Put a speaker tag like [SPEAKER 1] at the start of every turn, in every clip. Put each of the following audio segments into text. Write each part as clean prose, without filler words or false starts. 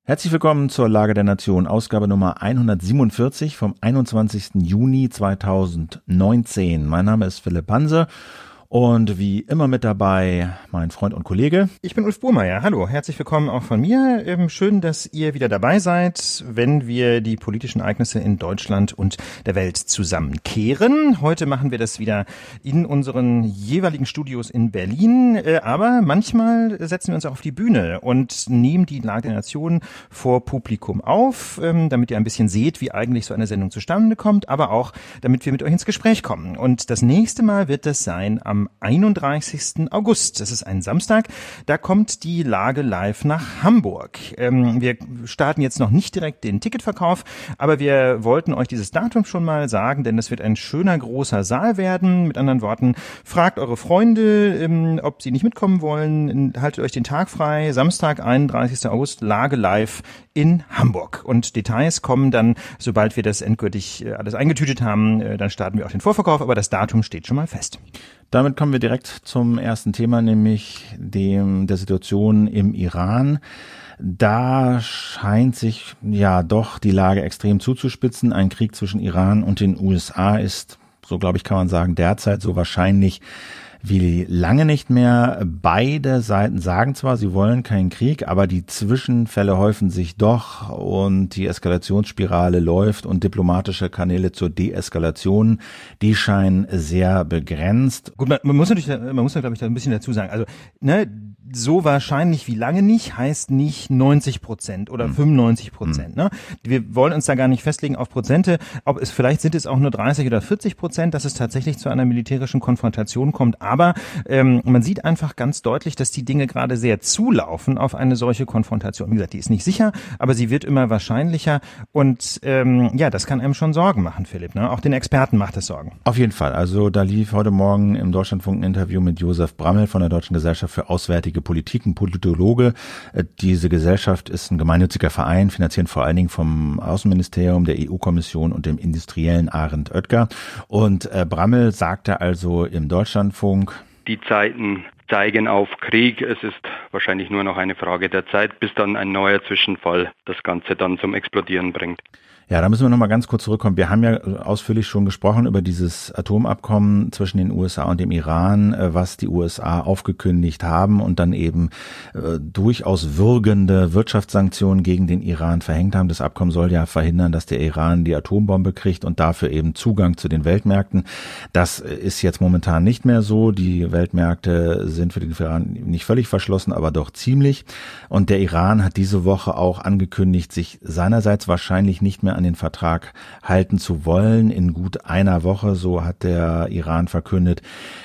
[SPEAKER 1] Herzlich willkommen zur Lage der Nation, Ausgabe Nummer 147 vom 21. Juni 2019. Mein Name ist Philipp Hanse und wie immer mit dabei mein Freund und Kollege.
[SPEAKER 2] Ich bin Ulf Burmeier. Hallo, herzlich willkommen auch von mir. Schön, dass ihr wieder dabei seid, wenn wir die politischen Ereignisse in Deutschland und der Welt zusammenkehren. Heute machen wir das wieder in unseren jeweiligen Studios in Berlin, aber manchmal setzen wir uns auch auf die Bühne und nehmen die Lage der Nation vor Publikum auf, damit ihr ein bisschen seht, wie eigentlich so eine Sendung zustande kommt, aber auch, damit wir mit euch ins Gespräch kommen. Und das nächste Mal wird das sein am 31. August. Das ist ein Samstag. Da kommt die Lage live nach Hamburg. Wir starten jetzt noch nicht direkt den Ticketverkauf, aber wir wollten euch dieses Datum schon mal sagen, denn es wird ein schöner großer Saal werden. Mit anderen Worten, fragt eure Freunde, ob sie nicht mitkommen wollen. Haltet euch den Tag frei. Samstag, 31. August, Lage live in Hamburg. Und Details kommen dann, sobald wir das endgültig alles eingetütet haben, dann starten wir auch den Vorverkauf, aber das Datum steht schon mal fest.
[SPEAKER 1] Damit kommen wir direkt zum ersten Thema, nämlich der Situation im Iran. Da scheint sich ja doch die Lage extrem zuzuspitzen. Ein Krieg zwischen Iran und den USA ist, so glaube ich, kann man sagen, derzeit so wahrscheinlich wie lange nicht mehr. Beide Seiten sagen zwar, sie wollen keinen Krieg, aber die Zwischenfälle häufen sich doch und die Eskalationsspirale läuft und diplomatische Kanäle zur Deeskalation, die scheinen sehr begrenzt.
[SPEAKER 2] Gut, man muss glaube ich, da ein bisschen dazu sagen. Also, so wahrscheinlich wie lange nicht, heißt nicht 90% oder 95%. Ne? Wir wollen uns da gar nicht festlegen auf Prozente. Vielleicht sind es auch nur 30 oder 40%, dass es tatsächlich zu einer militärischen Konfrontation kommt. Aber man sieht einfach ganz deutlich, dass die Dinge gerade sehr zulaufen auf eine solche Konfrontation. Wie gesagt, die ist nicht sicher, aber sie wird immer wahrscheinlicher. Und das kann einem schon Sorgen machen, Philipp. Ne? Auch den Experten macht es Sorgen.
[SPEAKER 1] Auf jeden Fall. Also da lief heute Morgen im Deutschlandfunk ein Interview mit Josef Brammel von der Deutschen Gesellschaft für Auswärtige Politik, ein Politologe. Diese Gesellschaft ist ein gemeinnütziger Verein, finanziert vor allen Dingen vom Außenministerium, der EU-Kommission und dem industriellen Arend Oetker. Und Brammel sagte also im Deutschlandfunk:
[SPEAKER 3] Die Zeiten zeigen auf Krieg. Es ist wahrscheinlich nur noch eine Frage der Zeit, bis dann ein neuer Zwischenfall das Ganze dann zum Explodieren bringt.
[SPEAKER 1] Ja, da müssen wir noch mal ganz kurz zurückkommen. Wir haben ja ausführlich schon gesprochen über dieses Atomabkommen zwischen den USA und dem Iran, was die USA aufgekündigt haben und dann eben durchaus würgende Wirtschaftssanktionen gegen den Iran verhängt haben. Das Abkommen soll ja verhindern, dass der Iran die Atombombe kriegt und dafür eben Zugang zu den Weltmärkten. Das ist jetzt momentan nicht mehr so. Die Weltmärkte sind für den Iran nicht völlig verschlossen, aber doch ziemlich. Und der Iran hat diese Woche auch angekündigt, sich seinerseits wahrscheinlich nicht mehr an den Vertrag halten zu wollen. In gut einer Woche, so hat der Iran verkündet,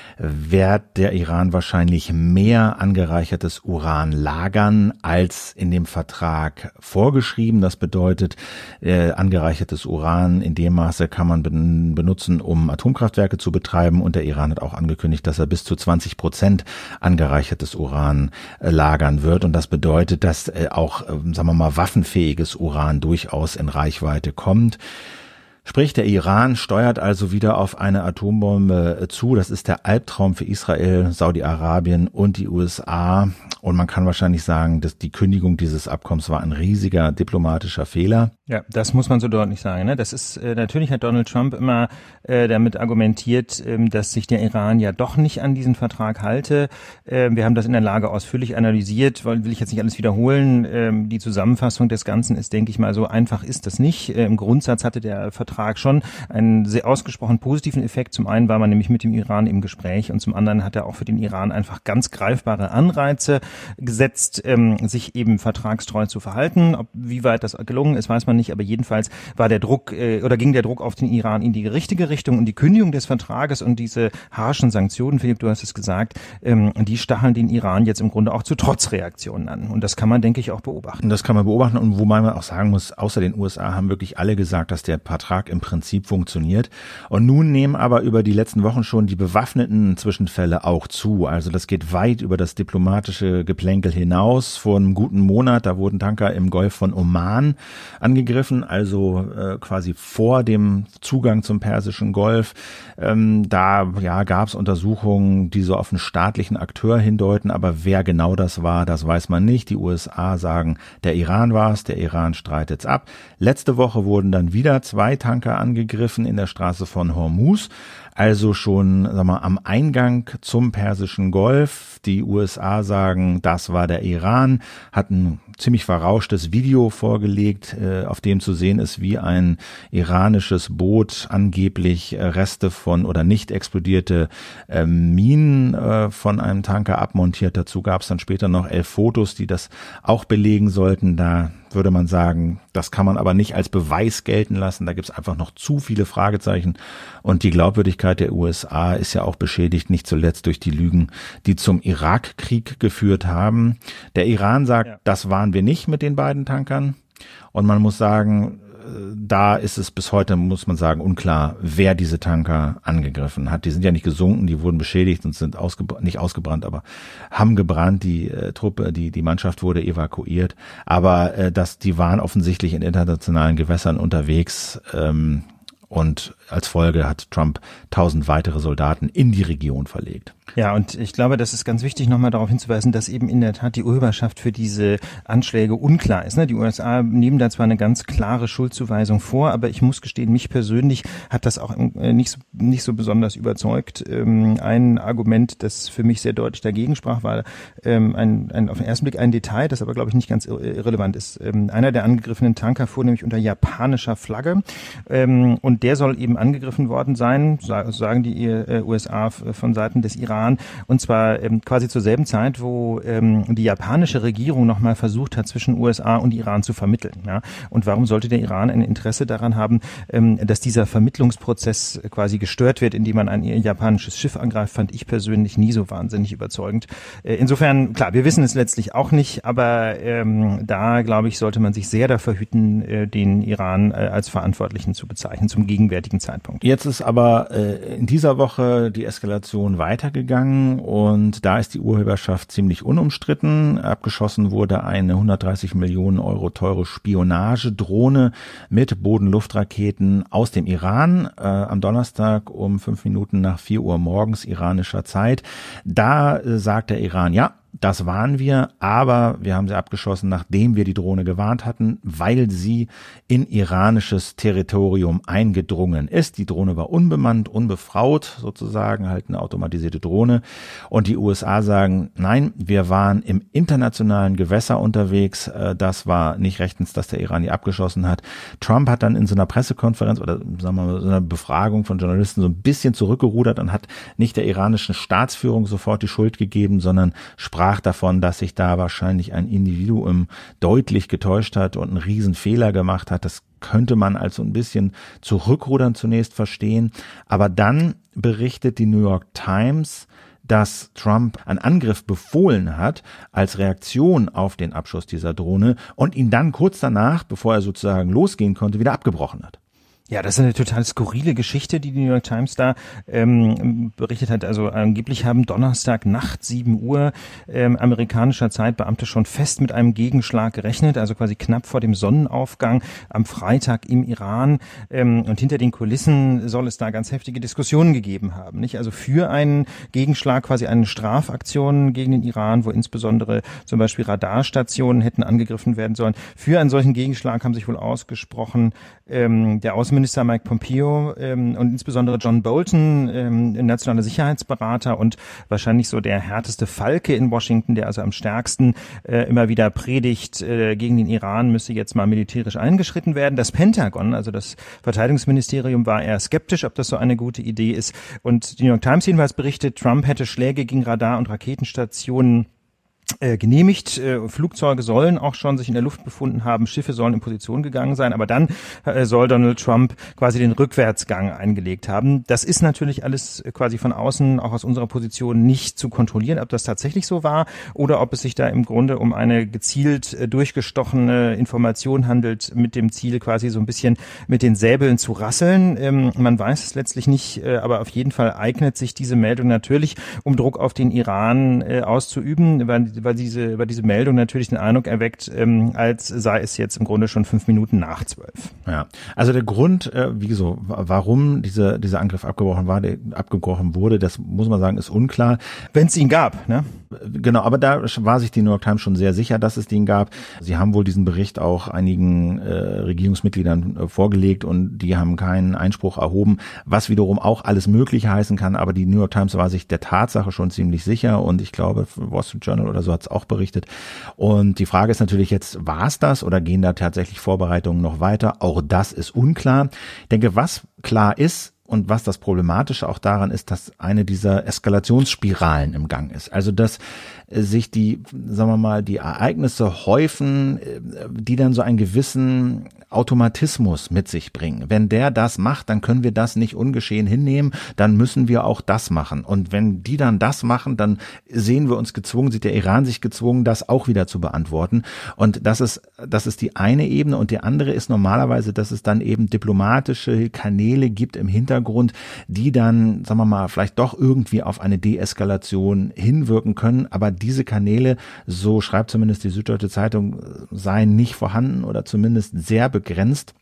[SPEAKER 1] wird der Iran wahrscheinlich mehr angereichertes Uran lagern als in dem Vertrag vorgeschrieben. Das bedeutet, angereichertes Uran in dem Maße kann man benutzen, um Atomkraftwerke zu betreiben. Und der Iran hat auch angekündigt, dass er bis zu 20% angereichertes Uran lagern wird. Und das bedeutet, dass auch, sagen wir mal, waffenfähiges Uran durchaus in Reichweite kommt. Sprich, der Iran steuert also wieder auf eine Atombombe zu. Das ist der Albtraum für Israel, Saudi-Arabien und die USA. Und man kann wahrscheinlich sagen, dass die Kündigung dieses Abkommens war ein riesiger diplomatischer Fehler.
[SPEAKER 2] Ja, das muss man so deutlich sagen. Ne? Das ist natürlich hat Donald Trump immer damit argumentiert, dass sich der Iran ja doch nicht an diesen Vertrag halte. Wir haben das in der Lage ausführlich analysiert, will ich jetzt nicht alles wiederholen. Die Zusammenfassung des Ganzen ist, denke ich mal, so einfach ist das nicht. Im Grundsatz hatte der Vertrag schon einen sehr ausgesprochen positiven Effekt. Zum einen war man nämlich mit dem Iran im Gespräch und zum anderen hat er auch für den Iran einfach ganz greifbare Anreize gesetzt, sich eben vertragstreu zu verhalten. Wie weit das gelungen ist, weiß man nicht, aber jedenfalls war der Druck ging der Druck auf den Iran in die richtige Richtung und die Kündigung des Vertrages und diese harschen Sanktionen, Philipp, du hast es gesagt, die stacheln den Iran jetzt im Grunde auch zu Trotzreaktionen an. Und das kann man, denke ich, auch beobachten.
[SPEAKER 1] Das kann man beobachten und wobei man auch sagen muss, außer den USA haben wirklich alle gesagt, dass der Vertrag Irak im Prinzip funktioniert. Und nun nehmen aber über die letzten Wochen schon die bewaffneten Zwischenfälle auch zu. Also das geht weit über das diplomatische Geplänkel hinaus. Vor einem guten Monat, da wurden Tanker im Golf von Oman angegriffen, also quasi vor dem Zugang zum Persischen Golf. Da gab es Untersuchungen, die so auf einen staatlichen Akteur hindeuten, aber wer genau das war, das weiß man nicht. Die USA sagen, der Iran war es, der Iran streitet's ab. Letzte Woche wurden dann wieder 2 Tanker angegriffen in der Straße von Hormuz. Also schon, am Eingang zum Persischen Golf. Die USA sagen, das war der Iran, hat ein ziemlich verrauschtes Video vorgelegt, auf dem zu sehen ist, wie ein iranisches Boot angeblich Reste von oder nicht explodierte Minen von einem Tanker abmontiert. Dazu gab es dann später noch 11 Fotos, die das auch belegen sollten. Da würde man sagen, das kann man aber nicht als Beweis gelten lassen. Da gibt es einfach noch zu viele Fragezeichen. Und die Glaubwürdigkeit der USA ist ja auch beschädigt, nicht zuletzt durch die Lügen, die zum Irakkrieg geführt haben. Der Iran sagt, das waren wir nicht mit den beiden Tankern. Und man muss sagen, da ist es bis heute, muss man sagen, unklar, wer diese Tanker angegriffen hat. Die sind ja nicht gesunken, die wurden beschädigt und sind nicht ausgebrannt, aber haben gebrannt. Die Truppe, die Mannschaft wurde evakuiert. Aber die waren offensichtlich in internationalen Gewässern unterwegs. Und als Folge hat Trump 1000 weitere Soldaten in die Region verlegt.
[SPEAKER 2] Ja, und ich glaube, das ist ganz wichtig, nochmal darauf hinzuweisen, dass eben in der Tat die Urheberschaft für diese Anschläge unklar ist. Die USA nehmen da zwar eine ganz klare Schuldzuweisung vor, aber ich muss gestehen, mich persönlich hat das auch nicht so besonders überzeugt. Ein Argument, das für mich sehr deutlich dagegen sprach, war auf den ersten Blick ein Detail, das aber, glaube ich, nicht ganz irrelevant ist. Einer der angegriffenen Tanker fuhr nämlich unter japanischer Flagge und der soll eben angegriffen worden sein, sagen die USA von Seiten des Iran. Und zwar quasi zur selben Zeit, wo die japanische Regierung nochmal versucht hat, zwischen USA und Iran zu vermitteln. Ja? Und warum sollte der Iran ein Interesse daran haben, dass dieser Vermittlungsprozess quasi gestört wird, indem man ein japanisches Schiff angreift, fand ich persönlich nie so wahnsinnig überzeugend. Insofern, klar, wir wissen es letztlich auch nicht, aber da, glaube ich, sollte man sich sehr dafür hüten, den Iran als Verantwortlichen zu bezeichnen zum gegenwärtigen Zeitpunkt.
[SPEAKER 1] Jetzt ist aber in dieser Woche die Eskalation weitergegangen und da ist die Urheberschaft ziemlich unumstritten. Abgeschossen wurde eine 130 Millionen Euro teure Spionagedrohne mit Boden-Luft-Raketen aus dem Iran am Donnerstag um 5 Minuten nach 4 Uhr morgens iranischer Zeit. Da sagt der Iran, ja, das waren wir, aber wir haben sie abgeschossen, nachdem wir die Drohne gewarnt hatten, weil sie in iranisches Territorium eingedrungen ist. Die Drohne war unbemannt, unbefraut sozusagen, halt eine automatisierte Drohne. Und die USA sagen, nein, wir waren im internationalen Gewässer unterwegs. Das war nicht rechtens, dass der Iran die abgeschossen hat. Trump hat dann in so einer Pressekonferenz oder sagen wir mal so einer Befragung von Journalisten so ein bisschen zurückgerudert und hat nicht der iranischen Staatsführung sofort die Schuld gegeben, sondern sprach davon, dass sich da wahrscheinlich ein Individuum deutlich getäuscht hat und einen riesen Fehler gemacht hat. Das könnte man als so ein bisschen zurückrudern zunächst verstehen. Aber dann berichtet die New York Times, dass Trump einen Angriff befohlen hat als Reaktion auf den Abschuss dieser Drohne und ihn dann kurz danach, bevor er sozusagen losgehen konnte, wieder abgebrochen hat.
[SPEAKER 2] Ja, das ist eine total skurrile Geschichte, die New York Times da berichtet hat. Also angeblich haben Donnerstag Nacht 7 Uhr amerikanischer Zeit Beamte schon fest mit einem Gegenschlag gerechnet, also quasi knapp vor dem Sonnenaufgang am Freitag im Iran. Und hinter den Kulissen soll es da ganz heftige Diskussionen gegeben haben, nicht? Also für einen Gegenschlag, quasi eine Strafaktion gegen den Iran, wo insbesondere zum Beispiel Radarstationen hätten angegriffen werden sollen. Für einen solchen Gegenschlag haben sich wohl ausgesprochen der Außenminister Mike Pompeo und insbesondere John Bolton, nationaler Sicherheitsberater und wahrscheinlich so der härteste Falke in Washington, der also am stärksten immer wieder predigt, gegen den Iran müsse jetzt mal militärisch eingeschritten werden. Das Pentagon, also das Verteidigungsministerium, war eher skeptisch, ob das so eine gute Idee ist. Und die New York Times jedenfalls berichtet, Trump hätte Schläge gegen Radar- und Raketenstationen genehmigt. Flugzeuge sollen auch schon sich in der Luft befunden haben, Schiffe sollen in Position gegangen sein, aber dann soll Donald Trump quasi den Rückwärtsgang eingelegt haben. Das ist natürlich alles quasi von außen, auch aus unserer Position, nicht zu kontrollieren, ob das tatsächlich so war oder ob es sich da im Grunde um eine gezielt durchgestochene Information handelt, mit dem Ziel quasi so ein bisschen mit den Säbeln zu rasseln. Man weiß es letztlich nicht, aber auf jeden Fall eignet sich diese Meldung natürlich, um Druck auf den Iran auszuüben, weil diese Meldung natürlich den Eindruck erweckt, als sei es jetzt im Grunde schon 5 Minuten nach 12.
[SPEAKER 1] Ja, also der Grund, wieso, warum dieser Angriff abgebrochen wurde, das muss man sagen, ist unklar.
[SPEAKER 2] Wenn es ihn gab, ne?
[SPEAKER 1] Genau, aber da war sich die New York Times schon sehr sicher, dass es den gab. Sie haben wohl diesen Bericht auch einigen Regierungsmitgliedern vorgelegt und die haben keinen Einspruch erhoben, was wiederum auch alles Mögliche heißen kann. Aber die New York Times war sich der Tatsache schon ziemlich sicher und ich glaube, Wall Street Journal oder so hat es auch berichtet. Und die Frage ist natürlich jetzt, war es das oder gehen da tatsächlich Vorbereitungen noch weiter? Auch das ist unklar. Ich denke, was klar ist, und was das Problematische auch daran ist, dass eine dieser Eskalationsspiralen im Gang ist. Also, dass sich die Ereignisse häufen, die dann so einen gewissen Automatismus mit sich bringen. Wenn der das macht, dann können wir das nicht ungeschehen hinnehmen, dann müssen wir auch das machen. Und wenn die dann das machen, dann sieht der Iran sich gezwungen, das auch wieder zu beantworten. Und das ist die eine Ebene. Und die andere ist normalerweise, dass es dann eben diplomatische Kanäle gibt im Hintergrund, die dann, vielleicht doch irgendwie auf eine Deeskalation hinwirken können. Aber diese Kanäle, so schreibt zumindest die Süddeutsche Zeitung, seien nicht vorhanden oder zumindest sehr begrenzt.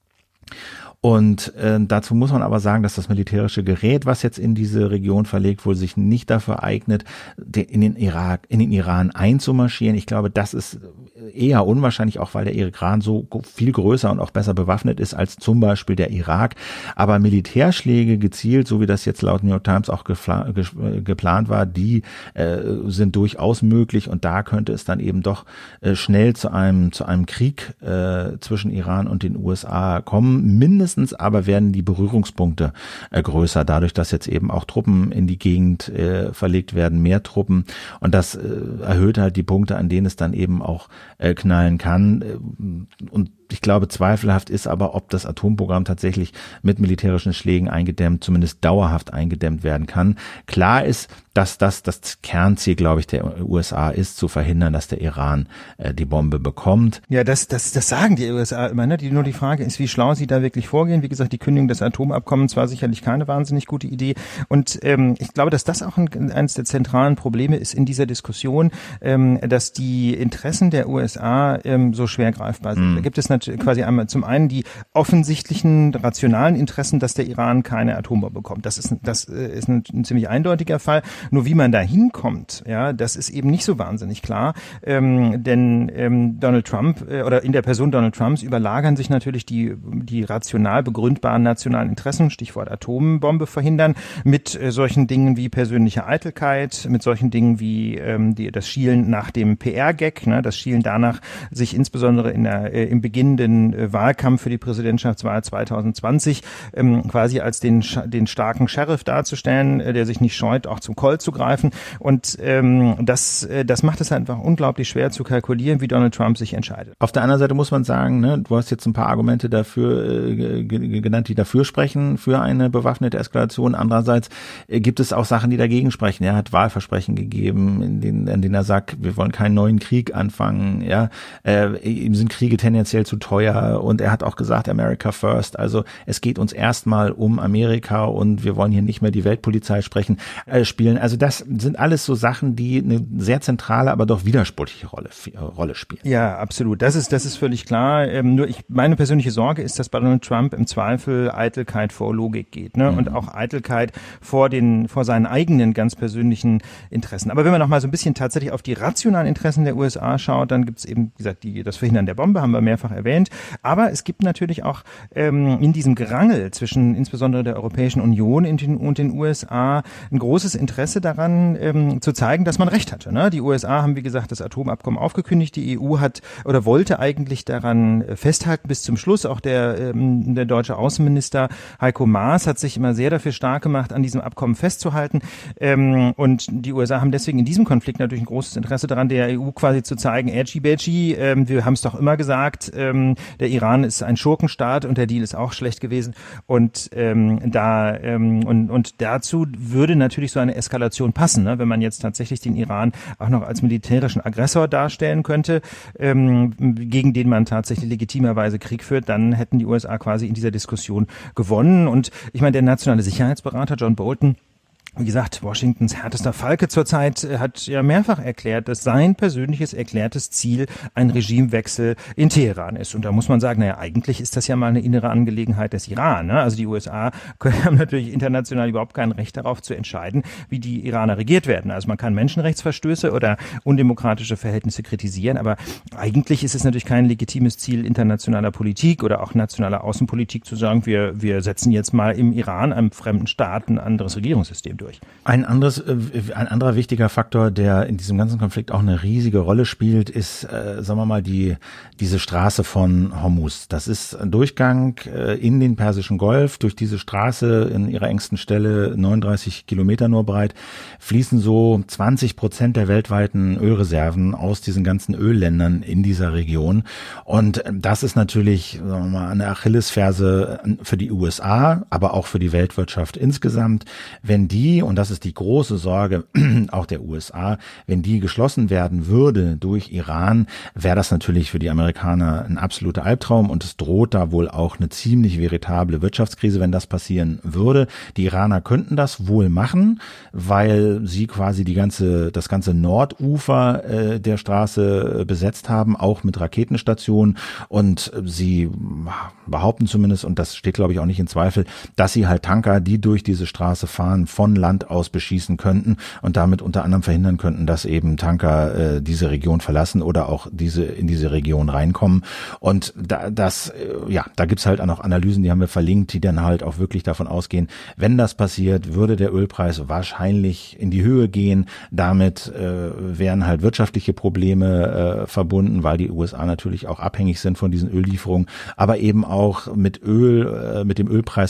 [SPEAKER 1] Und dazu muss man aber sagen, dass das militärische Gerät, was jetzt in diese Region verlegt wurde, sich nicht dafür eignet, in den Iran einzumarschieren. Ich glaube, das ist eher unwahrscheinlich, auch weil der Iran so viel größer und auch besser bewaffnet ist als zum Beispiel der Irak. Aber Militärschläge gezielt, so wie das jetzt laut New York Times auch geplant war, die sind durchaus möglich und da könnte es dann eben doch schnell zu einem Krieg zwischen Iran und den USA kommen. Mindestens aber werden die Berührungspunkte größer, dadurch, dass jetzt eben auch Truppen in die Gegend verlegt werden, mehr Truppen. Und das erhöht halt die Punkte, an denen es dann eben auch knallen kann. Und ich glaube, zweifelhaft ist aber, ob das Atomprogramm tatsächlich mit militärischen Schlägen eingedämmt, zumindest dauerhaft eingedämmt werden kann. Klar ist, dass das Kernziel, glaube ich, der USA ist, zu verhindern, dass der Iran die Bombe bekommt.
[SPEAKER 2] Ja, das sagen die USA immer, ne? Nur die Frage ist, wie schlau sie da wirklich vorgehen. Wie gesagt, die Kündigung des Atomabkommens war sicherlich keine wahnsinnig gute Idee. Und ich glaube, dass das auch eines der zentralen Probleme ist in dieser Diskussion, dass die Interessen der USA so schwer greifbar sind. Da gibt es natürlich quasi einmal zum einen die offensichtlichen, rationalen Interessen, dass der Iran keine Atombombe bekommt. Das ist ein ziemlich eindeutiger Fall. Nur wie man da hinkommt, ja, das ist eben nicht so wahnsinnig klar, denn Donald Trump oder in der Person Donald Trumps überlagern sich natürlich die rational begründbaren nationalen Interessen, Stichwort Atombombe verhindern, mit solchen Dingen wie persönliche Eitelkeit, mit solchen Dingen wie das Schielen nach dem PR-Gag, ne, das Schielen danach, sich insbesondere im beginnenden Wahlkampf für die Präsidentschaftswahl 2020 quasi als den starken Sheriff darzustellen, der sich nicht scheut, auch zum Colt zu greifen. Und das macht es einfach unglaublich schwer zu kalkulieren, wie Donald Trump sich entscheidet.
[SPEAKER 1] Auf der anderen Seite muss man sagen, ne, du hast jetzt ein paar Argumente dafür genannt, die dafür sprechen, für eine bewaffnete Eskalation. Andererseits gibt es auch Sachen, die dagegen sprechen. Er hat Wahlversprechen gegeben, in denen er sagt, wir wollen keinen neuen Krieg anfangen. Ja, ihm sind Kriege tendenziell zu teuer und er hat auch gesagt, America first. Also es geht uns erstmal um Amerika und wir wollen hier nicht mehr die Weltpolizei spielen. Also das sind alles so Sachen, die eine sehr zentrale, aber doch widersprüchliche Rolle spielen.
[SPEAKER 2] Ja, absolut. Das ist völlig klar. Meine persönliche Sorge ist, dass bei Donald Trump im Zweifel Eitelkeit vor Logik geht, ne? Und auch Eitelkeit vor seinen eigenen ganz persönlichen Interessen. Aber wenn man noch mal so ein bisschen tatsächlich auf die rationalen Interessen der USA schaut, dann gibt es eben, wie gesagt, das Verhindern der Bombe, haben wir mehrfach erwähnt. erwähnt. Aber es gibt natürlich auch in diesem Gerangel zwischen insbesondere der Europäischen Union und den USA ein großes Interesse daran, zu zeigen, dass man Recht hatte. Ne? Die USA haben, wie gesagt, das Atomabkommen aufgekündigt. Die EU hat oder wollte eigentlich daran festhalten bis zum Schluss. Auch der deutsche Außenminister Heiko Maas hat sich immer sehr dafür stark gemacht, an diesem Abkommen festzuhalten. Und die USA haben deswegen in diesem Konflikt natürlich ein großes Interesse daran, der EU quasi zu zeigen, Edgy-Badgy, wir haben es doch immer gesagt, der Iran ist ein Schurkenstaat und der Deal ist auch schlecht gewesen. Und dazu würde natürlich so eine Eskalation passen, ne? Wenn man jetzt tatsächlich den Iran auch noch als militärischen Aggressor darstellen könnte, gegen den man tatsächlich legitimerweise Krieg führt, dann hätten die USA quasi in dieser Diskussion gewonnen. Und ich meine, der nationale Sicherheitsberater John Bolton, wie gesagt, Washingtons härtester Falke zurzeit, hat ja mehrfach erklärt, dass sein persönliches erklärtes Ziel ein Regimewechsel in Teheran ist. Und da muss man sagen, naja, eigentlich ist das ja mal eine innere Angelegenheit des Iran. Ne? Also die USA haben natürlich international überhaupt kein Recht darauf zu entscheiden, wie die Iraner regiert werden. Also man kann Menschenrechtsverstöße oder undemokratische Verhältnisse kritisieren, aber eigentlich ist es natürlich kein legitimes Ziel internationaler Politik oder auch nationaler Außenpolitik zu sagen, wir setzen jetzt mal im Iran, einem fremden Staat, ein anderes Regierungssystem durch.
[SPEAKER 1] Ein anderer wichtiger Faktor, der in diesem ganzen Konflikt auch eine riesige Rolle spielt, ist, sagen wir mal, diese Straße von Hormuz. Das ist ein Durchgang in den Persischen Golf. Durch diese Straße in ihrer engsten Stelle, 39 Kilometer nur breit, fließen so 20% der weltweiten Ölreserven aus diesen ganzen Ölländern in dieser Region. Und das ist natürlich, sagen wir mal, eine Achillesferse für die USA, aber auch für die Weltwirtschaft insgesamt. Wenn die, und das ist die große Sorge auch der USA, wenn die geschlossen werden würde durch Iran, wäre das natürlich für die Amerikaner ein absoluter Albtraum und es droht da wohl auch eine ziemlich veritable Wirtschaftskrise, wenn das passieren würde. Die Iraner könnten das wohl machen, weil sie quasi das ganze Nordufer der Straße besetzt haben, auch mit Raketenstationen, und sie behaupten zumindest, und das steht glaube ich auch nicht in Zweifel, dass sie halt Tanker, die durch diese Straße fahren, von Land aus beschießen könnten und damit unter anderem verhindern könnten, dass eben Tanker diese Region verlassen oder auch in diese Region reinkommen. Und da gibt's halt auch noch Analysen, die haben wir verlinkt, die dann halt auch wirklich davon ausgehen, wenn das passiert, würde der Ölpreis wahrscheinlich in die Höhe gehen. Damit wären halt wirtschaftliche Probleme verbunden, weil die USA natürlich auch abhängig sind von diesen Öllieferungen, aber eben auch mit dem Ölpreis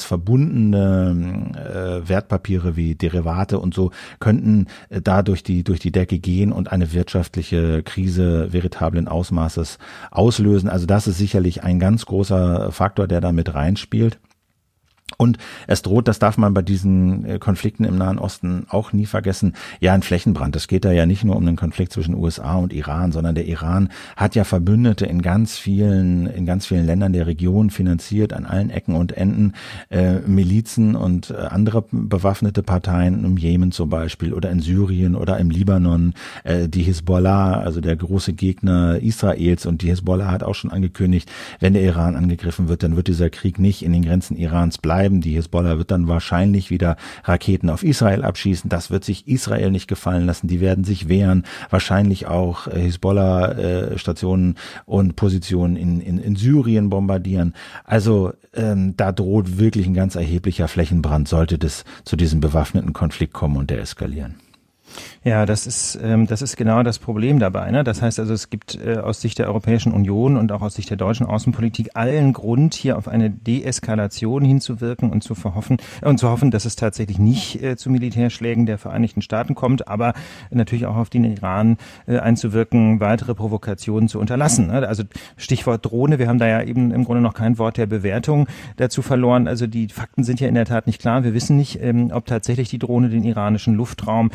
[SPEAKER 1] verbundene Wertpapiere wie Derivate und so könnten da durch die Decke gehen und eine wirtschaftliche Krise veritablen Ausmaßes auslösen. Also das ist sicherlich ein ganz großer Faktor, der da mit reinspielt. Und es droht, das darf man bei diesen Konflikten im Nahen Osten auch nie vergessen, ja, ein Flächenbrand. Es geht da ja nicht nur um den Konflikt zwischen USA und Iran, sondern der Iran hat ja Verbündete in ganz vielen Ländern der Region finanziert, an allen Ecken und Enden, Milizen und andere bewaffnete Parteien, im Jemen zum Beispiel oder in Syrien oder im Libanon, die Hisbollah, also der große Gegner Israels, und die Hisbollah hat auch schon angekündigt, wenn der Iran angegriffen wird, dann wird dieser Krieg nicht in den Grenzen Irans bleiben. Die Hisbollah wird dann wahrscheinlich wieder Raketen auf Israel abschießen. Das wird sich Israel nicht gefallen lassen. Die werden sich wehren. Wahrscheinlich auch Hisbollah-Stationen und Positionen in Syrien bombardieren. Also da droht wirklich ein ganz erheblicher Flächenbrand, sollte es zu diesem bewaffneten Konflikt kommen und der eskalieren.
[SPEAKER 2] Ja, das ist genau das Problem dabei. Ne? Das heißt also, es gibt aus Sicht der Europäischen Union und auch aus Sicht der deutschen Außenpolitik allen Grund, hier auf eine Deeskalation hinzuwirken und zu hoffen, dass es tatsächlich nicht zu Militärschlägen der Vereinigten Staaten kommt, aber natürlich auch auf den Iran einzuwirken, weitere Provokationen zu unterlassen. Ne? Also Stichwort Drohne, wir haben da ja eben im Grunde noch kein Wort der Bewertung dazu verloren. Also die Fakten sind ja in der Tat nicht klar. Wir wissen nicht, ob tatsächlich die Drohne den iranischen Luftraum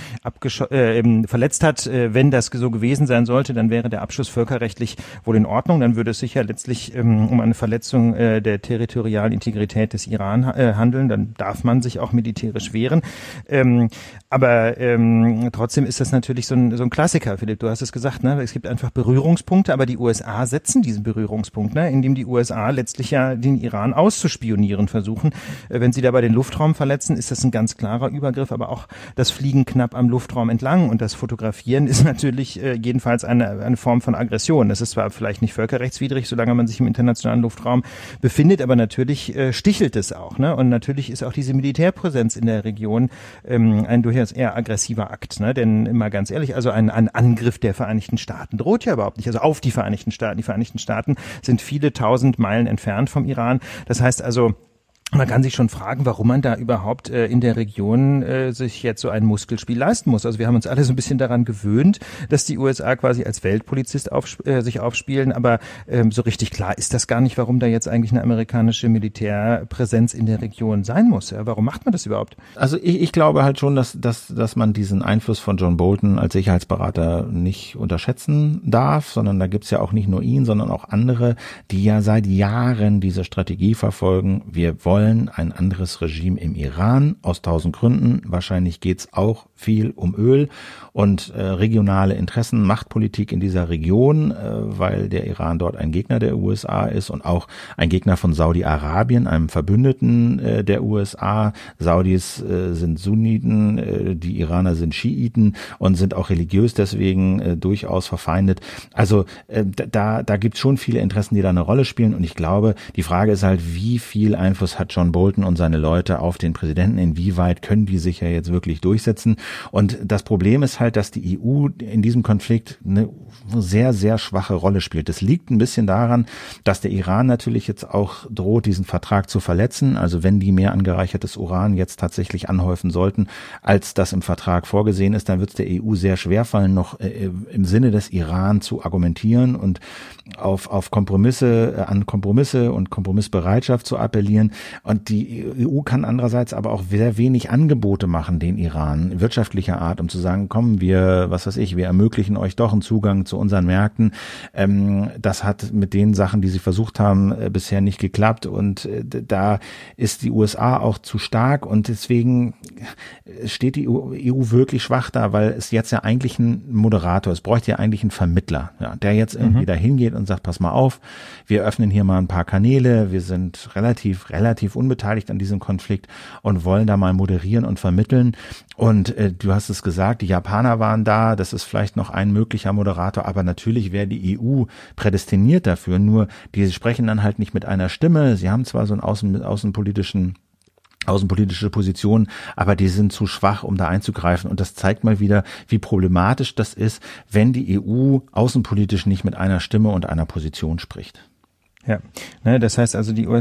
[SPEAKER 2] verletzt hat. Wenn das so gewesen sein sollte, dann wäre der Abschuss völkerrechtlich wohl in Ordnung. Dann würde es sich ja letztlich um eine Verletzung der territorialen Integrität des Iran handeln. Dann darf man sich auch militärisch wehren. Aber trotzdem ist das natürlich so ein Klassiker, Philipp. Du hast es gesagt, ne? Es gibt einfach Berührungspunkte, aber die USA setzen diesen Berührungspunkt, ne? Indem die USA letztlich ja den Iran auszuspionieren versuchen. Wenn sie dabei den Luftraum verletzen, ist das ein ganz klarer Übergriff, aber auch das Fliegen knapp am Luftraum Luftraum entlang und das Fotografieren ist natürlich jedenfalls eine Form von Aggression. Das ist zwar vielleicht nicht völkerrechtswidrig, solange man sich im internationalen Luftraum befindet, aber natürlich stichelt es auch, ne? Und natürlich ist auch diese Militärpräsenz in der Region ein durchaus eher aggressiver Akt, ne? Denn mal ganz ehrlich, also ein Angriff der Vereinigten Staaten droht ja überhaupt nicht, also auf die Vereinigten Staaten. Die Vereinigten Staaten sind viele tausend Meilen entfernt vom Iran. Das heißt also, man kann sich schon fragen, warum man da überhaupt in der Region sich jetzt so ein Muskelspiel leisten muss. Also wir haben uns alle so ein bisschen daran gewöhnt, dass die USA quasi als Weltpolizist sich aufspielen, aber so richtig klar ist das gar nicht, warum da jetzt eigentlich eine amerikanische Militärpräsenz in der Region sein muss. Ja, warum macht man das überhaupt?
[SPEAKER 1] Also ich glaube halt schon, dass man diesen Einfluss von John Bolton als Sicherheitsberater nicht unterschätzen darf, sondern da gibt's ja auch nicht nur ihn, sondern auch andere, die ja seit Jahren diese Strategie verfolgen. Wir wollen ein anderes Regime im Iran aus 1000 Gründen. Wahrscheinlich geht's auch viel um Öl und regionale Interessen, Machtpolitik in dieser Region, weil der Iran dort ein Gegner der USA ist und auch ein Gegner von Saudi-Arabien, einem Verbündeten der USA. Saudis sind Sunniten, die Iraner sind Schiiten und sind auch religiös deswegen durchaus verfeindet. Also da gibt's schon viele Interessen, die da eine Rolle spielen und ich glaube, die Frage ist halt, wie viel Einfluss hat John Bolton und seine Leute auf den Präsidenten, inwieweit können die sich ja jetzt wirklich durchsetzen. Und das Problem ist halt, dass die EU in diesem Konflikt eine sehr, sehr schwache Rolle spielt. Das liegt ein bisschen daran, dass der Iran natürlich jetzt auch droht, diesen Vertrag zu verletzen. Also wenn die mehr angereichertes Uran jetzt tatsächlich anhäufen sollten, als das im Vertrag vorgesehen ist, dann wird es der EU sehr schwerfallen, noch im Sinne des Iran zu argumentieren und auf Kompromisse, an Kompromisse und Kompromissbereitschaft zu appellieren. Und die EU kann andererseits aber auch sehr wenig Angebote machen, den Iran, wirtschaftlicher Art, um zu sagen, komm, wir ermöglichen euch doch einen Zugang zu unseren Märkten. Das hat mit den Sachen, die sie versucht haben, bisher nicht geklappt. Und da ist die USA auch zu stark. Und deswegen steht die EU wirklich schwach da, weil es jetzt ja eigentlich ein Moderator, es bräuchte ja eigentlich einen Vermittler, ja, der jetzt irgendwie da hingeht und sagt, pass mal auf, wir öffnen hier mal ein paar Kanäle, wir sind relativ unbeteiligt an diesem Konflikt und wollen da mal moderieren und vermitteln. Und du hast es gesagt, die Japaner waren da, das ist vielleicht noch ein möglicher Moderator, aber natürlich wäre die EU prädestiniert dafür, nur die sprechen dann halt nicht mit einer Stimme. Sie haben zwar so einen außenpolitische Position, aber die sind zu schwach, um da einzugreifen. Und das zeigt mal wieder, wie problematisch das ist, wenn die EU außenpolitisch nicht mit einer Stimme und einer Position spricht.
[SPEAKER 2] Ja, ne, das heißt also die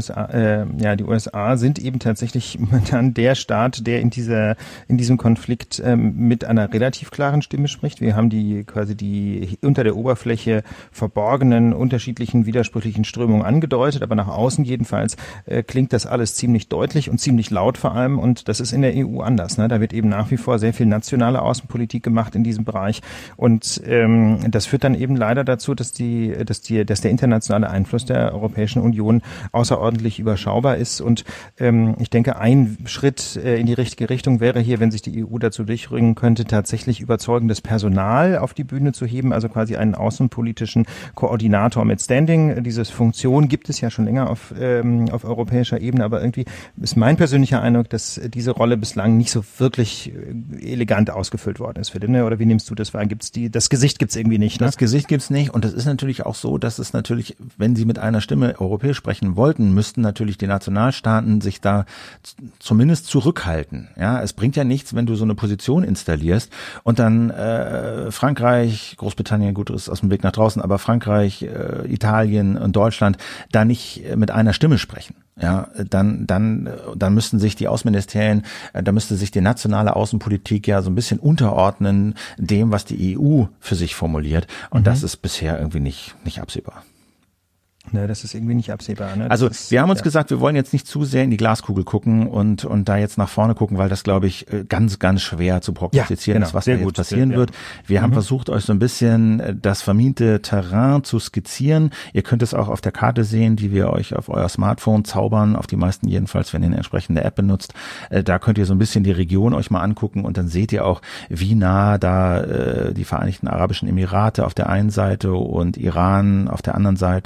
[SPEAKER 2] USA sind eben tatsächlich momentan der Staat, der in diesem Konflikt mit einer relativ klaren Stimme spricht. Wir haben die unter der Oberfläche verborgenen, unterschiedlichen, widersprüchlichen Strömungen angedeutet, aber nach außen jedenfalls klingt das alles ziemlich deutlich und ziemlich laut vor allem und das ist in der EU anders. Ne? Da wird eben nach wie vor sehr viel nationale Außenpolitik gemacht in diesem Bereich und das führt dann eben leider dazu, dass der internationale Einfluss der Europäischen Union außerordentlich überschaubar ist. Und ich denke, ein Schritt in die richtige Richtung wäre hier, wenn sich die EU dazu durchringen könnte, tatsächlich überzeugendes Personal auf die Bühne zu heben, also quasi einen außenpolitischen Koordinator mit Standing. Diese Funktion gibt es ja schon länger auf europäischer Ebene, aber irgendwie ist mein persönlicher Eindruck, dass diese Rolle bislang nicht so wirklich elegant ausgefüllt worden ist. Philipp, oder wie nimmst du das wahr? Das Gesicht gibt's irgendwie nicht. Ne?
[SPEAKER 1] Das Gesicht gibt's nicht und es ist natürlich auch so, dass es natürlich, wenn sie mit einer Stimme europäisch sprechen wollten, müssten natürlich die Nationalstaaten sich da zumindest zurückhalten. Ja, es bringt ja nichts, wenn du so eine Position installierst und dann Frankreich, Großbritannien, gut, ist aus dem Weg nach draußen, aber Frankreich, Italien und Deutschland da nicht mit einer Stimme sprechen. Ja, dann müssten sich die Außenministerien, da müsste sich die nationale Außenpolitik ja so ein bisschen unterordnen dem, was die EU für sich formuliert. Und das ist bisher irgendwie nicht absehbar.
[SPEAKER 2] Ne, das ist irgendwie nicht absehbar. Ne?
[SPEAKER 1] Also wir haben uns gesagt, wir wollen jetzt nicht zu sehr in die Glaskugel gucken und da jetzt nach vorne gucken, weil das, glaube ich, ganz, ganz schwer zu prognostizieren ist, was da jetzt passieren wird. Wir haben versucht, euch so ein bisschen das vermiente Terrain zu skizzieren. Ihr könnt es auch auf der Karte sehen, die wir euch auf euer Smartphone zaubern, auf die meisten jedenfalls, wenn ihr eine entsprechende App benutzt. Da könnt ihr so ein bisschen die Region euch mal angucken und dann seht ihr auch, wie nah da die Vereinigten Arabischen Emirate auf der einen Seite und Iran auf der anderen Seite und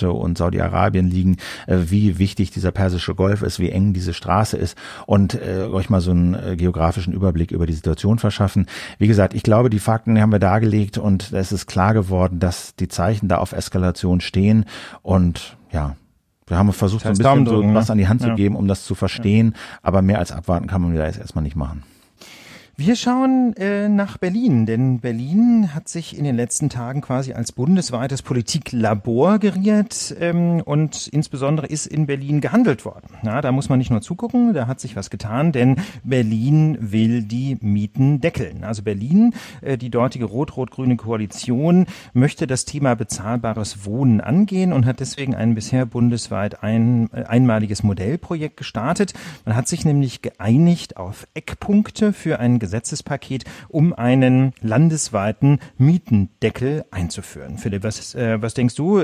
[SPEAKER 1] Saudi-Arabien liegen, wie wichtig dieser Persische Golf ist, wie eng diese Straße ist und euch mal so einen geografischen Überblick über die Situation verschaffen. Wie gesagt, ich glaube, die Fakten haben wir dargelegt und es ist klar geworden, dass die Zeichen da auf Eskalation stehen und ja, wir haben versucht, so ein bisschen so was an die Hand zu geben, um das zu verstehen, aber mehr als abwarten kann man da jetzt erstmal nicht machen.
[SPEAKER 2] Wir schauen nach Berlin, denn Berlin hat sich in den letzten Tagen quasi als bundesweites Politiklabor geriert und insbesondere ist in Berlin gehandelt worden. Na, da muss man nicht nur zugucken, da hat sich was getan, denn Berlin will die Mieten deckeln. Also Berlin, die dortige rot-rot-grüne Koalition, möchte das Thema bezahlbares Wohnen angehen und hat deswegen ein bisher bundesweit einmaliges Modellprojekt gestartet. Man hat sich nämlich geeinigt auf Eckpunkte für ein Gesetzespaket, um einen landesweiten Mietendeckel einzuführen. Philipp, was denkst du?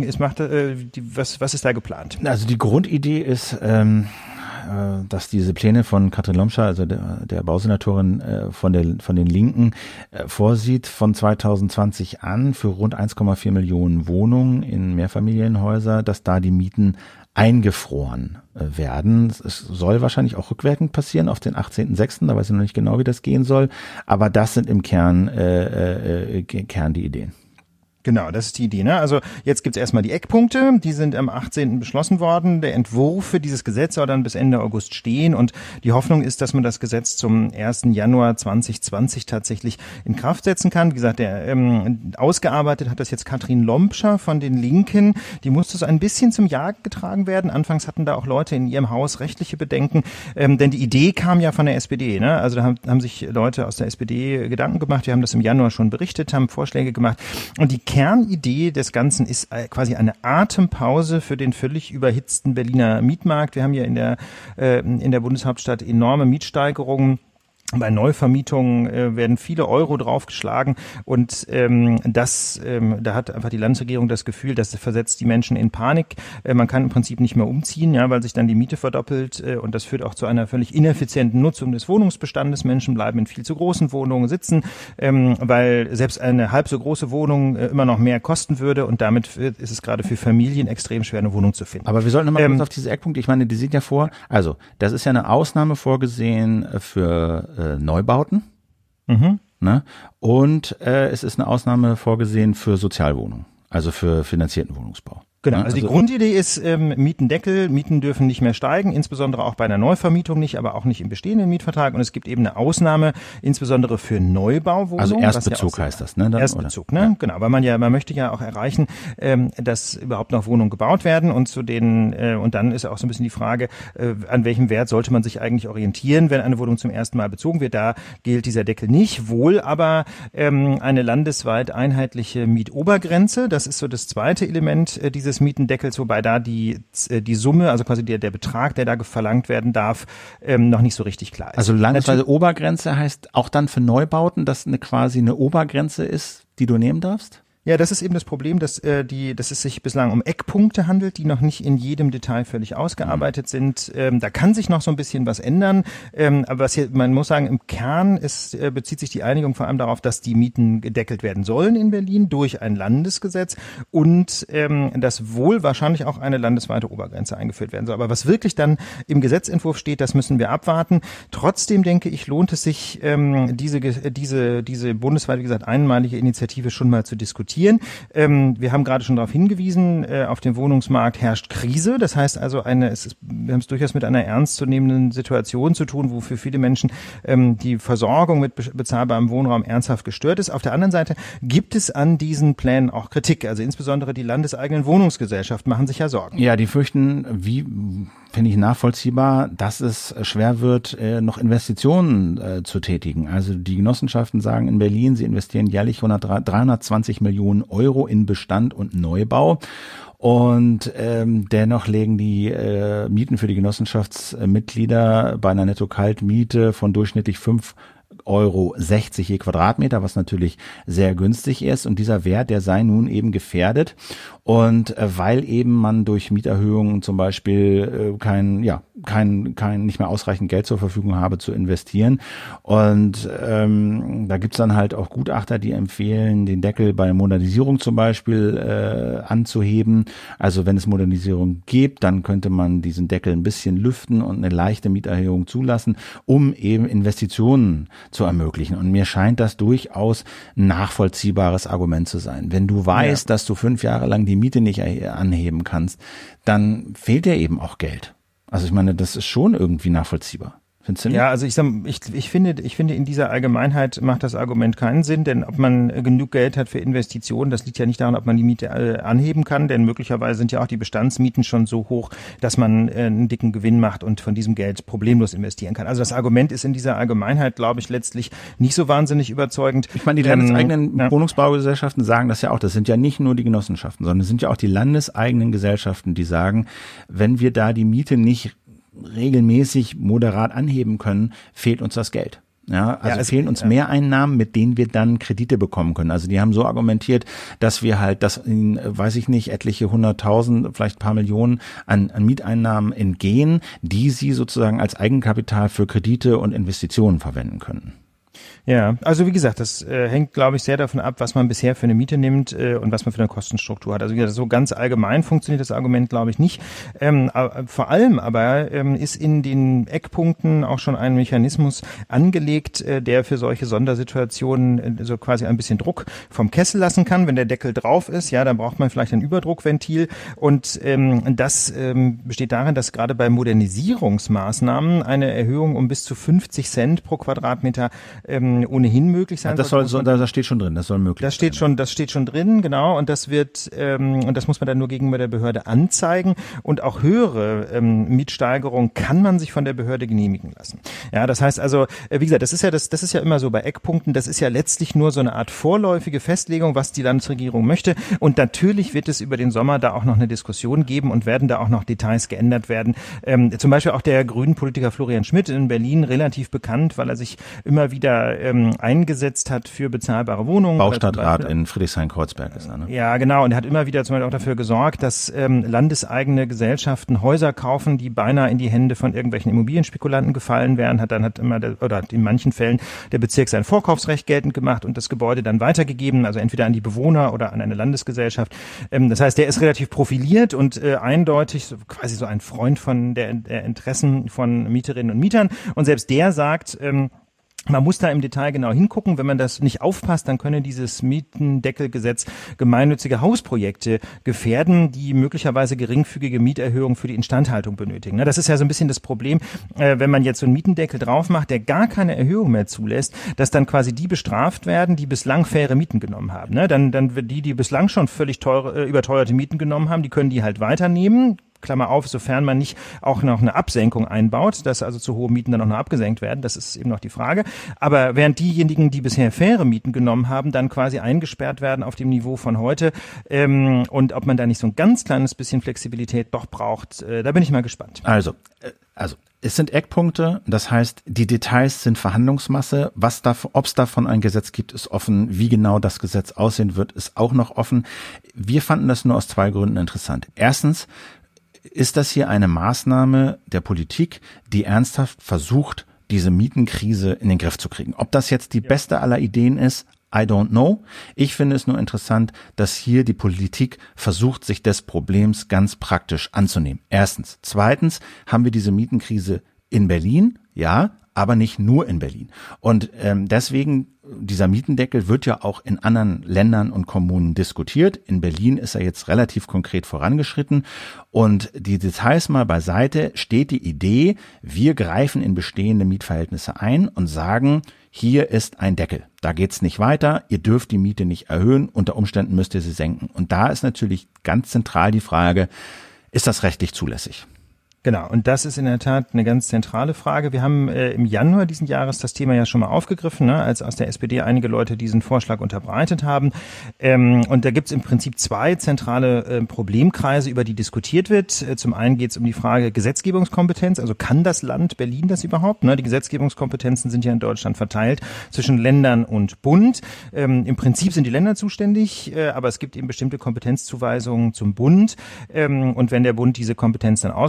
[SPEAKER 2] Was ist da geplant?
[SPEAKER 1] Also die Grundidee ist, dass diese Pläne von Katrin Lomscher, also der Bausenatorin von den Linken, vorsieht von 2020 an für rund 1,4 Millionen Wohnungen in Mehrfamilienhäuser, dass da die Mieten eingefroren werden. Es soll wahrscheinlich auch rückwirkend passieren auf den 18.06., da weiß ich noch nicht genau, wie das gehen soll, aber das sind im Kern die Ideen.
[SPEAKER 2] Genau, das ist die Idee. Ne? Also jetzt gibt's erstmal die Eckpunkte, die sind am 18. beschlossen worden. Der Entwurf für dieses Gesetz soll dann bis Ende August stehen und die Hoffnung ist, dass man das Gesetz zum 1. Januar 2020 tatsächlich in Kraft setzen kann. Wie gesagt, ausgearbeitet hat das jetzt Katrin Lomscher von den Linken. Die musste so ein bisschen zum Jagd getragen werden. Anfangs hatten da auch Leute in ihrem Haus rechtliche Bedenken, denn die Idee kam ja von der SPD. Ne? Also da haben sich Leute aus der SPD Gedanken gemacht. Wir haben das im Januar schon berichtet, haben Vorschläge gemacht und die Kernidee des Ganzen ist quasi eine Atempause für den völlig überhitzten Berliner Mietmarkt. Wir haben ja in der Bundeshauptstadt enorme Mietsteigerungen. Bei Neuvermietungen werden viele Euro draufgeschlagen und da hat einfach die Landesregierung das Gefühl, das versetzt die Menschen in Panik. Man kann im Prinzip nicht mehr umziehen, ja, weil sich dann die Miete verdoppelt und das führt auch zu einer völlig ineffizienten Nutzung des Wohnungsbestandes. Menschen bleiben in viel zu großen Wohnungen sitzen, weil selbst eine halb so große Wohnung immer noch mehr kosten würde und damit ist es gerade für Familien extrem schwer, eine Wohnung zu finden.
[SPEAKER 1] Aber wir sollten nochmal kurz auf diese Eckpunkte, ich meine, die sieht ja vor, also das ist ja eine Ausnahme vorgesehen für Neubauten, ne? Und es ist eine Ausnahme vorgesehen für Sozialwohnungen, also für finanzierten Wohnungsbau.
[SPEAKER 2] Genau, also die Grundidee ist Mietendeckel, Mieten dürfen nicht mehr steigen, insbesondere auch bei einer Neuvermietung nicht, aber auch nicht im bestehenden Mietvertrag und es gibt eben eine Ausnahme, insbesondere für Neubauwohnungen.
[SPEAKER 1] Also Erstbezug heißt das, ne?
[SPEAKER 2] Dann, Erstbezug, oder? Ne? Ja. Genau, weil man möchte ja auch erreichen, dass überhaupt noch Wohnungen gebaut werden und und dann ist auch so ein bisschen die Frage, an welchem Wert sollte man sich eigentlich orientieren, wenn eine Wohnung zum ersten Mal bezogen wird. Da gilt dieser Deckel nicht, wohl aber eine landesweit einheitliche Mietobergrenze. Das ist so das zweite Element dieses Mietendeckels, wobei da die Summe, also quasi der Betrag, der da verlangt werden darf, noch nicht so richtig klar ist.
[SPEAKER 1] Also landesweite Obergrenze heißt auch dann für Neubauten, dass quasi eine Obergrenze ist, die du nehmen darfst?
[SPEAKER 2] Ja, das ist eben das Problem, dass es sich bislang um Eckpunkte handelt, die noch nicht in jedem Detail völlig ausgearbeitet sind. Da kann sich noch so ein bisschen was ändern. Aber man muss sagen, im Kern bezieht sich die Einigung vor allem darauf, dass die Mieten gedeckelt werden sollen in Berlin durch ein Landesgesetz und dass wohl wahrscheinlich auch eine landesweite Obergrenze eingeführt werden soll. Aber was wirklich dann im Gesetzentwurf steht, das müssen wir abwarten. Trotzdem denke ich, lohnt es sich, diese bundesweit, wie gesagt, einmalige Initiative schon mal zu diskutieren. Wir haben gerade schon darauf hingewiesen, auf dem Wohnungsmarkt herrscht Krise. Das heißt also, wir haben es durchaus mit einer ernstzunehmenden Situation zu tun, wo für viele Menschen die Versorgung mit bezahlbarem Wohnraum ernsthaft gestört ist. Auf der anderen Seite gibt es an diesen Plänen auch Kritik. Also insbesondere die landeseigenen Wohnungsgesellschaften machen sich ja Sorgen.
[SPEAKER 1] Ja, die fürchten, finde ich nachvollziehbar, dass es schwer wird, noch Investitionen zu tätigen. Also die Genossenschaften sagen in Berlin, sie investieren jährlich 320 Millionen Euro in Bestand und Neubau. Und dennoch legen die Mieten für die Genossenschaftsmitglieder bei einer Netto-Kaltmiete von durchschnittlich 5,60 € je Quadratmeter, was natürlich sehr günstig ist. Und dieser Wert, der sei nun eben gefährdet. Und weil eben man durch Mieterhöhungen zum Beispiel kein nicht mehr ausreichend Geld zur Verfügung habe zu investieren. Und da gibt's dann halt auch Gutachter, die empfehlen, den Deckel bei Modernisierung zum Beispiel anzuheben. Also wenn es Modernisierung gibt, dann könnte man diesen Deckel ein bisschen lüften und eine leichte Mieterhöhung zulassen, um eben Investitionen zu ermöglichen. Und mir scheint das durchaus ein nachvollziehbares Argument zu sein. Wenn du weißt, dass du 5 Jahre lang die Miete nicht anheben kannst, dann fehlt dir eben auch Geld. Also ich meine, das ist schon irgendwie nachvollziehbar. Findest du nicht?
[SPEAKER 2] Ja, also ich finde, in dieser Allgemeinheit macht das Argument keinen Sinn, denn ob man genug Geld hat für Investitionen, das liegt ja nicht daran, ob man die Miete anheben kann, denn möglicherweise sind ja auch die Bestandsmieten schon so hoch, dass man einen dicken Gewinn macht und von diesem Geld problemlos investieren kann. Also das Argument ist in dieser Allgemeinheit, glaube ich, letztlich nicht so wahnsinnig überzeugend.
[SPEAKER 1] Ich meine, die landeseigenen Wohnungsbaugesellschaften sagen das ja auch. Das sind ja nicht nur die Genossenschaften, sondern es sind ja auch die landeseigenen Gesellschaften, die sagen, wenn wir da die Miete nicht regelmäßig moderat anheben können, fehlt uns das Geld. Ja, also fehlen uns Mehreinnahmen, mit denen wir dann Kredite bekommen können. Also die haben so argumentiert, dass wir halt das in, weiß ich nicht, etliche 100.000, vielleicht ein paar Millionen an Mieteinnahmen entgehen, die sie sozusagen als Eigenkapital für Kredite und Investitionen verwenden können.
[SPEAKER 2] Ja, also wie gesagt, das hängt, glaube ich, sehr davon ab, was man bisher für eine Miete nimmt und was man für eine Kostenstruktur hat. Also wie gesagt, so ganz allgemein funktioniert das Argument, glaube ich, nicht. Vor allem aber ist in den Eckpunkten auch schon ein Mechanismus angelegt, der für solche Sondersituationen so quasi ein bisschen Druck vom Kessel lassen kann. Wenn der Deckel drauf ist, ja, dann braucht man vielleicht ein Überdruckventil. Und das besteht darin, dass gerade bei Modernisierungsmaßnahmen eine Erhöhung um bis zu 50 Cent pro Quadratmeter ohnehin möglich sein.
[SPEAKER 1] Das das steht schon drin, das soll möglich sein.
[SPEAKER 2] Das steht schon drin, genau, und das wird und das muss man dann nur gegenüber der Behörde anzeigen, und auch höhere Mietsteigerungen kann man sich von der Behörde genehmigen lassen. Ja, das heißt also, wie gesagt, das ist ja immer so bei Eckpunkten, das ist ja letztlich nur so eine Art vorläufige Festlegung, was die Landesregierung möchte, und natürlich wird es über den Sommer da auch noch eine Diskussion geben und werden da auch noch Details geändert werden. Zum Beispiel auch der grünen Politiker Florian Schmidt in Berlin, relativ bekannt, weil er sich immer wieder eingesetzt hat für bezahlbare Wohnungen.
[SPEAKER 1] Baustadtrat in Friedrichshain-Kreuzberg ist er, ne?
[SPEAKER 2] Ja, genau. Und er hat immer wieder zum Beispiel auch dafür gesorgt, dass landeseigene Gesellschaften Häuser kaufen, die beinahe in die Hände von irgendwelchen Immobilienspekulanten gefallen wären. Hat in manchen Fällen der Bezirk sein Vorkaufsrecht geltend gemacht und das Gebäude dann weitergegeben, also entweder an die Bewohner oder an eine Landesgesellschaft. Das heißt, der ist relativ profiliert und eindeutig quasi so ein Freund von der Interessen von Mieterinnen und Mietern. Und selbst der sagt, man muss da im Detail genau hingucken. Wenn man das nicht aufpasst, dann könne dieses Mietendeckelgesetz gemeinnützige Hausprojekte gefährden, die möglicherweise geringfügige Mieterhöhungen für die Instandhaltung benötigen. Das ist ja so ein bisschen das Problem, wenn man jetzt so einen Mietendeckel drauf macht, der gar keine Erhöhung mehr zulässt, dass dann quasi die bestraft werden, die bislang faire Mieten genommen haben. Dann wird die bislang schon völlig überteuerte Mieten genommen haben, die können die halt weiternehmen. Klammer auf, sofern man nicht auch noch eine Absenkung einbaut, dass also zu hohe Mieten dann auch noch abgesenkt werden, das ist eben noch die Frage. Aber während diejenigen, die bisher faire Mieten genommen haben, dann quasi eingesperrt werden auf dem Niveau von heute, und ob man da nicht so ein ganz kleines bisschen Flexibilität doch braucht, da bin ich mal gespannt.
[SPEAKER 1] Also es sind Eckpunkte, das heißt, die Details sind Verhandlungsmasse. Ob es davon ein Gesetz gibt, ist offen. Wie genau das Gesetz aussehen wird, ist auch noch offen. Wir fanden das nur aus 2 Gründen interessant. Erstens ist das hier eine Maßnahme der Politik, die ernsthaft versucht, diese Mietenkrise in den Griff zu kriegen. Ob das jetzt die beste aller Ideen ist, I don't know. Ich finde es nur interessant, dass hier die Politik versucht, sich des Problems ganz praktisch anzunehmen. Erstens. Zweitens haben wir diese Mietenkrise in Berlin, ja, aber nicht nur in Berlin. Und deswegen, dieser Mietendeckel wird ja auch in anderen Ländern und Kommunen diskutiert. In Berlin ist er jetzt relativ konkret vorangeschritten. Und die Details mal beiseite, steht die Idee, wir greifen in bestehende Mietverhältnisse ein und sagen, hier ist ein Deckel. Da geht's nicht weiter. Ihr dürft die Miete nicht erhöhen. Unter Umständen müsst ihr sie senken. Und da ist natürlich ganz zentral die Frage, ist das rechtlich zulässig?
[SPEAKER 2] Genau, und das ist in der Tat eine ganz zentrale Frage. Wir haben im Januar diesen Jahres das Thema ja schon mal aufgegriffen, als aus der SPD einige Leute diesen Vorschlag unterbreitet haben. Und da gibt es im Prinzip 2 zentrale Problemkreise, über die diskutiert wird. Zum einen geht es um die Frage Gesetzgebungskompetenz, also kann das Land Berlin das überhaupt? Die Gesetzgebungskompetenzen sind ja in Deutschland verteilt zwischen Ländern und Bund. Im Prinzip sind die Länder zuständig, aber es gibt eben bestimmte Kompetenzzuweisungen zum Bund. Und wenn der Bund diese Kompetenz dann ausgeschöpft hat,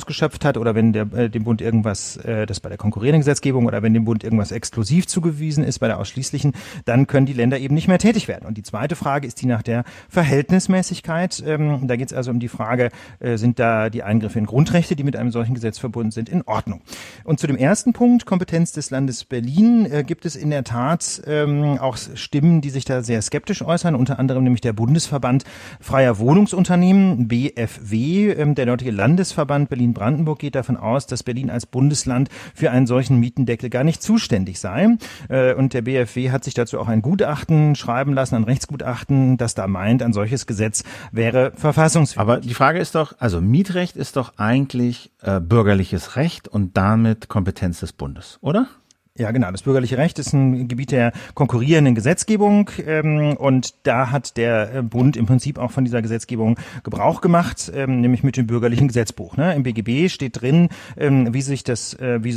[SPEAKER 2] hat oder wenn dem Bund irgendwas, das bei der konkurrierenden Gesetzgebung oder wenn dem Bund irgendwas exklusiv zugewiesen ist bei der ausschließlichen, dann können die Länder eben nicht mehr tätig werden. Und die zweite Frage ist die nach der Verhältnismäßigkeit. Da geht es also um die Frage, sind da die Eingriffe in Grundrechte, die mit einem solchen Gesetz verbunden sind, in Ordnung? Und zu dem ersten Punkt, Kompetenz des Landes Berlin, gibt es in der Tat auch Stimmen, die sich da sehr skeptisch äußern, unter anderem nämlich der Bundesverband Freier Wohnungsunternehmen, BFW. Der dortige Landesverband Berlin-Brandenburg geht davon aus, dass Berlin als Bundesland für einen solchen Mietendeckel gar nicht zuständig sei. Und der BFW hat sich dazu auch ein Gutachten schreiben lassen, ein Rechtsgutachten, das da meint, ein solches Gesetz wäre verfassungswidrig.
[SPEAKER 1] Aber die Frage ist doch, also Mietrecht ist doch eigentlich bürgerliches Recht und damit Kompetenz des Bundes, oder?
[SPEAKER 2] Ja, genau. Das bürgerliche Recht ist ein Gebiet der konkurrierenden Gesetzgebung und da hat der Bund im Prinzip auch von dieser Gesetzgebung Gebrauch gemacht, nämlich mit dem bürgerlichen Gesetzbuch. Ne? Im BGB steht drin, wie sich das,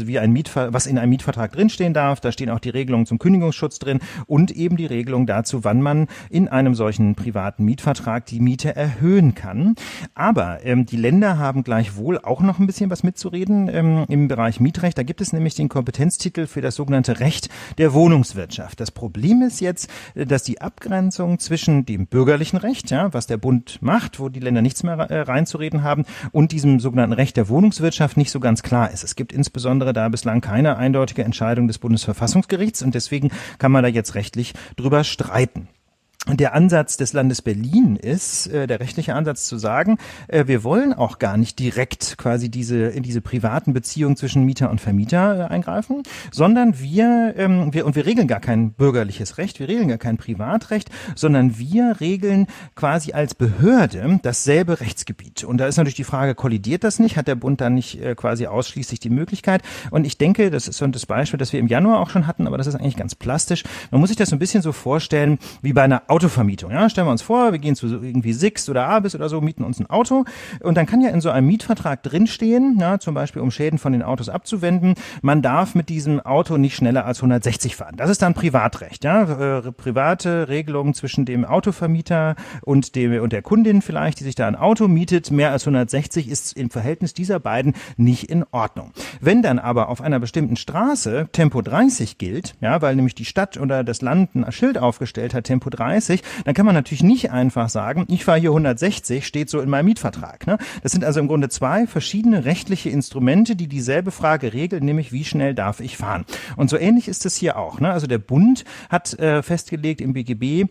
[SPEAKER 2] was in einem Mietvertrag drinstehen darf. Da stehen auch die Regelungen zum Kündigungsschutz drin und eben die Regelung dazu, wann man in einem solchen privaten Mietvertrag die Miete erhöhen kann. Aber die Länder haben gleichwohl auch noch ein bisschen was mitzureden im Bereich Mietrecht. Da gibt es nämlich den Kompetenztitel für das sogenannte Recht der Wohnungswirtschaft. Das Problem ist jetzt, dass die Abgrenzung zwischen dem bürgerlichen Recht, ja, was der Bund macht, wo die Länder nichts mehr reinzureden haben, und diesem sogenannten Recht der Wohnungswirtschaft nicht so ganz klar ist. Es gibt insbesondere da bislang keine eindeutige Entscheidung des Bundesverfassungsgerichts und deswegen kann man da jetzt rechtlich drüber streiten. Und der Ansatz des Landes Berlin ist, der rechtliche Ansatz zu sagen, wir wollen auch gar nicht direkt quasi in diese privaten Beziehungen zwischen Mieter und Vermieter eingreifen, sondern wir regeln gar kein bürgerliches Recht, wir regeln gar kein Privatrecht, sondern wir regeln quasi als Behörde dasselbe Rechtsgebiet. Und da ist natürlich die Frage, kollidiert das nicht? Hat der Bund da nicht quasi ausschließlich die Möglichkeit? Und ich denke, das ist so das Beispiel, das wir im Januar auch schon hatten, aber das ist eigentlich ganz plastisch. Man muss sich das so ein bisschen so vorstellen, wie bei einer Autovermietung. Ja, stellen wir uns vor, wir gehen zu irgendwie Sixt oder Abis oder so, mieten uns ein Auto und dann kann ja in so einem Mietvertrag drinstehen, ja, zum Beispiel um Schäden von den Autos abzuwenden, man darf mit diesem Auto nicht schneller als 160 fahren. Das ist dann Privatrecht, ja, private Regelungen zwischen dem Autovermieter und der Kundin vielleicht, die sich da ein Auto mietet, mehr als 160 ist im Verhältnis dieser beiden nicht in Ordnung. Wenn dann aber auf einer bestimmten Straße Tempo 30 gilt, ja, weil nämlich die Stadt oder das Land ein Schild aufgestellt hat, Tempo 30, dann kann man natürlich nicht einfach sagen, ich fahre hier 160, steht so in meinem Mietvertrag. Ne? Das sind also im Grunde zwei verschiedene rechtliche Instrumente, die dieselbe Frage regeln, nämlich wie schnell darf ich fahren. Und so ähnlich ist es hier auch. Ne? Also der Bund hat festgelegt im BGB,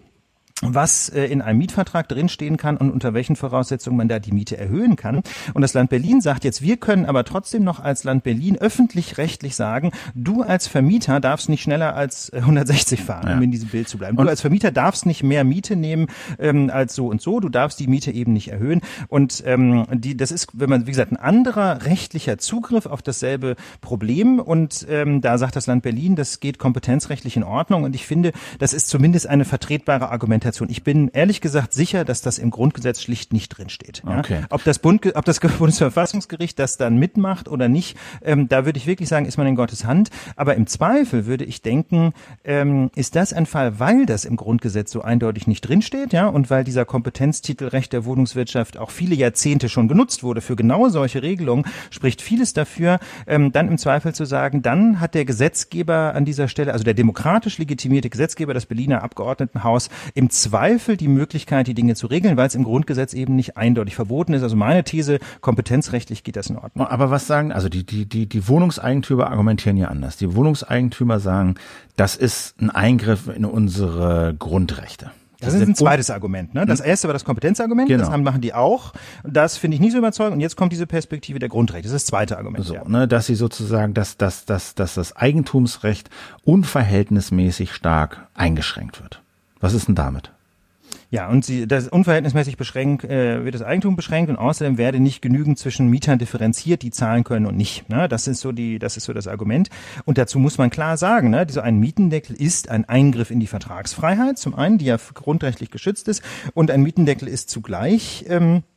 [SPEAKER 2] was in einem Mietvertrag drinstehen kann und unter welchen Voraussetzungen man da die Miete erhöhen kann. Und das Land Berlin sagt jetzt, wir können aber trotzdem noch als Land Berlin öffentlich-rechtlich sagen, du als Vermieter darfst nicht schneller als 160 fahren, um in diesem Bild zu bleiben. Du als Vermieter darfst nicht mehr Miete nehmen als so und so, du darfst die Miete eben nicht erhöhen. Und das ist, wenn man, wie gesagt, ein anderer rechtlicher Zugriff auf dasselbe Problem. Und da sagt das Land Berlin, das geht kompetenzrechtlich in Ordnung. Und ich finde, das ist zumindest eine vertretbare Argumentation. Ich bin ehrlich gesagt sicher, dass das im Grundgesetz schlicht nicht drinsteht. Ja?
[SPEAKER 1] Okay.
[SPEAKER 2] Ob das Bundesverfassungsgericht das dann mitmacht oder nicht, da würde ich wirklich sagen, ist man in Gottes Hand. Aber im Zweifel würde ich denken, ist das ein Fall, weil das im Grundgesetz so eindeutig nicht drinsteht, ja, und weil dieser Kompetenztitel Recht der Wohnungswirtschaft auch viele Jahrzehnte schon genutzt wurde für genau solche Regelungen, spricht vieles dafür, dann im Zweifel zu sagen, dann hat der Gesetzgeber an dieser Stelle, also der demokratisch legitimierte Gesetzgeber, das Berliner Abgeordnetenhaus, im Zweifel die Möglichkeit, die Dinge zu regeln, weil es im Grundgesetz eben nicht eindeutig verboten ist. Also meine These, kompetenzrechtlich geht das in Ordnung.
[SPEAKER 1] Aber was sagen, also die Wohnungseigentümer argumentieren ja anders. Die Wohnungseigentümer sagen, das ist ein Eingriff in unsere Grundrechte.
[SPEAKER 2] Das ist ein zweites Argument. Ne? Das erste war das Kompetenzargument, genau. Das machen die auch. Das finde ich nicht so überzeugend. Und jetzt kommt diese Perspektive der Grundrechte. Das ist das zweite Argument.
[SPEAKER 1] So, ne, dass sie sozusagen, dass das Eigentumsrecht unverhältnismäßig stark eingeschränkt wird. Was ist denn damit?
[SPEAKER 2] Ja, und das unverhältnismäßig wird das Eigentum beschränkt und außerdem werde nicht genügend zwischen Mietern differenziert, die zahlen können und nicht. Ne? Das ist so das Argument. Und dazu muss man klar sagen, ne, so ein Mietendeckel ist ein Eingriff in die Vertragsfreiheit, zum einen, die ja grundrechtlich geschützt ist, und ein Mietendeckel ist zugleich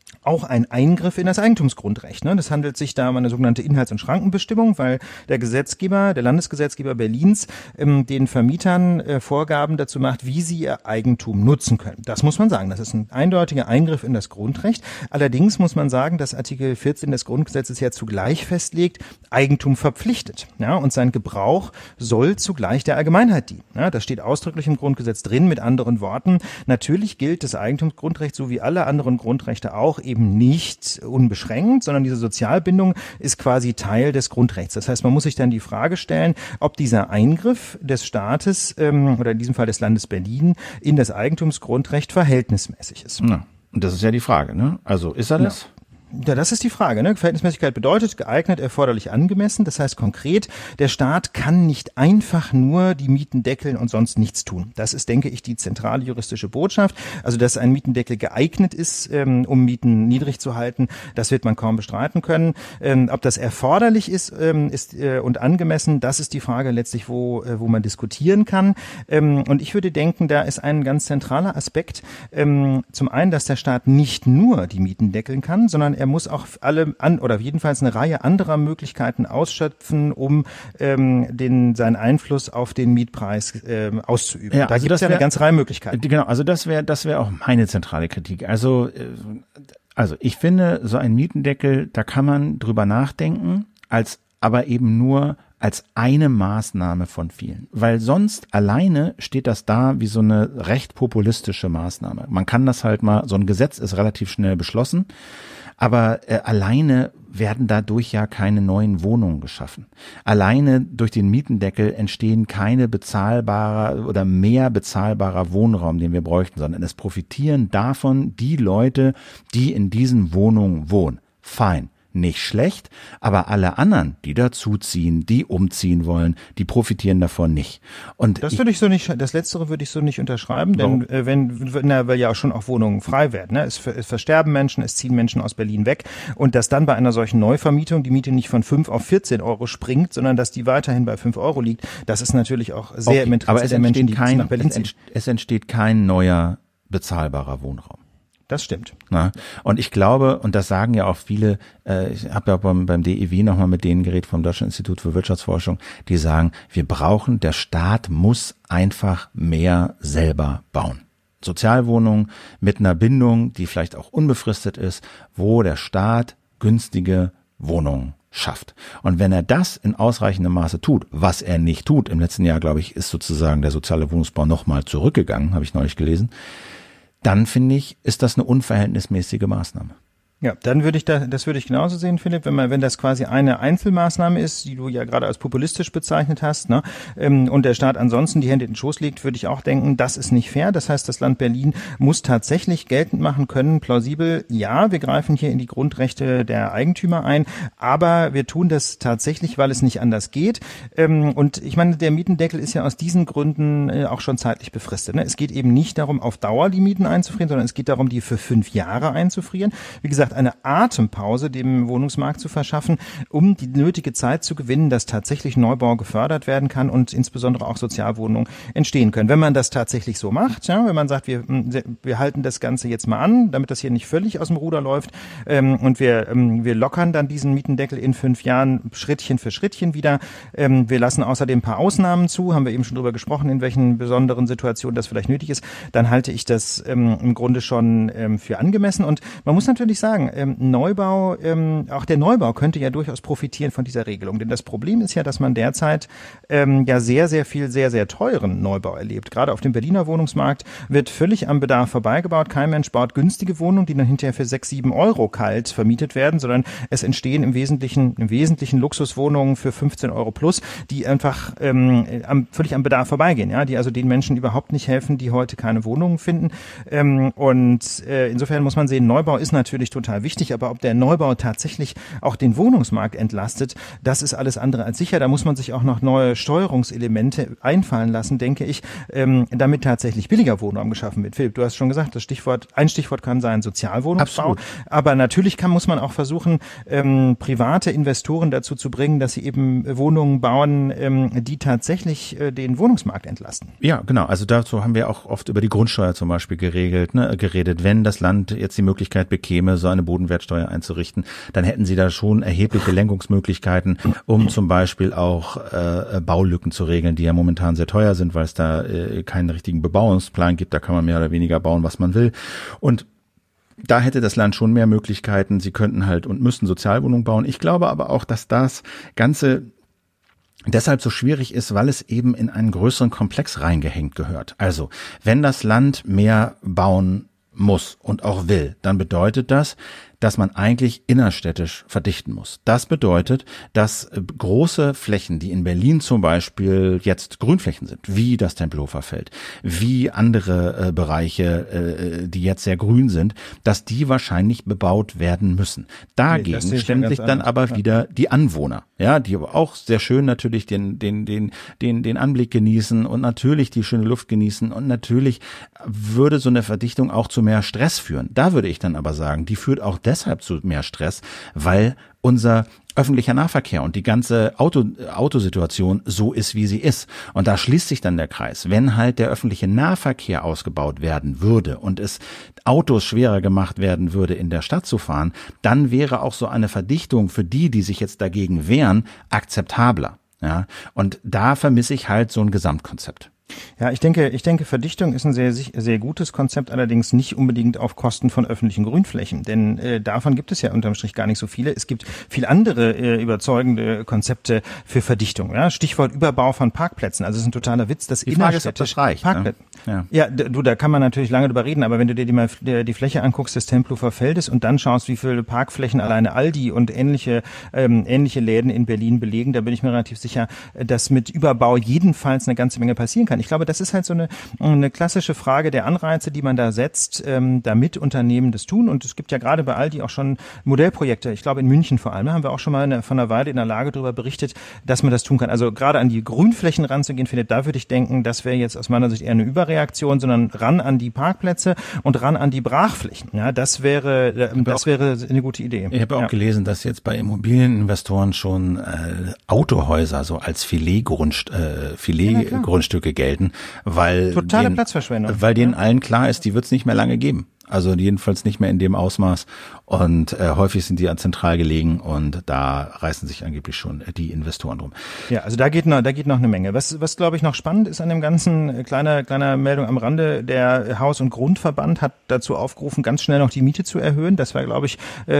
[SPEAKER 2] auch ein Eingriff in das Eigentumsgrundrecht. Ne? Das handelt sich da um eine sogenannte Inhalts- und Schrankenbestimmung, weil der Gesetzgeber, der Landesgesetzgeber Berlins, den Vermietern Vorgaben dazu macht, wie sie ihr Eigentum nutzen können. Das muss man sagen. Das ist ein eindeutiger Eingriff in das Grundrecht. Allerdings muss man sagen, dass Artikel 14 des Grundgesetzes ja zugleich festlegt, Eigentum verpflichtet. Ja? Und sein Gebrauch soll zugleich der Allgemeinheit dienen. Ja? Das steht ausdrücklich im Grundgesetz drin. Mit anderen Worten, natürlich gilt das Eigentumsgrundrecht so wie alle anderen Grundrechte auch eben nicht unbeschränkt, sondern diese Sozialbindung ist quasi Teil des Grundrechts. Das heißt, man muss sich dann die Frage stellen, ob dieser Eingriff des Staates oder in diesem Fall des Landes Berlin in das Eigentumsgrundrecht verhältnismäßig ist.
[SPEAKER 1] Ja, und das ist ja die Frage, ne? Also ist er das?
[SPEAKER 2] Ja. Ja, das ist die Frage. Ne? Verhältnismäßigkeit bedeutet geeignet, erforderlich, angemessen. Das heißt konkret, der Staat kann nicht einfach nur die Mieten deckeln und sonst nichts tun. Das ist, denke ich, die zentrale juristische Botschaft. Also, dass ein Mietendeckel geeignet ist, um Mieten niedrig zu halten, das wird man kaum bestreiten können. Ob das erforderlich ist, und angemessen, das ist die Frage letztlich, wo man diskutieren kann. Und ich würde denken, da ist ein ganz zentraler Aspekt. Zum einen, dass der Staat nicht nur die Mieten deckeln kann, sondern er muss auch oder jedenfalls eine Reihe anderer Möglichkeiten ausschöpfen, um seinen Einfluss auf den Mietpreis auszuüben.
[SPEAKER 1] Ja,
[SPEAKER 2] da
[SPEAKER 1] also
[SPEAKER 2] gibt es ja eine ganze Reihe Möglichkeiten.
[SPEAKER 1] Genau, also das wäre auch meine zentrale Kritik. Also ich finde, so ein Mietendeckel, da kann man drüber nachdenken, aber eben nur als eine Maßnahme von vielen. Weil sonst alleine steht das da wie so eine recht populistische Maßnahme. Man kann das halt mal, so ein Gesetz ist relativ schnell beschlossen, aber alleine werden dadurch ja keine neuen Wohnungen geschaffen. Alleine durch den Mietendeckel entstehen keine bezahlbarer oder mehr bezahlbarer Wohnraum, den wir bräuchten, sondern es profitieren davon die Leute, die in diesen Wohnungen wohnen. Fein. Nicht schlecht, aber alle anderen, die dazuziehen, die umziehen wollen, die profitieren davon nicht. Und
[SPEAKER 2] das Letztere würde ich so nicht unterschreiben, denn weil ja auch schon auch Wohnungen frei werden. Ne? Es versterben Menschen, es ziehen Menschen aus Berlin weg und dass dann bei einer solchen Neuvermietung die Miete nicht von 5 auf 14 Euro springt, sondern dass die weiterhin bei 5 Euro liegt, das ist natürlich auch sehr im Interesse der Menschen, die nach Berlin ziehen.
[SPEAKER 1] Es entsteht kein neuer bezahlbarer Wohnraum.
[SPEAKER 2] Das stimmt.
[SPEAKER 1] Na, und ich glaube, und das sagen ja auch viele, ich habe ja beim DIW nochmal mit denen geredet vom Deutschen Institut für Wirtschaftsforschung, die sagen, der Staat muss einfach mehr selber bauen. Sozialwohnungen mit einer Bindung, die vielleicht auch unbefristet ist, wo der Staat günstige Wohnungen schafft. Und wenn er das in ausreichendem Maße tut, was er nicht tut, im letzten Jahr, glaube ich, ist sozusagen der soziale Wohnungsbau nochmal zurückgegangen, habe ich neulich gelesen, dann finde ich, ist das eine unverhältnismäßige Maßnahme.
[SPEAKER 2] Ja, dann das würde ich genauso sehen, Philipp, wenn das quasi eine Einzelmaßnahme ist, die du ja gerade als populistisch bezeichnet hast, ne, und der Staat ansonsten die Hände in den Schoß legt, würde ich auch denken, das ist nicht fair. Das heißt, das Land Berlin muss tatsächlich geltend machen können, plausibel, ja, wir greifen hier in die Grundrechte der Eigentümer ein, aber wir tun das tatsächlich, weil es nicht anders geht. Und ich meine, der Mietendeckel ist ja aus diesen Gründen auch schon zeitlich befristet. Ne? Es geht eben nicht darum, auf Dauer die Mieten einzufrieren, sondern es geht darum, die für 5 Jahre einzufrieren. Wie gesagt, eine Atempause dem Wohnungsmarkt zu verschaffen, um die nötige Zeit zu gewinnen, dass tatsächlich Neubau gefördert werden kann und insbesondere auch Sozialwohnungen entstehen können. Wenn man das tatsächlich so macht, ja, wenn man sagt, wir halten das Ganze jetzt mal an, damit das hier nicht völlig aus dem Ruder läuft, und wir lockern dann diesen Mietendeckel in 5 Jahren Schrittchen für Schrittchen wieder. Wir lassen außerdem ein paar Ausnahmen zu, haben wir eben schon drüber gesprochen, in welchen besonderen Situationen das vielleicht nötig ist, dann halte ich das im Grunde schon für angemessen. Und man muss natürlich sagen, Neubau, auch der Neubau könnte ja durchaus profitieren von dieser Regelung. Denn das Problem ist ja, dass man derzeit ja sehr, sehr viel, sehr, sehr teuren Neubau erlebt. Gerade auf dem Berliner Wohnungsmarkt wird völlig am Bedarf vorbeigebaut. Kein Mensch baut günstige Wohnungen, die dann hinterher für 6, 7 Euro kalt vermietet werden, sondern es entstehen im Wesentlichen Luxuswohnungen für 15 Euro plus, die einfach völlig am Bedarf vorbeigehen, ja, die also den Menschen überhaupt nicht helfen, die heute keine Wohnungen finden. Insofern muss man sehen, Neubau ist natürlich total wichtig, aber ob der Neubau tatsächlich auch den Wohnungsmarkt entlastet, das ist alles andere als sicher. Da muss man sich auch noch neue Steuerungselemente einfallen lassen, denke ich, damit tatsächlich billiger Wohnraum geschaffen wird. Philipp, du hast schon gesagt, ein Stichwort kann sein Sozialwohnungsbau. Absolut. Aber natürlich muss man auch versuchen, private Investoren dazu zu bringen, dass sie eben Wohnungen bauen, die tatsächlich den Wohnungsmarkt entlasten.
[SPEAKER 1] Ja, genau. Also dazu haben wir auch oft über die Grundsteuer zum Beispiel geredet, wenn das Land jetzt die Möglichkeit bekäme, so eine eine Bodenwertsteuer einzurichten, dann hätten sie da schon erhebliche Lenkungsmöglichkeiten, um zum Beispiel auch Baulücken zu regeln, die ja momentan sehr teuer sind, weil es da keinen richtigen Bebauungsplan gibt. Da kann man mehr oder weniger bauen, was man will. Und da hätte das Land schon mehr Möglichkeiten. Sie könnten halt und müssten Sozialwohnungen bauen. Ich glaube aber auch, dass das Ganze deshalb so schwierig ist, weil es eben in einen größeren Komplex reingehängt gehört. Also, wenn das Land mehr bauen muss und auch will, dann bedeutet das, dass man eigentlich innerstädtisch verdichten muss. Das bedeutet, dass große Flächen, die in Berlin zum Beispiel jetzt Grünflächen sind, wie das Tempelhofer Feld, wie andere Bereiche, die jetzt sehr grün sind, dass die wahrscheinlich bebaut werden müssen. Dagegen stemmen sich dann aber wieder die Anwohner, ja, die aber auch sehr schön natürlich den Anblick genießen und natürlich die schöne Luft genießen und natürlich würde so eine Verdichtung auch zu mehr Stress führen. Da würde ich dann aber sagen, die führt auch deshalb zu mehr Stress, weil unser öffentlicher Nahverkehr und die ganze Autosituation so ist, wie sie ist. Und da schließt sich dann der Kreis. Wenn halt der öffentliche Nahverkehr ausgebaut werden würde und es Autos schwerer gemacht werden würde, in der Stadt zu fahren, dann wäre auch so eine Verdichtung für die sich jetzt dagegen wehren, akzeptabler. Ja? Und da vermisse ich halt so ein Gesamtkonzept.
[SPEAKER 2] Ja, ich denke, Verdichtung ist ein sehr, sehr gutes Konzept, allerdings nicht unbedingt auf Kosten von öffentlichen Grünflächen, denn davon gibt es ja unterm Strich gar nicht so viele. Es gibt viel andere überzeugende Konzepte für Verdichtung. Ja? Stichwort Überbau von Parkplätzen. Also es ist ein totaler Witz, dass
[SPEAKER 1] die Frage ist, ob das reicht.
[SPEAKER 2] Parkplätze. Ne? Ja, da kann man natürlich lange drüber reden, aber wenn du dir mal die Fläche anguckst des Tempelhofer Feldes und dann schaust, wie viele Parkflächen alleine Aldi und ähnliche Läden in Berlin belegen, da bin ich mir relativ sicher, dass mit Überbau jedenfalls eine ganze Menge passieren kann. Ich glaube, das ist halt so eine klassische Frage der Anreize, die man da setzt, damit Unternehmen das tun. Und es gibt ja gerade bei Aldi auch schon Modellprojekte. Ich glaube, in München vor allem, da haben wir auch schon mal von einer Weile in der Lage darüber berichtet, dass man das tun kann. Also gerade an die Grünflächen ranzugehen, da würde ich denken, das wäre jetzt aus meiner Sicht eher eine Überreaktion, sondern ran an die Parkplätze und ran an die Brachflächen. Ja, das wäre eine gute Idee.
[SPEAKER 1] Ich habe auch gelesen, dass jetzt bei Immobilieninvestoren schon Autohäuser so als Filetgrundstücke gelten, weil
[SPEAKER 2] totale Platzverschwendung.
[SPEAKER 1] Weil denen allen klar ist, die wird es nicht mehr lange geben. Also jedenfalls nicht mehr in dem Ausmaß und häufig sind die zentral gelegen und da reißen sich angeblich schon die Investoren drum.
[SPEAKER 2] Ja, also da geht noch eine Menge. Was glaube ich noch spannend ist an dem Ganzen, kleiner Meldung am Rande, der Haus- und Grundverband hat dazu aufgerufen, ganz schnell noch die Miete zu erhöhen. Das war, glaube ich,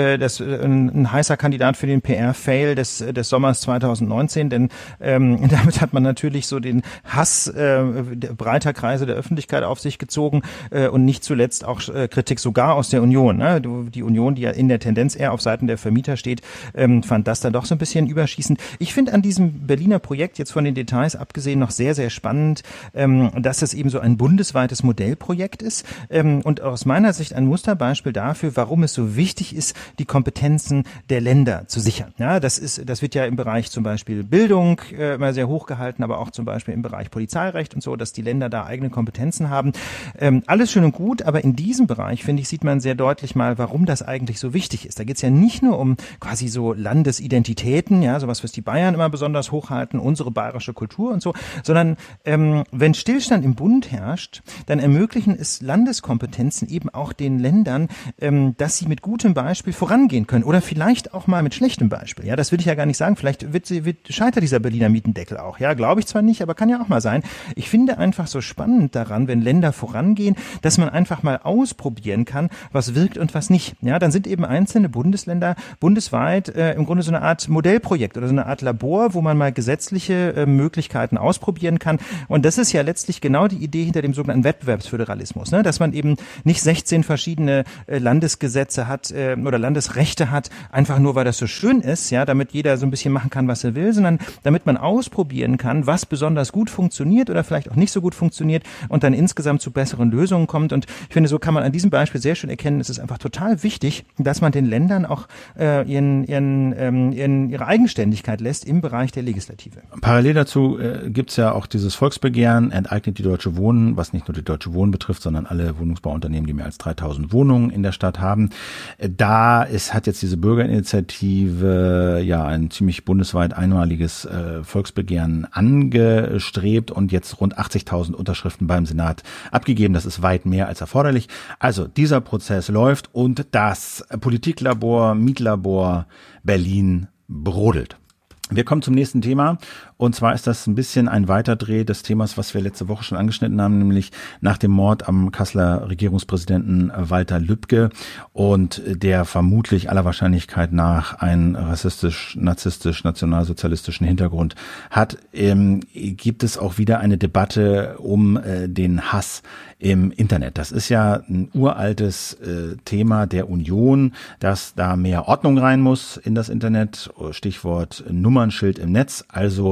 [SPEAKER 2] ein heißer Kandidat für den PR-Fail des Sommers 2019, denn damit hat man natürlich so den Hass breiter Kreise der Öffentlichkeit auf sich gezogen und nicht zuletzt auch Kritik sogar aus der Union. Ne? Die Union, die ja in der Tendenz eher auf Seiten der Vermieter steht, fand das dann doch so ein bisschen überschießend. Ich finde an diesem Berliner Projekt jetzt von den Details abgesehen noch sehr, sehr spannend, dass es eben so ein bundesweites Modellprojekt ist und aus meiner Sicht ein Musterbeispiel dafür, warum es so wichtig ist, die Kompetenzen der Länder zu sichern. Ja, das wird ja im Bereich zum Beispiel Bildung immer sehr hoch gehalten, aber auch zum Beispiel im Bereich Polizeirecht und so, dass die Länder da eigene Kompetenzen haben. Alles schön und gut, aber in diesem Bereich, finde ich, sieht man sehr deutlich mal, warum das eigentlich so wichtig ist. Da geht es ja nicht nur um quasi so Landesidentitäten, ja, sowas, was die Bayern immer besonders hochhalten, unsere bayerische Kultur und so, sondern wenn Stillstand im Bund herrscht, dann ermöglichen es Landeskompetenzen eben auch den Ländern, dass sie mit gutem Beispiel vorangehen können oder vielleicht auch mal mit schlechtem Beispiel. Ja, das will ich ja gar nicht sagen. Vielleicht scheitert dieser Berliner Mietendeckel auch. Ja, glaube ich zwar nicht, aber kann ja auch mal sein. Ich finde einfach so spannend daran, wenn Länder vorangehen, dass man einfach mal ausprobieren kann, was wirkt und was nicht. Ja, dann sind eben einzelne Bundesländer bundesweit im Grunde so eine Art Modellprojekt oder so eine Art Labor, wo man mal gesetzliche Möglichkeiten ausprobieren kann. Und das ist ja letztlich genau die Idee hinter dem sogenannten Wettbewerbsföderalismus, ne? Dass man eben nicht 16 verschiedene Landesgesetze hat oder Landesrechte hat, einfach nur, weil das so schön ist, ja, damit jeder so ein bisschen machen kann, was er will, sondern damit man ausprobieren kann, was besonders gut funktioniert oder vielleicht auch nicht so gut funktioniert und dann insgesamt zu besseren Lösungen kommt. Und ich finde, so kann man an diesem Beispiel sehr schön erkennen, es ist einfach total wichtig, dass man den Ländern auch ihre Eigenständigkeit lässt im Bereich der Legislative.
[SPEAKER 1] Parallel dazu gibt's ja auch dieses Volksbegehren, enteignet die Deutsche Wohnen, was nicht nur die Deutsche Wohnen betrifft, sondern alle Wohnungsbauunternehmen, die mehr als 3000 Wohnungen in der Stadt haben. Hat jetzt diese Bürgerinitiative ja ein ziemlich bundesweit einmaliges Volksbegehren angestrebt und jetzt rund 80.000 Unterschriften beim Senat abgegeben. Das ist weit mehr als erforderlich. Also dieser Prozess läuft und das Das Politiklabor, Mietlabor Berlin brodelt. Wir kommen zum nächsten Thema, und zwar ist das ein bisschen ein Weiterdreh des Themas, was wir letzte Woche schon angeschnitten haben, nämlich nach dem Mord am Kasseler Regierungspräsidenten Walter Lübcke und der vermutlich aller Wahrscheinlichkeit nach einen rassistisch, narzisstisch, nationalsozialistischen Hintergrund hat, gibt es auch wieder eine Debatte um den Hass im Internet. Das ist ja ein uraltes Thema der Union, dass da mehr Ordnung rein muss in das Internet, Stichwort Nummernschild im Netz, also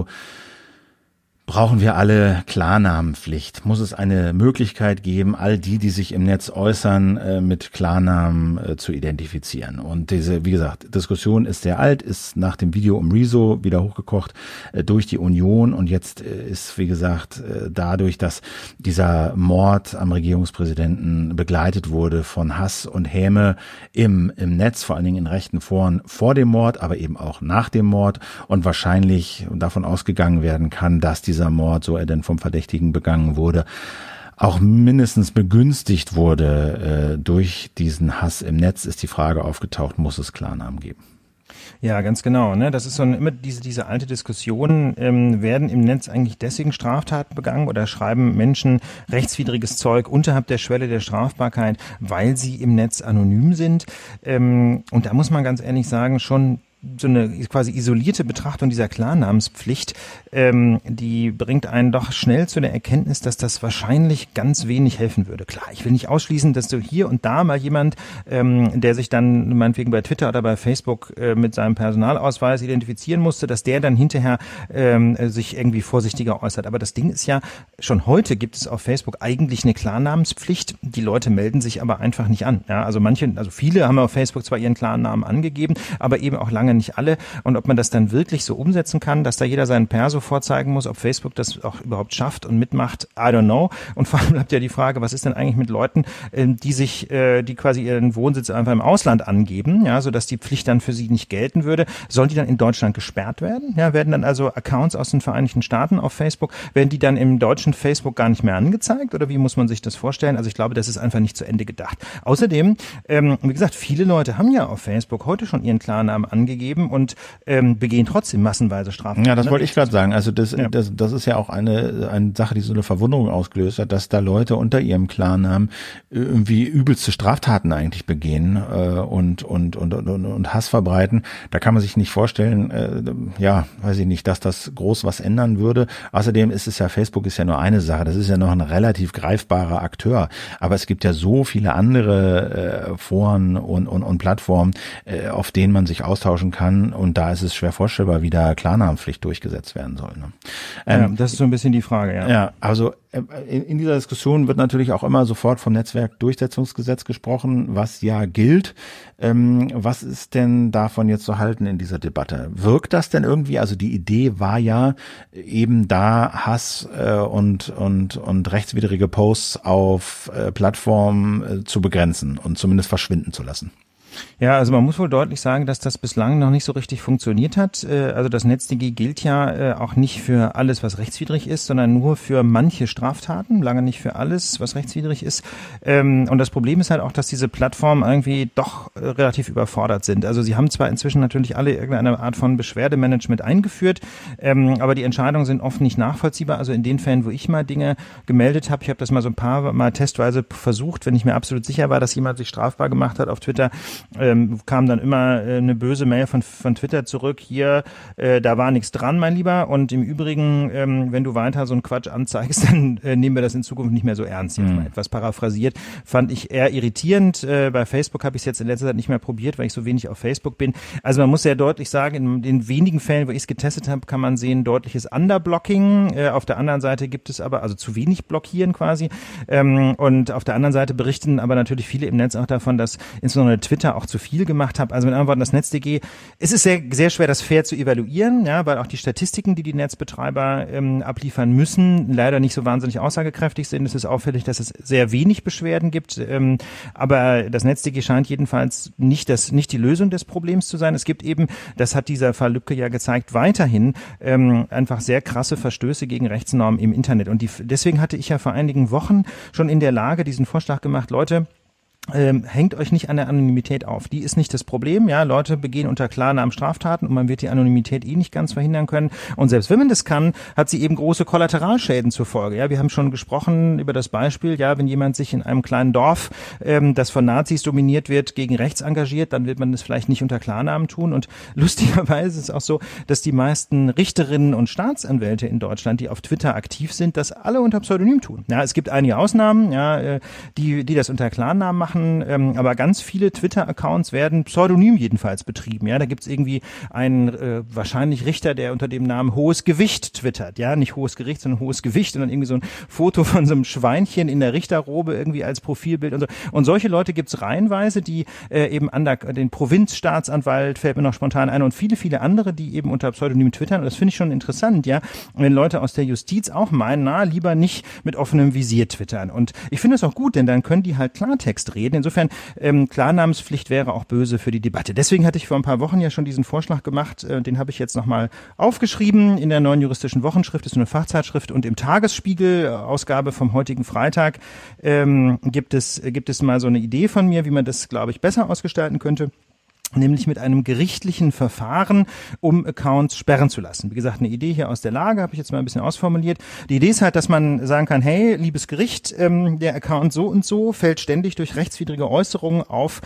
[SPEAKER 1] brauchen wir alle Klarnamenpflicht? Muss es eine Möglichkeit geben, all die sich im Netz äußern, mit Klarnamen zu identifizieren? Und diese, wie gesagt, Diskussion ist sehr alt, ist nach dem Video um Rezo wieder hochgekocht durch die Union, und jetzt ist, wie gesagt, dadurch, dass dieser Mord am Regierungspräsidenten begleitet wurde von Hass und Häme im Netz, vor allen Dingen in rechten Foren vor dem Mord, aber eben auch nach dem Mord, und wahrscheinlich davon ausgegangen werden kann, dass dieser Mord, so er denn vom Verdächtigen begangen wurde, auch mindestens begünstigt wurde durch diesen Hass im Netz, ist die Frage aufgetaucht, muss es Klarnamen geben?
[SPEAKER 2] Ja, ganz genau. Ne? Das ist so immer diese alte Diskussion, werden im Netz eigentlich deswegen Straftaten begangen oder schreiben Menschen rechtswidriges Zeug unterhalb der Schwelle der Strafbarkeit, weil sie im Netz anonym sind? Und da muss man ganz ehrlich sagen, schon so eine quasi isolierte Betrachtung dieser Klarnamenspflicht, die bringt einen doch schnell zu der Erkenntnis, dass das wahrscheinlich ganz wenig helfen würde. Klar, ich will nicht ausschließen, dass so hier und da mal jemand, der sich dann meinetwegen bei Twitter oder bei Facebook mit seinem Personalausweis identifizieren musste, dass der dann hinterher sich irgendwie vorsichtiger äußert. Aber das Ding ist ja, schon heute gibt es auf Facebook eigentlich eine Klarnamenspflicht. Die Leute melden sich aber einfach nicht an. Ja, also viele haben auf Facebook zwar ihren Klarnamen angegeben, aber eben auch lange nicht alle. Und ob man das dann wirklich so umsetzen kann, dass da jeder seinen Perso vorzeigen muss, ob Facebook das auch überhaupt schafft und mitmacht, I don't know. Und vor allem bleibt ja die Frage, was ist denn eigentlich mit Leuten, die quasi ihren Wohnsitz einfach im Ausland angeben, ja, sodass die Pflicht dann für sie nicht gelten würde. Sollen die dann in Deutschland gesperrt werden? Ja, werden dann also Accounts aus den Vereinigten Staaten auf Facebook, werden die dann im deutschen Facebook gar nicht mehr angezeigt? Oder wie muss man sich das vorstellen? Also ich glaube, das ist einfach nicht zu Ende gedacht. Außerdem, wie gesagt, viele Leute haben ja auf Facebook heute schon ihren Klarnamen angegeben und begehen trotzdem massenweise Straftaten.
[SPEAKER 1] Ja, das wollte ich gerade sagen. Also das ist ja auch eine Sache, die so eine Verwunderung ausgelöst hat, dass da Leute unter ihrem Klarnamen irgendwie übelste Straftaten eigentlich begehen und Hass verbreiten. Da kann man sich nicht vorstellen, weiß ich nicht, dass das groß was ändern würde. Außerdem ist es ja, Facebook ist ja nur eine Sache. Das ist ja noch ein relativ greifbarer Akteur. Aber es gibt ja so viele andere Foren und Plattformen, auf denen man sich austauschen kann, und da ist es schwer vorstellbar, wie da Klarnamenpflicht durchgesetzt werden soll. Ne?
[SPEAKER 2] Ja, das ist so ein bisschen die Frage, ja.
[SPEAKER 1] Ja, also in dieser Diskussion wird natürlich auch immer sofort vom Netzwerkdurchsetzungsgesetz gesprochen, was ja gilt. Was ist denn davon jetzt zu halten in dieser Debatte? Wirkt das denn irgendwie? Also die Idee war ja eben da, Hass und rechtswidrige Posts auf Plattformen zu begrenzen und zumindest verschwinden zu lassen.
[SPEAKER 2] Ja, also man muss wohl deutlich sagen, dass das bislang noch nicht so richtig funktioniert hat. Also das NetzDG gilt ja auch nicht für alles, was rechtswidrig ist, sondern nur für manche Straftaten, lange nicht für alles, was rechtswidrig ist. Und das Problem ist halt auch, dass diese Plattformen irgendwie doch relativ überfordert sind. Also sie haben zwar inzwischen natürlich alle irgendeine Art von Beschwerdemanagement eingeführt, aber die Entscheidungen sind oft nicht nachvollziehbar. Also in den Fällen, wo ich mal Dinge gemeldet habe, ich habe das mal so ein paar Mal testweise versucht, wenn ich mir absolut sicher war, dass jemand sich strafbar gemacht hat auf Twitter, kam dann immer eine böse Mail von Twitter zurück, hier, da war nichts dran, mein Lieber, und im Übrigen, wenn du weiter so einen Quatsch anzeigst, dann nehmen wir das in Zukunft nicht mehr so ernst. Jetzt mal etwas paraphrasiert, fand ich eher irritierend. Bei Facebook habe ich es jetzt in letzter Zeit nicht mehr probiert, weil ich so wenig auf Facebook bin. Also man muss sehr deutlich sagen, in den wenigen Fällen, wo ich es getestet habe, kann man sehen, deutliches Underblocking. Auf der anderen Seite gibt es aber, also zu wenig blockieren quasi. Und auf der anderen Seite berichten aber natürlich viele im Netz auch davon, dass insbesondere Twitter auch zu viel gemacht hat. Also mit anderen Worten, das NetzDG, es ist sehr, sehr schwer, das fair zu evaluieren, ja, weil auch die Statistiken, die Netzbetreiber abliefern müssen, leider nicht so wahnsinnig aussagekräftig sind. Es ist auffällig, dass es sehr wenig Beschwerden gibt, aber das NetzDG scheint jedenfalls nicht die Lösung des Problems zu sein. Es gibt eben, das hat dieser Fall Lübcke ja gezeigt, weiterhin einfach sehr krasse Verstöße gegen Rechtsnormen im Internet. Und deswegen hatte ich ja vor einigen Wochen schon in der Lage diesen Vorschlag gemacht, Leute, hängt euch nicht an der Anonymität auf. Die ist nicht das Problem. Ja, Leute begehen unter Klarnamen Straftaten und man wird die Anonymität nicht ganz verhindern können. Und selbst wenn man das kann, hat sie eben große Kollateralschäden zur Folge. Ja, wir haben schon gesprochen über das Beispiel, ja, wenn jemand sich in einem kleinen Dorf, das von Nazis dominiert wird, gegen rechts engagiert, dann wird man das vielleicht nicht unter Klarnamen tun. Und lustigerweise ist es auch so, dass die meisten Richterinnen und Staatsanwälte in Deutschland, die auf Twitter aktiv sind, das alle unter Pseudonym tun. Ja, es gibt einige Ausnahmen, ja, die das unter Klarnamen machen. Aber ganz viele Twitter-Accounts werden pseudonym jedenfalls betrieben. Ja, da gibt's irgendwie einen wahrscheinlich Richter, der unter dem Namen Hohes Gewicht twittert. Ja, nicht Hohes Gericht, sondern Hohes Gewicht und dann irgendwie so ein Foto von so einem Schweinchen in der Richterrobe irgendwie als Profilbild und so. Und solche Leute gibt's reihenweise, die eben den Provinzstaatsanwalt fällt mir noch spontan ein und viele, viele andere, die eben unter Pseudonym twittern. Und das finde ich schon interessant, ja, wenn Leute aus der Justiz auch meinen, lieber nicht mit offenem Visier twittern. Und ich finde es auch gut, denn dann können die halt Klartext reden. Insofern, Klarnamenspflicht wäre auch böse für die Debatte. Deswegen hatte ich vor ein paar Wochen ja schon diesen Vorschlag gemacht, den habe ich jetzt nochmal aufgeschrieben in der Neuen Juristischen Wochenschrift, das ist eine Fachzeitschrift, und im Tagesspiegel, Ausgabe vom heutigen Freitag, gibt es mal so eine Idee von mir, wie man das, glaube ich, besser ausgestalten könnte. Nämlich mit einem gerichtlichen Verfahren, um Accounts sperren zu lassen. Wie gesagt, eine Idee hier aus der Lage, habe ich jetzt mal ein bisschen ausformuliert. Die Idee ist halt, dass man sagen kann, hey, liebes Gericht, der Account so und so fällt ständig durch rechtswidrige Äußerungen auf,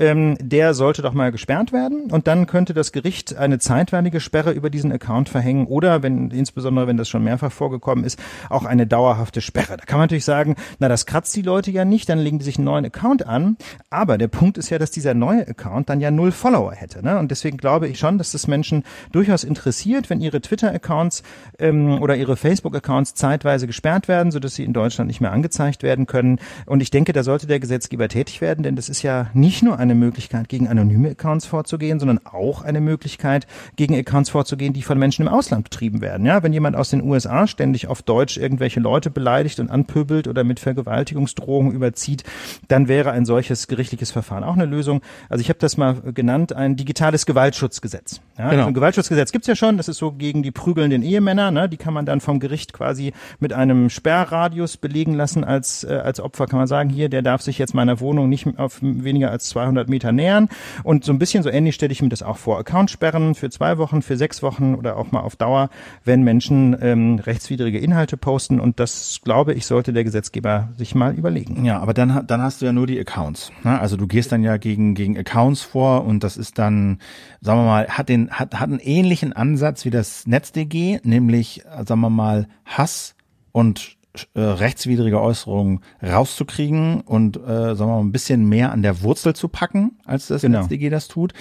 [SPEAKER 2] der sollte doch mal gesperrt werden. Und dann könnte das Gericht eine zeitweilige Sperre über diesen Account verhängen oder, insbesondere wenn das schon mehrfach vorgekommen ist, auch eine dauerhafte Sperre. Da kann man natürlich sagen, das kratzt die Leute ja nicht, dann legen die sich einen neuen Account an. Aber der Punkt ist ja, dass dieser neue Account dann ja 0 Follower hätte, ne? Und deswegen glaube ich schon, dass das Menschen durchaus interessiert, wenn ihre Twitter-Accounts oder ihre Facebook-Accounts zeitweise gesperrt werden, sodass sie in Deutschland nicht mehr angezeigt werden können. Und ich denke, da sollte der Gesetzgeber tätig werden, denn das ist ja nicht nur eine Möglichkeit, gegen anonyme Accounts vorzugehen, sondern auch eine Möglichkeit, gegen Accounts vorzugehen, die von Menschen im Ausland betrieben werden. Ja, wenn jemand aus den USA ständig auf Deutsch irgendwelche Leute beleidigt und anpöbelt oder mit Vergewaltigungsdrohungen überzieht, dann wäre ein solches gerichtliches Verfahren auch eine Lösung. Also ich habe das mal genannt, ein digitales Gewaltschutzgesetz. Ja, genau. Also ein Gewaltschutzgesetz gibt's ja schon, das ist so gegen die prügelnden Ehemänner, ne? Die kann man dann vom Gericht quasi mit einem Sperrradius belegen lassen als Opfer, kann man sagen, hier, der darf sich jetzt meiner Wohnung nicht auf weniger als 200 Meter nähern, und so ein bisschen so ähnlich stelle ich mir das auch vor. Accountsperren für 2 Wochen, für 6 Wochen oder auch mal auf Dauer, wenn Menschen rechtswidrige Inhalte posten, und das, glaube ich, sollte der Gesetzgeber sich mal überlegen.
[SPEAKER 1] Ja, aber dann hast du ja nur die Accounts, ne? Also du gehst dann ja gegen Accounts vor, und das ist dann, sagen wir mal, hat einen ähnlichen Ansatz wie das NetzDG, nämlich, sagen wir mal, Hass und rechtswidrige Äußerungen rauszukriegen und sagen wir mal ein bisschen mehr an der Wurzel zu packen, als das NetzDG das tut.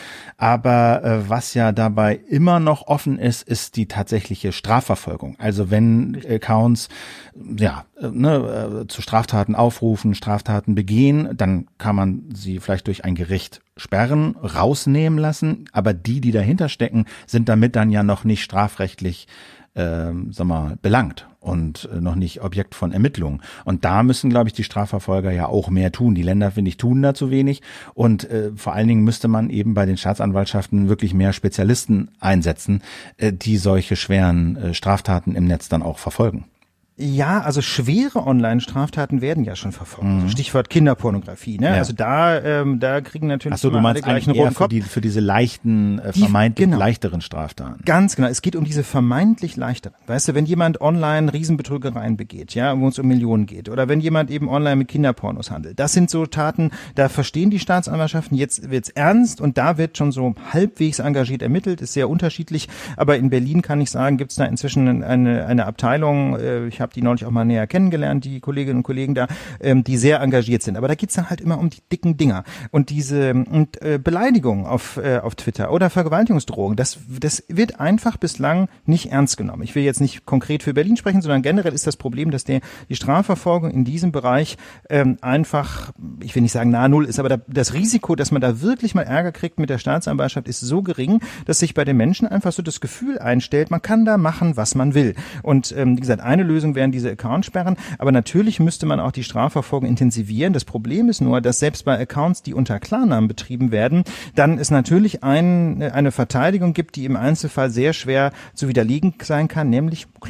[SPEAKER 1] Aber was ja dabei immer noch offen ist, ist die tatsächliche Strafverfolgung. Also wenn Accounts zu Straftaten aufrufen, Straftaten begehen, dann kann man sie vielleicht durch ein Gericht sperren, rausnehmen lassen. Aber die dahinter stecken, sind damit dann ja noch nicht strafrechtlich belangt und noch nicht Objekt von Ermittlungen. Und da müssen, glaube ich, die Strafverfolger ja auch mehr tun. Die Länder, finde ich, tun da zu wenig. Und vor allen Dingen müsste man eben bei den Staatsanwaltschaften wirklich mehr Spezialisten einsetzen, die solche schweren Straftaten im Netz dann auch verfolgen.
[SPEAKER 2] Ja, also schwere Online-Straftaten werden ja schon verfolgt. Also Stichwort Kinderpornografie, ne? Ja. Also da kriegen natürlich
[SPEAKER 1] du meinst gleich einen roten Kopf. Für diese leichten, vermeintlich leichteren Straftaten.
[SPEAKER 2] Ganz genau. Es geht um diese vermeintlich leichteren. Weißt du, wenn jemand online Riesenbetrügereien begeht, ja, wo es um Millionen geht, oder wenn jemand eben online mit Kinderpornos handelt. Das sind so Taten, da verstehen die Staatsanwaltschaften, jetzt wird's ernst, und da wird schon so halbwegs engagiert ermittelt, ist sehr unterschiedlich. Aber in Berlin, kann ich sagen, gibt's da inzwischen eine Abteilung, ich habe die neulich auch mal näher kennengelernt, die Kolleginnen und Kollegen da, die sehr engagiert sind. Aber da geht's dann halt immer um die dicken Dinger. Und diese Beleidigungen auf Twitter oder Vergewaltigungsdrohungen, das wird einfach bislang nicht ernst genommen. Ich will jetzt nicht konkret für Berlin sprechen, sondern generell ist das Problem, dass die Strafverfolgung in diesem Bereich einfach, ich will nicht sagen nahe Null ist, aber das Risiko, dass man da wirklich mal Ärger kriegt mit der Staatsanwaltschaft, ist so gering, dass sich bei den Menschen einfach so das Gefühl einstellt, man kann da machen, was man will. Und wie gesagt, eine Lösung wären diese Accountsperren, aber natürlich müsste man auch die Strafverfolgung intensivieren. Das Problem ist nur, dass selbst bei Accounts, die unter Klarnamen betrieben werden, dann es natürlich eine Verteidigung gibt, die im Einzelfall sehr schwer zu widerlegen sein kann, nämlich, klar,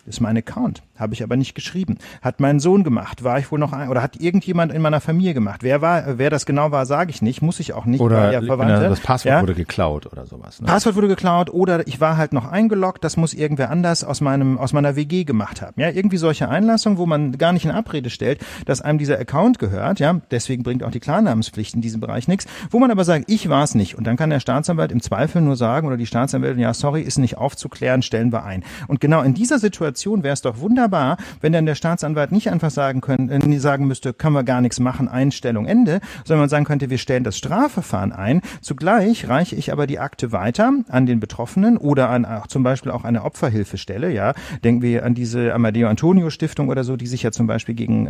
[SPEAKER 2] ist mein Account. Habe ich aber nicht geschrieben. Hat mein Sohn gemacht. War ich wohl noch oder hat irgendjemand in meiner Familie gemacht? Wer das genau war, sage ich nicht. Muss ich auch nicht.
[SPEAKER 1] Oder
[SPEAKER 2] ja Verwandte.
[SPEAKER 1] Das Passwort wurde geklaut oder sowas. Ne?
[SPEAKER 2] Passwort wurde geklaut oder ich war halt noch eingeloggt. Das muss irgendwer anders aus meiner WG gemacht haben. Ja, irgendwie solche Einlassungen, wo man gar nicht in Abrede stellt, dass einem dieser Account gehört. Ja, deswegen bringt auch die Klarnamenspflicht in diesem Bereich nichts. Wo man aber sagt, ich war es nicht. Und dann kann der Staatsanwalt im Zweifel nur sagen oder die Staatsanwältin, ja, sorry, ist nicht aufzuklären, stellen wir ein. Und genau in dieser Situation wäre es doch wunderbar, wenn dann der Staatsanwalt nicht einfach sagen müsste, können wir gar nichts machen, Einstellung, Ende, sondern man sagen könnte, wir stellen das Strafverfahren ein. Zugleich reiche ich aber die Akte weiter an den Betroffenen oder an zum Beispiel auch eine Opferhilfestelle. Ja, denken wir an diese Amadeo Antonio Stiftung oder so, die sich ja zum Beispiel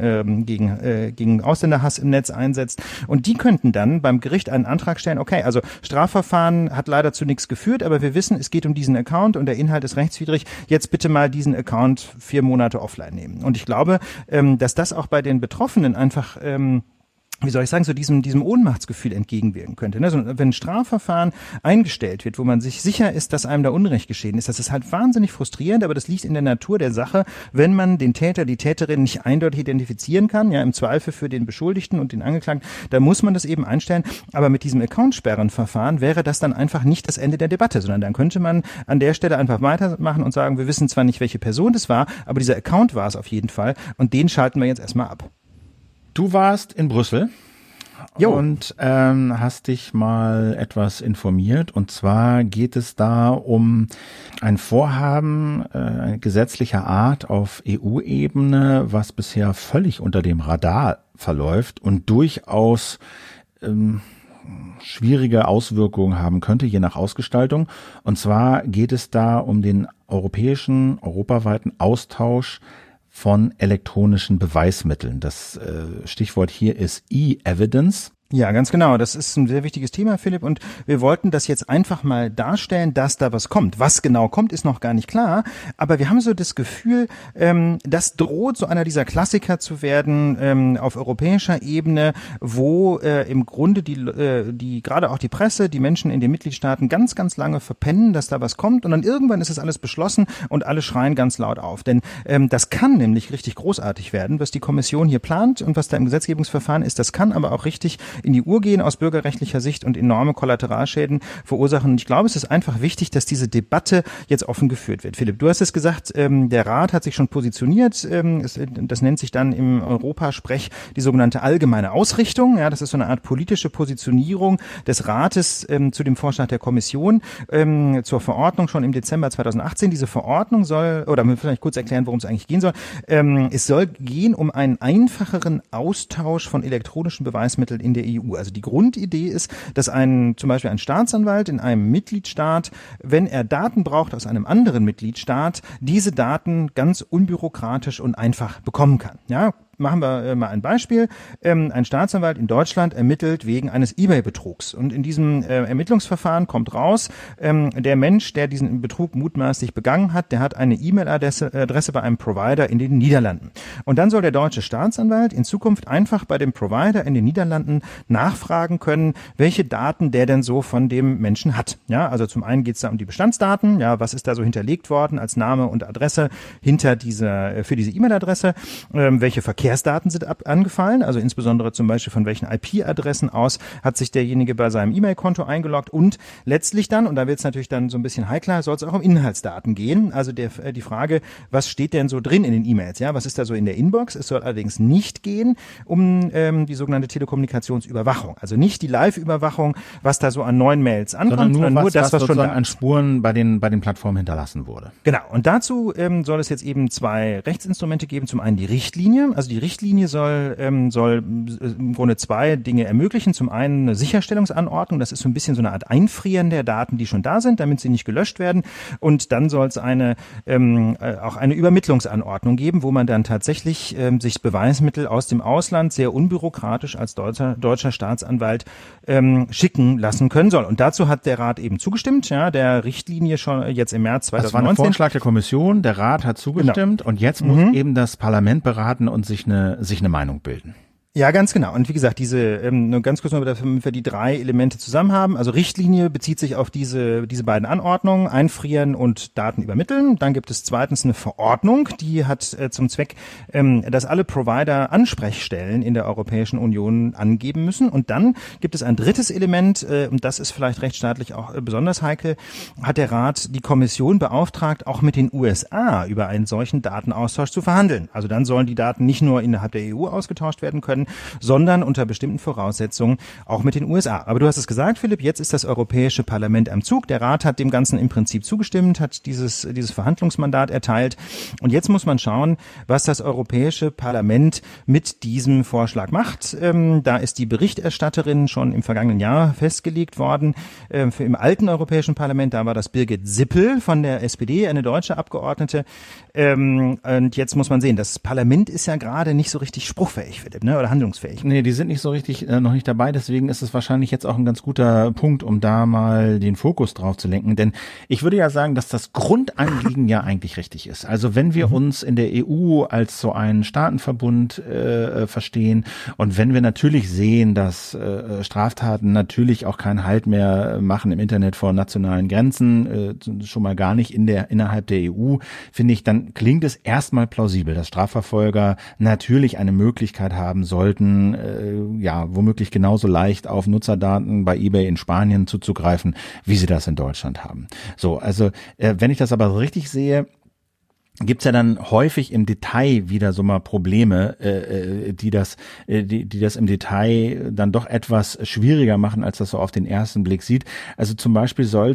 [SPEAKER 2] gegen Ausländerhass im Netz einsetzt. Und die könnten dann beim Gericht einen Antrag stellen, okay, also Strafverfahren hat leider zu nichts geführt, aber wir wissen, es geht um diesen Account und der Inhalt ist rechtswidrig. Jetzt bitte mal diesen Account 4 Monate offline nehmen. Und ich glaube, dass das auch bei den Betroffenen einfach so diesem Ohnmachtsgefühl entgegenwirken könnte. Ne? So, wenn ein Strafverfahren eingestellt wird, wo man sich sicher ist, dass einem da Unrecht geschehen ist, das ist halt wahnsinnig frustrierend, aber das liegt in der Natur der Sache, wenn man den Täter, die Täterin nicht eindeutig identifizieren kann, ja, im Zweifel für den Beschuldigten und den Angeklagten, da muss man das eben einstellen. Aber mit diesem Accountsperrenverfahren wäre das dann einfach nicht das Ende der Debatte, sondern dann könnte man an der Stelle einfach weitermachen und sagen, wir wissen zwar nicht, welche Person das war, aber dieser Account war es auf jeden Fall und den schalten wir jetzt erstmal ab.
[SPEAKER 1] Du warst in Brüssel und hast dich mal etwas informiert. Und zwar geht es da um ein Vorhaben gesetzlicher Art auf EU-Ebene, was bisher völlig unter dem Radar verläuft und durchaus schwierige Auswirkungen haben könnte, je nach Ausgestaltung. Und zwar geht es da um den europaweiten Austausch von elektronischen Beweismitteln. Das Stichwort hier ist E-Evidence.
[SPEAKER 2] Ja, ganz genau. Das ist ein sehr wichtiges Thema, Philipp. Und wir wollten das jetzt einfach mal darstellen, dass da was kommt. Was genau kommt, ist noch gar nicht klar. Aber wir haben so das Gefühl, das droht so einer dieser Klassiker zu werden auf europäischer Ebene, wo im Grunde die gerade auch die Presse, die Menschen in den Mitgliedstaaten ganz, ganz lange verpennen, dass da was kommt. Und dann irgendwann ist es alles beschlossen und alle schreien ganz laut auf. Denn das kann nämlich richtig großartig werden, was die Kommission hier plant und was da im Gesetzgebungsverfahren ist. Das kann aber auch richtig in die Uhr gehen aus bürgerrechtlicher Sicht und enorme Kollateralschäden verursachen. Und ich glaube, es ist einfach wichtig, dass diese Debatte jetzt offen geführt wird. Philipp, du hast es gesagt, der Rat hat sich schon positioniert. Das nennt sich dann im Europasprech die sogenannte allgemeine Ausrichtung. Ja, das ist so eine Art politische Positionierung des Rates zu dem Vorschlag der Kommission zur Verordnung schon im Dezember 2018. Diese Verordnung soll, oder vielleicht kurz erklären, worum es eigentlich gehen soll. Es soll gehen um einen einfacheren Austausch von elektronischen Beweismitteln in der EU. Also die Grundidee ist, dass zum Beispiel ein Staatsanwalt in einem Mitgliedstaat, wenn er Daten braucht aus einem anderen Mitgliedstaat, diese Daten ganz unbürokratisch und einfach bekommen kann. Ja, machen wir mal ein Beispiel. Ein Staatsanwalt in Deutschland ermittelt wegen eines eBay-Betrugs. Und in diesem Ermittlungsverfahren kommt raus, der Mensch, der diesen Betrug mutmaßlich begangen hat, der hat eine E-Mail-Adresse bei einem Provider in den Niederlanden. Und dann soll der deutsche Staatsanwalt in Zukunft einfach bei dem Provider in den Niederlanden nachfragen können, welche Daten der denn so von dem Menschen hat. Ja, also zum einen geht es da um die Bestandsdaten. Ja, was ist da so hinterlegt worden als Name und Adresse für diese E-Mail-Adresse? Welche Verkehrsdaten sind angefallen, also insbesondere zum Beispiel von welchen IP-Adressen aus hat sich derjenige bei seinem E-Mail-Konto eingeloggt und letztlich dann, und da wird es natürlich dann so ein bisschen heikler, soll es auch um Inhaltsdaten gehen, also die Frage, was steht denn so drin in den E-Mails, ja, was ist da so in der Inbox? Es soll allerdings nicht gehen um die sogenannte Telekommunikationsüberwachung, also nicht die Live-Überwachung, was da so an neuen Mails ankommt,
[SPEAKER 1] sondern nur das, was schon
[SPEAKER 2] da
[SPEAKER 1] an Spuren bei den Plattformen hinterlassen wurde.
[SPEAKER 2] Genau, und dazu soll es jetzt eben 2 Rechtsinstrumente geben, zum einen die Richtlinie, also die Richtlinie soll im Grunde 2 Dinge ermöglichen. Zum einen eine Sicherstellungsanordnung, das ist so ein bisschen so eine Art Einfrieren der Daten, die schon da sind, damit sie nicht gelöscht werden. Und dann soll es auch eine Übermittlungsanordnung geben, wo man dann tatsächlich sich Beweismittel aus dem Ausland sehr unbürokratisch als deutscher Staatsanwalt schicken lassen können soll. Und dazu hat der Rat eben zugestimmt, ja, der Richtlinie schon jetzt im März 2019.
[SPEAKER 1] Das war ein Vorschlag der Kommission, der Rat hat zugestimmt, genau. Und jetzt muss eben das Parlament beraten und sich eine Meinung bilden.
[SPEAKER 2] Ja, ganz genau. Und wie gesagt, nur ganz kurz noch, damit wir die 3 Elemente zusammen haben. Also Richtlinie bezieht sich auf diese beiden Anordnungen, einfrieren und Daten übermitteln. Dann gibt es zweitens eine Verordnung, die hat zum Zweck, dass alle Provider Ansprechstellen in der Europäischen Union angeben müssen. Und dann gibt es ein drittes Element, und das ist vielleicht rechtsstaatlich auch besonders heikel, hat der Rat die Kommission beauftragt, auch mit den USA über einen solchen Datenaustausch zu verhandeln. Also dann sollen die Daten nicht nur innerhalb der EU ausgetauscht werden können, sondern unter bestimmten Voraussetzungen auch mit den USA. Aber du hast es gesagt, Philipp, jetzt ist das Europäische Parlament am Zug. Der Rat hat dem Ganzen im Prinzip zugestimmt, hat dieses Verhandlungsmandat erteilt. Und jetzt muss man schauen, was das Europäische Parlament mit diesem Vorschlag macht. Da ist die Berichterstatterin schon im vergangenen Jahr festgelegt worden. Im alten Europäischen Parlament, da war das Birgit Sippel von der SPD, eine deutsche Abgeordnete. Und jetzt muss man sehen, das Parlament ist ja gerade nicht so richtig spruchfähig, Philipp, ne? Oder handlungsfähig.
[SPEAKER 1] Nee, die sind nicht so richtig, noch nicht dabei, deswegen ist es wahrscheinlich jetzt auch ein ganz guter Punkt, um da mal den Fokus drauf zu lenken, denn ich würde ja sagen, dass das Grundanliegen ja eigentlich richtig ist. Also wenn wir uns in der EU als so einen Staatenverbund verstehen und wenn wir natürlich sehen, dass Straftaten natürlich auch keinen Halt mehr machen im Internet vor nationalen Grenzen, schon mal gar nicht innerhalb der EU, finde ich, dann klingt es erstmal plausibel, dass Strafverfolger natürlich eine Möglichkeit haben sollten, womöglich genauso leicht auf Nutzerdaten bei eBay in Spanien zuzugreifen, wie sie das in Deutschland haben. So, also wenn ich das aber richtig sehe, gibt's ja dann häufig im Detail wieder so mal Probleme, die das im Detail dann doch etwas schwieriger machen, als das so auf den ersten Blick sieht. Also zum Beispiel soll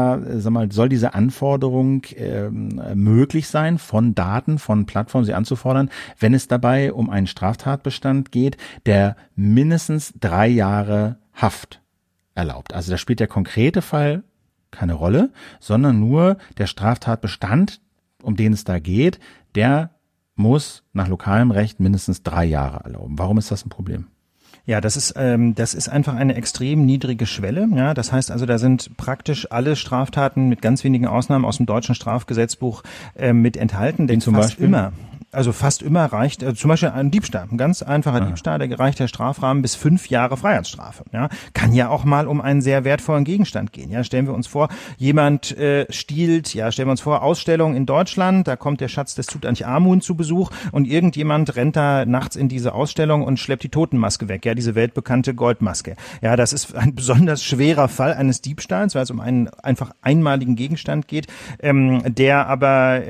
[SPEAKER 1] diese Anforderung möglich sein, von Daten, von Plattformen sie anzufordern, wenn es dabei um einen Straftatbestand geht, der mindestens 3 Jahre Haft erlaubt. Also da spielt der konkrete Fall keine Rolle, sondern nur der Straftatbestand, um den es da geht, der muss nach lokalem Recht mindestens 3 Jahre erlauben. Warum ist das ein Problem?
[SPEAKER 2] Ja, das ist einfach eine extrem niedrige Schwelle. Ja, das heißt also, da sind praktisch alle Straftaten mit ganz wenigen Ausnahmen aus dem deutschen Strafgesetzbuch mit enthalten. Denn
[SPEAKER 1] zum Beispiel
[SPEAKER 2] immer. Also fast immer reicht, zum Beispiel ein Diebstahl, ein ganz einfacher Diebstahl, da reicht der Strafrahmen bis 5 Jahre Freiheitsstrafe. Ja, kann ja auch mal um einen sehr wertvollen Gegenstand gehen. Ja, stellen wir uns vor, jemand stiehlt, ja, stellen wir uns vor, Ausstellung in Deutschland, da kommt der Schatz des Tutanchamun zu Besuch und irgendjemand rennt da nachts in diese Ausstellung und schleppt die Totenmaske weg, ja, diese weltbekannte Goldmaske. Ja, das ist ein besonders schwerer Fall eines Diebstahls, weil es um einen einfach einmaligen Gegenstand geht, der aber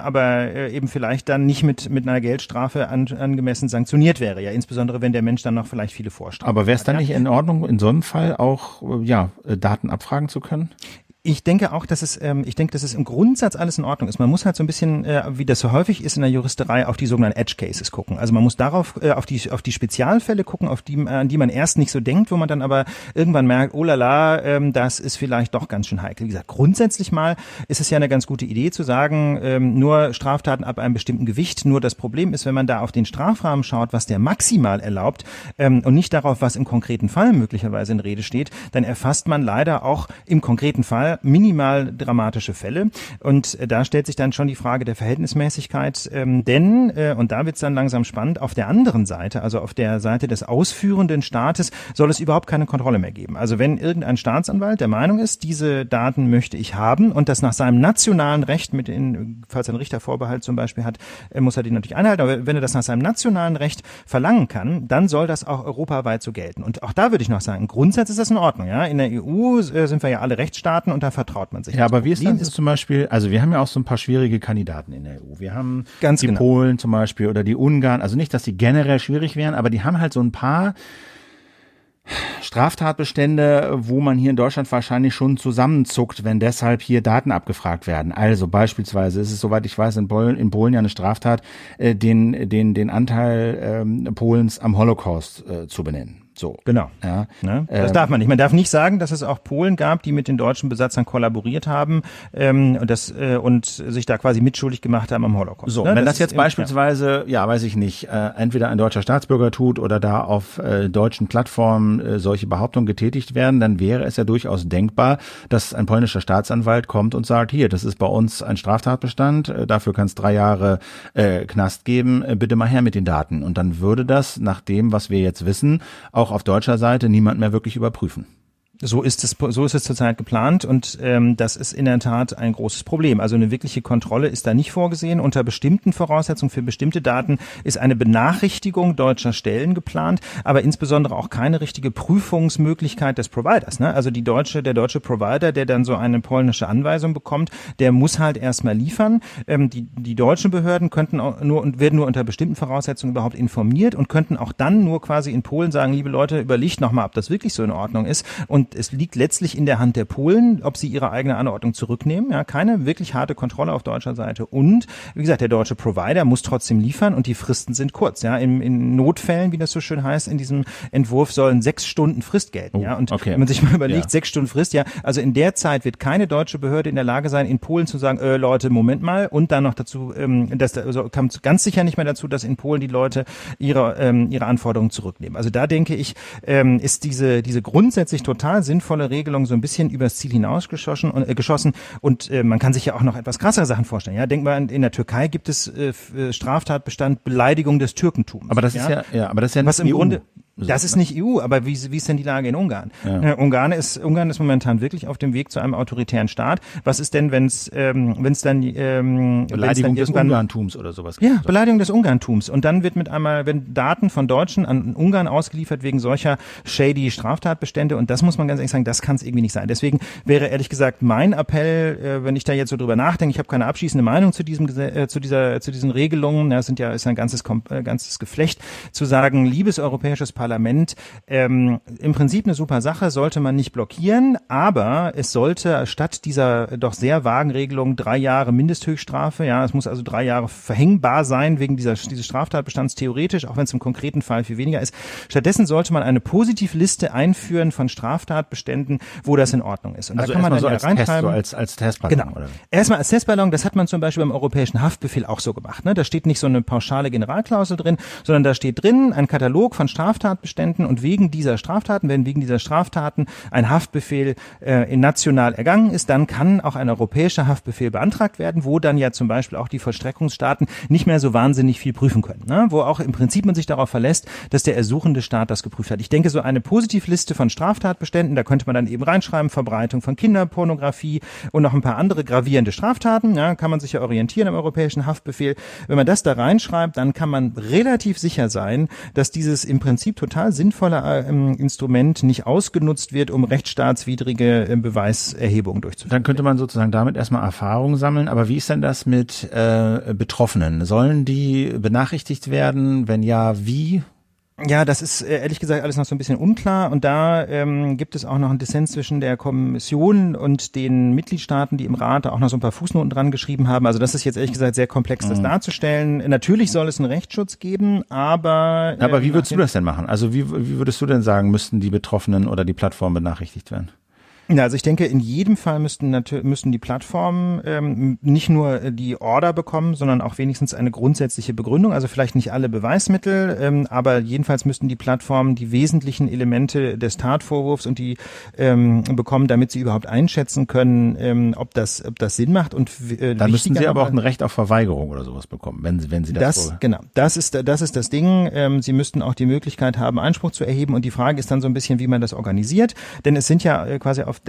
[SPEAKER 2] eben vielleicht dann nicht mit einer Geldstrafe angemessen sanktioniert wäre, ja, insbesondere wenn der Mensch dann noch vielleicht viele Vorstrafen hat.
[SPEAKER 1] Aber wäre es dann nicht in Ordnung, in so einem Fall auch Daten abfragen zu können?
[SPEAKER 2] Ich denke auch, dass es im Grundsatz alles in Ordnung ist. Man muss halt so ein bisschen, wie das so häufig ist in der Juristerei, auf die sogenannten Edge Cases gucken. Also man muss darauf, auf die Spezialfälle gucken, an die man erst nicht so denkt, wo man dann aber irgendwann merkt, oh la la, das ist vielleicht doch ganz schön heikel. Wie gesagt, grundsätzlich mal ist es ja eine ganz gute Idee zu sagen, nur Straftaten ab einem bestimmten Gewicht. Nur das Problem ist, wenn man da auf den Strafrahmen schaut, was der maximal erlaubt, und nicht darauf, was im konkreten Fall möglicherweise in Rede steht, dann erfasst man leider auch im konkreten Fall minimal dramatische Fälle. Und da stellt sich dann schon die Frage der Verhältnismäßigkeit, denn, und da wird es dann langsam spannend, auf der anderen Seite, also auf der Seite des ausführenden Staates, soll es überhaupt keine Kontrolle mehr geben. Also wenn irgendein Staatsanwalt der Meinung ist, diese Daten möchte ich haben und das nach seinem nationalen Recht, falls er einen Richtervorbehalt zum Beispiel hat, muss er den natürlich einhalten, aber wenn er das nach seinem nationalen Recht verlangen kann, dann soll das auch europaweit so gelten. Und auch da würde ich noch sagen, im Grundsatz ist das in Ordnung. Ja? In der EU sind wir ja alle Rechtsstaaten und da vertraut man sich.
[SPEAKER 1] Ja, aber wie ist das zum Beispiel, also wir haben ja auch so ein paar schwierige Kandidaten in der EU. Wir haben
[SPEAKER 2] ganz
[SPEAKER 1] die
[SPEAKER 2] genau.
[SPEAKER 1] Polen zum Beispiel oder die Ungarn, also nicht, dass die generell schwierig wären, aber die haben halt so ein paar Straftatbestände, wo man hier in Deutschland wahrscheinlich schon zusammenzuckt, wenn deshalb hier Daten abgefragt werden. Also beispielsweise ist es, soweit ich weiß, in Polen ja eine Straftat, den Anteil Polens am Holocaust zu benennen. So.
[SPEAKER 2] Genau.
[SPEAKER 1] Ja.
[SPEAKER 2] Ne? Das darf man nicht. Man darf nicht sagen, dass es auch Polen gab, die mit den deutschen Besatzern kollaboriert haben und sich da quasi mitschuldig gemacht haben am Holocaust.
[SPEAKER 1] So, wenn das jetzt beispielsweise, weiß ich nicht, entweder ein deutscher Staatsbürger tut oder da auf deutschen Plattformen solche Behauptungen getätigt werden, dann wäre es ja durchaus denkbar, dass ein polnischer Staatsanwalt kommt und sagt, hier, das ist bei uns ein Straftatbestand, dafür kann es 3 Jahre Knast geben, bitte mal her mit den Daten. Und dann würde das, nach dem, was wir jetzt wissen, auch auf deutscher Seite niemand mehr wirklich überprüfen.
[SPEAKER 2] So ist es zurzeit geplant und das ist in der Tat ein großes Problem. Also eine wirkliche Kontrolle ist da nicht vorgesehen. Unter bestimmten Voraussetzungen für bestimmte Daten ist eine Benachrichtigung deutscher Stellen geplant, aber insbesondere auch keine richtige Prüfungsmöglichkeit des Providers. Ne? Also der deutsche Provider, der dann so eine polnische Anweisung bekommt, der muss halt erstmal liefern. Die deutschen Behörden könnten werden nur unter bestimmten Voraussetzungen überhaupt informiert und könnten auch dann nur quasi in Polen sagen, liebe Leute, überlegt nochmal, ob das wirklich so in Ordnung ist. Und es liegt letztlich in der Hand der Polen, ob sie ihre eigene Anordnung zurücknehmen. Ja, keine wirklich harte Kontrolle auf deutscher Seite. Und, wie gesagt, der deutsche Provider muss trotzdem liefern und die Fristen sind kurz. Ja, in Notfällen, wie das so schön heißt, in diesem Entwurf sollen 6 Stunden Frist gelten. Ja, und wenn man sich mal überlegt, 6 Stunden Frist, ja, also in der Zeit wird keine deutsche Behörde in der Lage sein, in Polen zu sagen, Leute, Moment mal, und dann noch dazu, kam ganz sicher nicht mehr dazu, dass in Polen die Leute ihre Anforderungen zurücknehmen. Also da denke ich, ist diese grundsätzlich total sinnvolle Regelung so ein bisschen übers Ziel hinausgeschossen und man kann sich ja auch noch etwas krassere Sachen vorstellen. Ja, denk mal, in der Türkei gibt es Straftatbestand Beleidigung des Türkentums.
[SPEAKER 1] Aber das ist ja
[SPEAKER 2] was im
[SPEAKER 1] EU.
[SPEAKER 2] Grunde das ist nicht EU, aber wie ist denn die Lage in Ungarn? Ja. Ungarn ist momentan wirklich auf dem Weg zu einem autoritären Staat. Was ist denn, wenn es dann
[SPEAKER 1] Beleidigung des Ungarntums oder sowas?
[SPEAKER 2] Ja, Beleidigung des Ungarntums. Und dann wenn Daten von Deutschen an Ungarn ausgeliefert wegen solcher shady Straftatbestände, und das muss man ganz ehrlich sagen, das kann es irgendwie nicht sein. Deswegen wäre ehrlich gesagt mein Appell, wenn ich da jetzt so drüber nachdenke, ich habe keine abschließende Meinung zu diesen Regelungen, das ist ein ganzes Geflecht, zu sagen, liebes europäisches Parlament, im Prinzip eine super Sache, sollte man nicht blockieren, aber es sollte statt dieser doch sehr vagen Regelung 3 Jahre Mindesthöchststrafe, ja, es muss also 3 Jahre verhängbar sein wegen dieses Straftatbestands theoretisch, auch wenn es im konkreten Fall viel weniger ist. Stattdessen sollte man eine Positivliste einführen von Straftatbeständen, wo das in Ordnung ist. Und
[SPEAKER 1] also
[SPEAKER 2] da kann man dann
[SPEAKER 1] so reinschreiben. Als Testballon,
[SPEAKER 2] genau.
[SPEAKER 1] Oder?
[SPEAKER 2] Erstmal als Testballon, das hat man zum Beispiel beim Europäischen Haftbefehl auch so gemacht. Ne? Da steht nicht so eine pauschale Generalklausel drin, sondern da steht drin ein Katalog von Straftatbeständen und wegen dieser Straftaten ein Haftbefehl national ergangen ist, dann kann auch ein europäischer Haftbefehl beantragt werden, wo dann ja zum Beispiel auch die Vollstreckungsstaaten nicht mehr so wahnsinnig viel prüfen können. Ne? Wo auch im Prinzip man sich darauf verlässt, dass der ersuchende Staat das geprüft hat. Ich denke, so eine Positivliste von Straftatbeständen, da könnte man dann eben reinschreiben, Verbreitung von Kinderpornografie und noch ein paar andere gravierende Straftaten, ja, kann man sich ja orientieren am europäischen Haftbefehl. Wenn man das da reinschreibt, dann kann man relativ sicher sein, dass dieses im Prinzip total sinnvolle Instrument nicht ausgenutzt wird, um rechtsstaatswidrige Beweiserhebungen durchzuführen.
[SPEAKER 1] Dann könnte man sozusagen damit erstmal Erfahrung sammeln. Aber wie ist denn das mit Betroffenen? Sollen die benachrichtigt werden? Wenn ja, wie?
[SPEAKER 2] Ja, das ist ehrlich gesagt alles noch so ein bisschen unklar und da gibt es auch noch einen Dissens zwischen der Kommission und den Mitgliedstaaten, die im Rat auch noch so ein paar Fußnoten dran geschrieben haben. Also das ist jetzt ehrlich gesagt sehr komplex, das darzustellen. Natürlich soll es einen Rechtsschutz geben, aber...
[SPEAKER 1] Aber wie würdest du das denn machen? Also wie würdest du denn sagen, müssten die Betroffenen oder die Plattform benachrichtigt werden?
[SPEAKER 2] Ja, also ich denke, in jedem Fall müssten die Plattformen nicht nur die Order bekommen, sondern auch wenigstens eine grundsätzliche Begründung. Also vielleicht nicht alle Beweismittel, aber jedenfalls müssten die Plattformen die wesentlichen Elemente des Tatvorwurfs und die bekommen, damit sie überhaupt einschätzen können, ob das Sinn macht. Und
[SPEAKER 1] dann müssten sie aber auch ein Recht auf Verweigerung oder sowas bekommen, wenn sie das
[SPEAKER 2] genau, das ist das Ding. Sie müssten auch die Möglichkeit haben, Einspruch zu erheben. Und die Frage ist dann so ein bisschen, wie man das organisiert, denn es sind ja quasi auf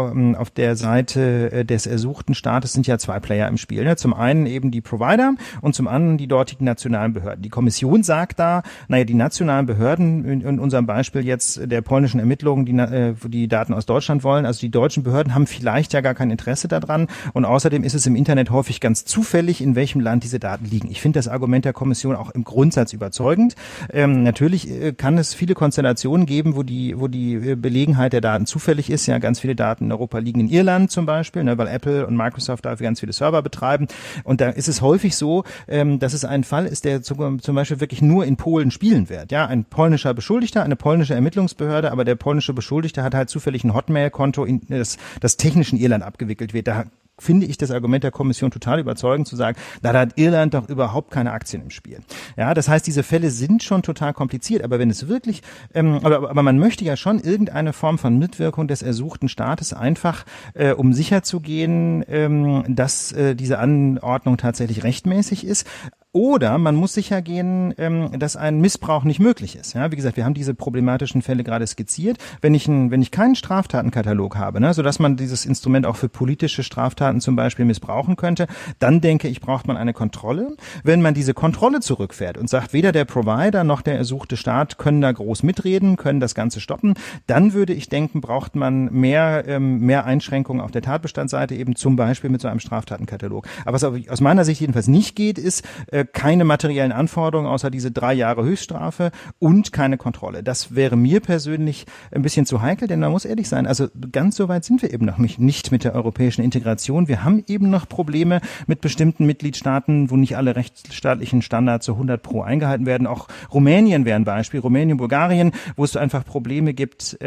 [SPEAKER 2] der Seite des ersuchten Staates sind ja 2 Player im Spiel. Ne? Zum einen eben die Provider und zum anderen die dortigen nationalen Behörden. Die Kommission sagt da, die nationalen Behörden, in unserem Beispiel jetzt der polnischen Ermittlungen, die Daten aus Deutschland wollen, also die deutschen Behörden haben vielleicht ja gar kein Interesse daran und außerdem ist es im Internet häufig ganz zufällig, in welchem Land diese Daten liegen. Ich finde das Argument der Kommission auch im Grundsatz überzeugend. Natürlich kann es viele Konstellationen geben, wo die Belegenheit der Daten zufällig ist. Ja, ganz ganz viele Daten in Europa liegen in Irland zum Beispiel, ne, weil Apple und Microsoft dafür ganz viele Server betreiben. Und da ist es häufig so, dass es ein Fall ist, der zum Beispiel wirklich nur in Polen spielen wird. Ja, ein polnischer Beschuldigter, eine polnische Ermittlungsbehörde, aber der polnische Beschuldigte hat halt zufällig ein Hotmail-Konto, das technisch in Irland abgewickelt wird. Da finde ich das Argument der Kommission total überzeugend zu sagen, da hat Irland doch überhaupt keine Aktien im Spiel. Ja, das heißt, diese Fälle sind schon total kompliziert, aber wenn es wirklich, aber man möchte ja schon irgendeine Form von Mitwirkung des ersuchten Staates einfach, um sicherzugehen, dass diese Anordnung tatsächlich rechtmäßig ist. Oder man muss sicher gehen, dass ein Missbrauch nicht möglich ist. Ja, wie gesagt, wir haben diese problematischen Fälle gerade skizziert. Wenn ich keinen Straftatenkatalog habe, ne, sodass man dieses Instrument auch für politische Straftaten zum Beispiel missbrauchen könnte, dann denke ich, braucht man eine Kontrolle. Wenn man diese Kontrolle zurückfährt und sagt, weder der Provider noch der ersuchte Staat können da groß mitreden, können das Ganze stoppen, dann würde ich denken, braucht man mehr Einschränkungen auf der Tatbestandsseite, eben zum Beispiel mit so einem Straftatenkatalog. Aber was aus meiner Sicht jedenfalls nicht geht, ist keine materiellen Anforderungen außer diese 3 Jahre Höchststrafe und keine Kontrolle. Das wäre mir persönlich ein bisschen zu heikel, denn man muss ehrlich sein, also ganz so weit sind wir eben noch nicht mit der europäischen Integration. Wir haben eben noch Probleme mit bestimmten Mitgliedstaaten, wo nicht alle rechtsstaatlichen Standards zu 100% eingehalten werden. Auch Rumänien wäre ein Beispiel, Rumänien, Bulgarien, wo es einfach Probleme gibt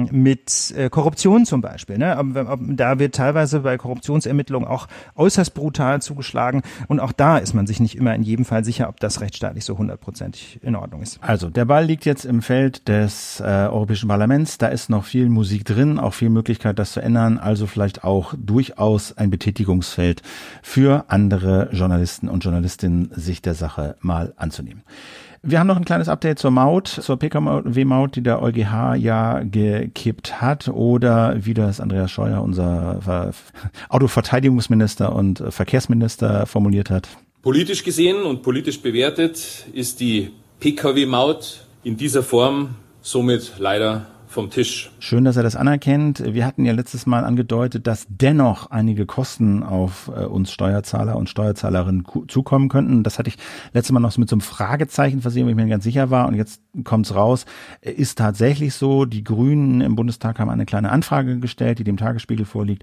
[SPEAKER 2] mit Korruption zum Beispiel. Ne? Da wird teilweise bei Korruptionsermittlungen auch äußerst brutal zugeschlagen und auch da ist man sich nicht immer in jedem Fall sicher, ob das rechtsstaatlich so 100% in Ordnung ist.
[SPEAKER 1] Also der Ball liegt jetzt im Feld des Europäischen Parlaments. Da ist noch viel Musik drin, auch viel Möglichkeit, das zu ändern. Also vielleicht auch durchaus ein Betätigungsfeld für andere Journalisten und Journalistinnen, sich der Sache mal anzunehmen. Wir haben noch ein kleines Update zur Maut, zur Pkw-Maut, die der EuGH ja gekippt hat, oder wie das Andreas Scheuer, unser Autoverteidigungsminister und Verkehrsminister, formuliert hat.
[SPEAKER 4] Politisch gesehen und politisch bewertet ist die Pkw-Maut in dieser Form somit leider vom Tisch.
[SPEAKER 1] Schön, dass er das anerkennt. Wir hatten ja letztes Mal angedeutet, dass dennoch einige Kosten auf uns Steuerzahler und Steuerzahlerinnen zukommen könnten. Das hatte ich letztes Mal noch so mit so einem Fragezeichen versehen, wo ich mir ganz sicher war. Und jetzt kommt's raus. Ist tatsächlich so. Die Grünen im Bundestag haben eine kleine Anfrage gestellt, die dem Tagesspiegel vorliegt.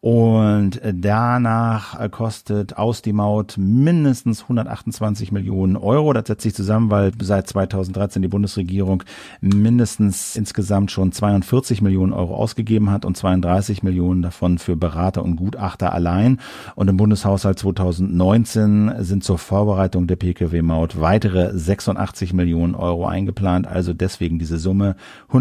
[SPEAKER 1] Und danach kostet aus die Maut mindestens 128 Millionen Euro. Das setzt sich zusammen, weil seit 2013 die Bundesregierung mindestens insgesamt schon 42 Millionen Euro ausgegeben hat und 32 Millionen davon für Berater und Gutachter allein. Und im Bundeshaushalt 2019 sind zur Vorbereitung der Pkw-Maut weitere 86 Millionen Euro eingeplant. Also deswegen diese Summe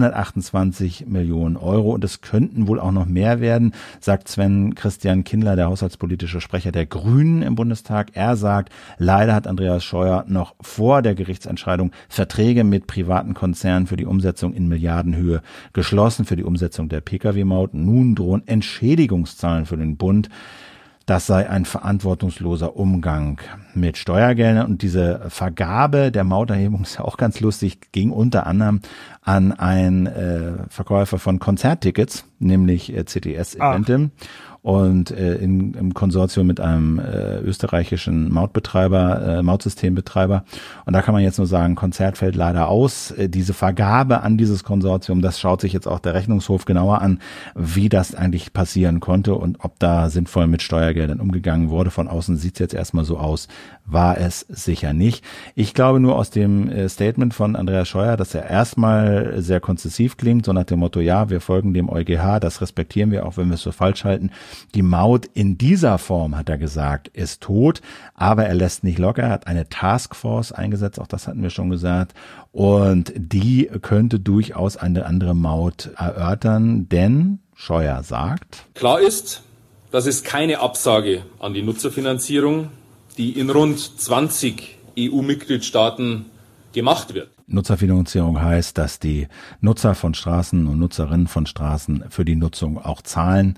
[SPEAKER 1] 128 Millionen Euro. Und es könnten wohl auch noch mehr werden, sagt Sven Christian Kindler, der haushaltspolitische Sprecher der Grünen im Bundestag. Er sagt, leider hat Andreas Scheuer noch vor der Gerichtsentscheidung Verträge mit privaten Konzernen für die Umsetzung in Milliardenhöhe geschlossen für die Umsetzung der Pkw-Maut. Nun drohen Entschädigungszahlen für den Bund. Das sei ein verantwortungsloser Umgang mit Steuergeldern. Und diese Vergabe der Mauterhebung ist ja auch ganz lustig, ging unter anderem an einen Verkäufer von Konzerttickets, nämlich CTS Eventim. Und im Konsortium mit einem österreichischen Mautsystembetreiber. Und da kann man jetzt nur sagen, Konzert fällt leider aus. Diese Vergabe an dieses Konsortium, das schaut sich jetzt auch der Rechnungshof genauer an, wie das eigentlich passieren konnte und ob da sinnvoll mit Steuergeldern umgegangen wurde. Von außen sieht es jetzt erstmal so aus, war es sicher nicht. Ich glaube nur aus dem Statement von Andreas Scheuer, dass er erstmal sehr konzessiv klingt, so nach dem Motto, ja, wir folgen dem EuGH, das respektieren wir, auch wenn wir es für falsch halten. Die Maut in dieser Form, hat er gesagt, ist tot, aber er lässt nicht locker. Er hat eine Taskforce eingesetzt, auch das hatten wir schon gesagt, und die könnte durchaus eine andere Maut erörtern, denn Scheuer sagt:
[SPEAKER 4] Klar ist, dass es keine Absage an die Nutzerfinanzierung, die in rund 20 EU-Mitgliedstaaten gemacht wird.
[SPEAKER 1] Nutzerfinanzierung heißt, dass die Nutzer von Straßen und Nutzerinnen von Straßen für die Nutzung auch zahlen.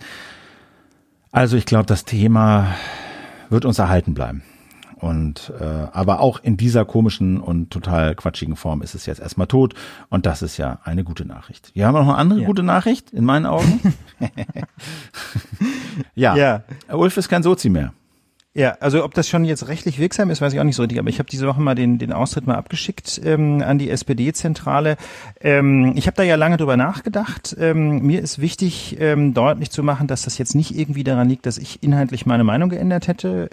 [SPEAKER 1] Also ich glaube, das Thema wird uns erhalten bleiben. Und aber auch in dieser komischen und total quatschigen Form ist es jetzt erstmal tot. Und das ist ja eine gute Nachricht. Wir haben noch eine andere gute Nachricht, in meinen Augen. Ja, Ulf ist kein Sozi mehr.
[SPEAKER 2] Ja, also ob das schon jetzt rechtlich wirksam ist, weiß ich auch nicht so richtig, aber ich habe diese Woche mal den Austritt mal abgeschickt an die SPD-Zentrale. Ich habe da ja lange drüber nachgedacht. Mir ist wichtig, deutlich zu machen, dass das jetzt nicht irgendwie daran liegt, dass ich inhaltlich meine Meinung geändert hätte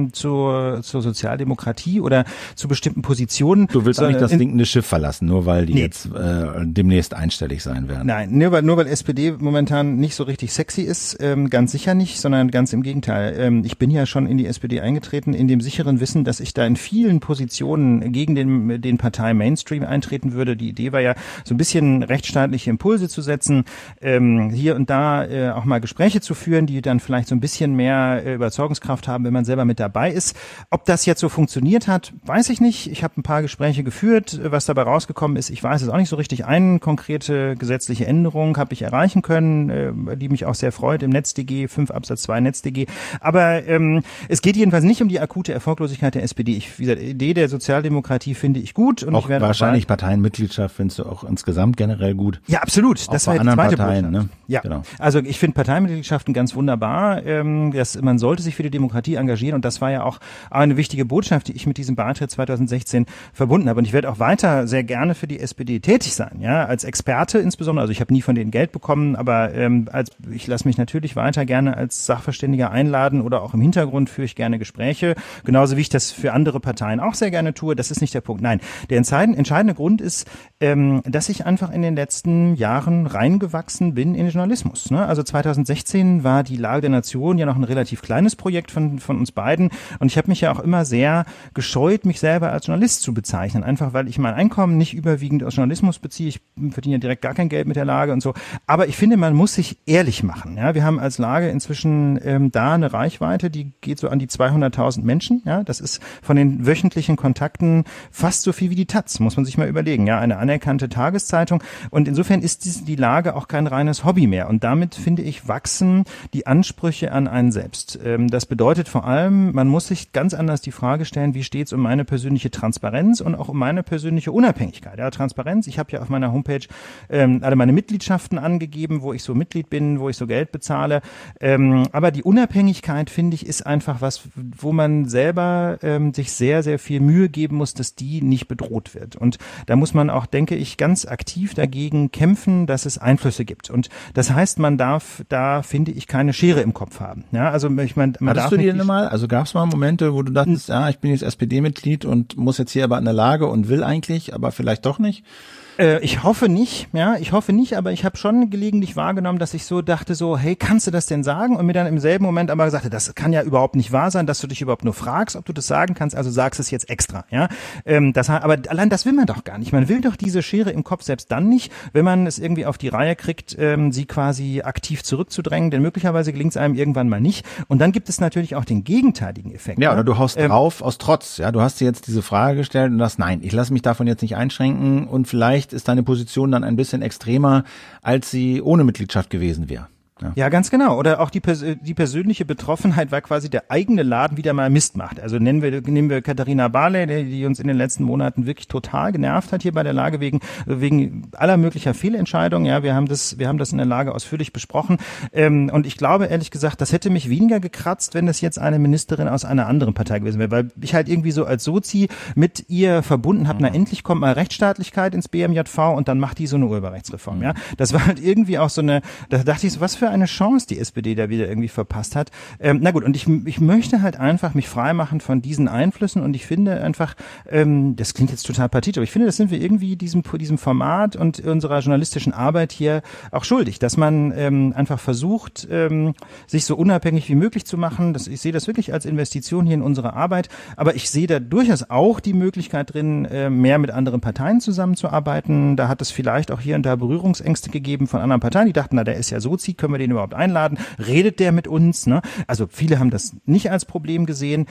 [SPEAKER 2] zur Sozialdemokratie oder zu bestimmten Positionen.
[SPEAKER 1] Du willst doch nicht das sinkende Schiff verlassen, nur weil die jetzt demnächst einstellig sein werden.
[SPEAKER 2] Nein, nur weil SPD momentan nicht so richtig sexy ist, ganz sicher nicht, sondern ganz im Gegenteil. Ich bin ja schon in die SPD eingetreten, in dem sicheren Wissen, dass ich da in vielen Positionen gegen den Partei-Mainstream eintreten würde. Die Idee war ja, so ein bisschen rechtsstaatliche Impulse zu setzen, hier und da auch mal Gespräche zu führen, die dann vielleicht so ein bisschen mehr Überzeugungskraft haben, wenn man selber mit dabei ist. Ob das jetzt so funktioniert hat, weiß ich nicht. Ich habe ein paar Gespräche geführt, was dabei rausgekommen ist. Ich weiß es auch nicht so richtig. Eine konkrete gesetzliche Änderung habe ich erreichen können, die mich auch sehr freut im NetzDG, 5 Absatz 2 NetzDG. Aber es geht jedenfalls nicht um die akute Erfolglosigkeit der SPD. Wie gesagt, die Idee der Sozialdemokratie finde ich gut. Und
[SPEAKER 1] auch
[SPEAKER 2] ich werde
[SPEAKER 1] wahrscheinlich Parteienmitgliedschaft findest du auch insgesamt generell gut.
[SPEAKER 2] Ja, absolut.
[SPEAKER 1] Das war die zweite Parteien, ne?
[SPEAKER 2] Ja, genau. Also ich finde Parteimitgliedschaften ganz wunderbar. Man sollte sich für die Demokratie engagieren und das war ja auch eine wichtige Botschaft, die ich mit diesem Beitritt 2016 verbunden habe. Und ich werde auch weiter sehr gerne für die SPD tätig sein, ja, als Experte insbesondere. Also ich habe nie von denen Geld bekommen, aber ich lasse mich natürlich weiter gerne als Sachverständiger einladen oder auch im Hintergrund führe ich gerne Gespräche, genauso wie ich das für andere Parteien auch sehr gerne tue. Das ist nicht der Punkt. Nein, der entscheidende Grund ist, dass ich einfach in den letzten Jahren reingewachsen bin in den Journalismus. Ne? Also 2016 war die Lage der Nation ja noch ein relativ kleines Projekt von uns beiden und ich habe mich ja auch immer sehr gescheut, mich selber als Journalist zu bezeichnen, einfach weil ich mein Einkommen nicht überwiegend aus Journalismus beziehe. Ich verdiene ja direkt gar kein Geld mit der Lage und so. Aber ich finde, man muss sich ehrlich machen. Ja? Wir haben als Lage inzwischen da eine Reichweite, die geht so an die 200.000 Menschen. Ja? Das ist von den wöchentlichen Kontakten fast so viel wie die Taz, muss man sich mal überlegen. Ja, eine anerkannte Tageszeitung. Und insofern ist die Lage auch kein reines Hobby mehr. Und damit, finde ich, wachsen die Ansprüche an einen selbst. Das bedeutet vor allem, man muss sich ganz anders die Frage stellen, wie steht es um meine persönliche Transparenz und auch um meine persönliche Unabhängigkeit. Ja, Transparenz, ich habe ja auf meiner Homepage alle meine Mitgliedschaften angegeben, wo ich so Mitglied bin, wo ich so Geld bezahle. Aber die Unabhängigkeit, finde ich, ist einfach was, wo man selber sich sehr, sehr viel Mühe geben muss, dass die nicht bedroht wird. Und da muss man auch, denke ich, ganz aktiv dagegen kämpfen, dass es Einflüsse gibt. Und das heißt, man darf da, finde ich, keine Schere im Kopf haben. Ja, also ich meine, man
[SPEAKER 1] Hattest
[SPEAKER 2] darf
[SPEAKER 1] du die denn mal? Also gab es mal Momente, wo du dachtest, ja, ich bin jetzt SPD-Mitglied und muss jetzt hier aber an der Lage und will eigentlich, aber vielleicht doch nicht?
[SPEAKER 2] Ich hoffe nicht, aber ich habe schon gelegentlich wahrgenommen, dass ich so dachte so, hey, kannst du das denn sagen? Und mir dann im selben Moment aber gesagt, das kann ja überhaupt nicht wahr sein, dass du dich überhaupt nur fragst, ob du das sagen kannst, also sagst es jetzt extra, ja. Aber allein das will man doch gar nicht. Man will doch diese Schere im Kopf selbst dann nicht, wenn man es irgendwie auf die Reihe kriegt, sie quasi aktiv zurückzudrängen, denn möglicherweise gelingt es einem irgendwann mal nicht. Und dann gibt es natürlich auch den gegenteiligen Effekt.
[SPEAKER 1] Ja, oder du haust drauf aus Trotz, ja. Du hast dir jetzt diese Frage gestellt und sagst, nein, ich lasse mich davon jetzt nicht einschränken und vielleicht ist deine Position dann ein bisschen extremer, als sie ohne Mitgliedschaft gewesen wäre.
[SPEAKER 2] Ja, ganz genau. Oder auch die persönliche Betroffenheit, weil quasi der eigene Laden wieder mal Mist macht. Also nehmen wir Katharina Barley, die uns in den letzten Monaten wirklich total genervt hat hier bei der Lage wegen aller möglicher Fehlentscheidungen. Ja, wir haben das in der Lage ausführlich besprochen. Und ich glaube, ehrlich gesagt, das hätte mich weniger gekratzt, wenn das jetzt eine Ministerin aus einer anderen Partei gewesen wäre, weil ich halt irgendwie so als Sozi mit ihr verbunden habe, endlich kommt mal Rechtsstaatlichkeit ins BMJV und dann macht die so eine Urheberrechtsreform. Ja, das war halt irgendwie auch so da dachte ich so, was für eine Chance die SPD da wieder irgendwie verpasst hat. Na gut, und ich möchte halt einfach mich freimachen von diesen Einflüssen und ich finde einfach, das klingt jetzt total pathetisch, aber ich finde, das sind wir irgendwie diesem Format und unserer journalistischen Arbeit hier auch schuldig, dass man einfach versucht, sich so unabhängig wie möglich zu machen. Ich sehe das wirklich als Investition hier in unsere Arbeit, aber ich sehe da durchaus auch die Möglichkeit drin, mehr mit anderen Parteien zusammenzuarbeiten. Da hat es vielleicht auch hier und da Berührungsängste gegeben von anderen Parteien, die dachten, na, der ist ja Sozi, können wir den überhaupt einladen? Redet der mit uns? Ne? Also viele haben das nicht als Problem gesehen,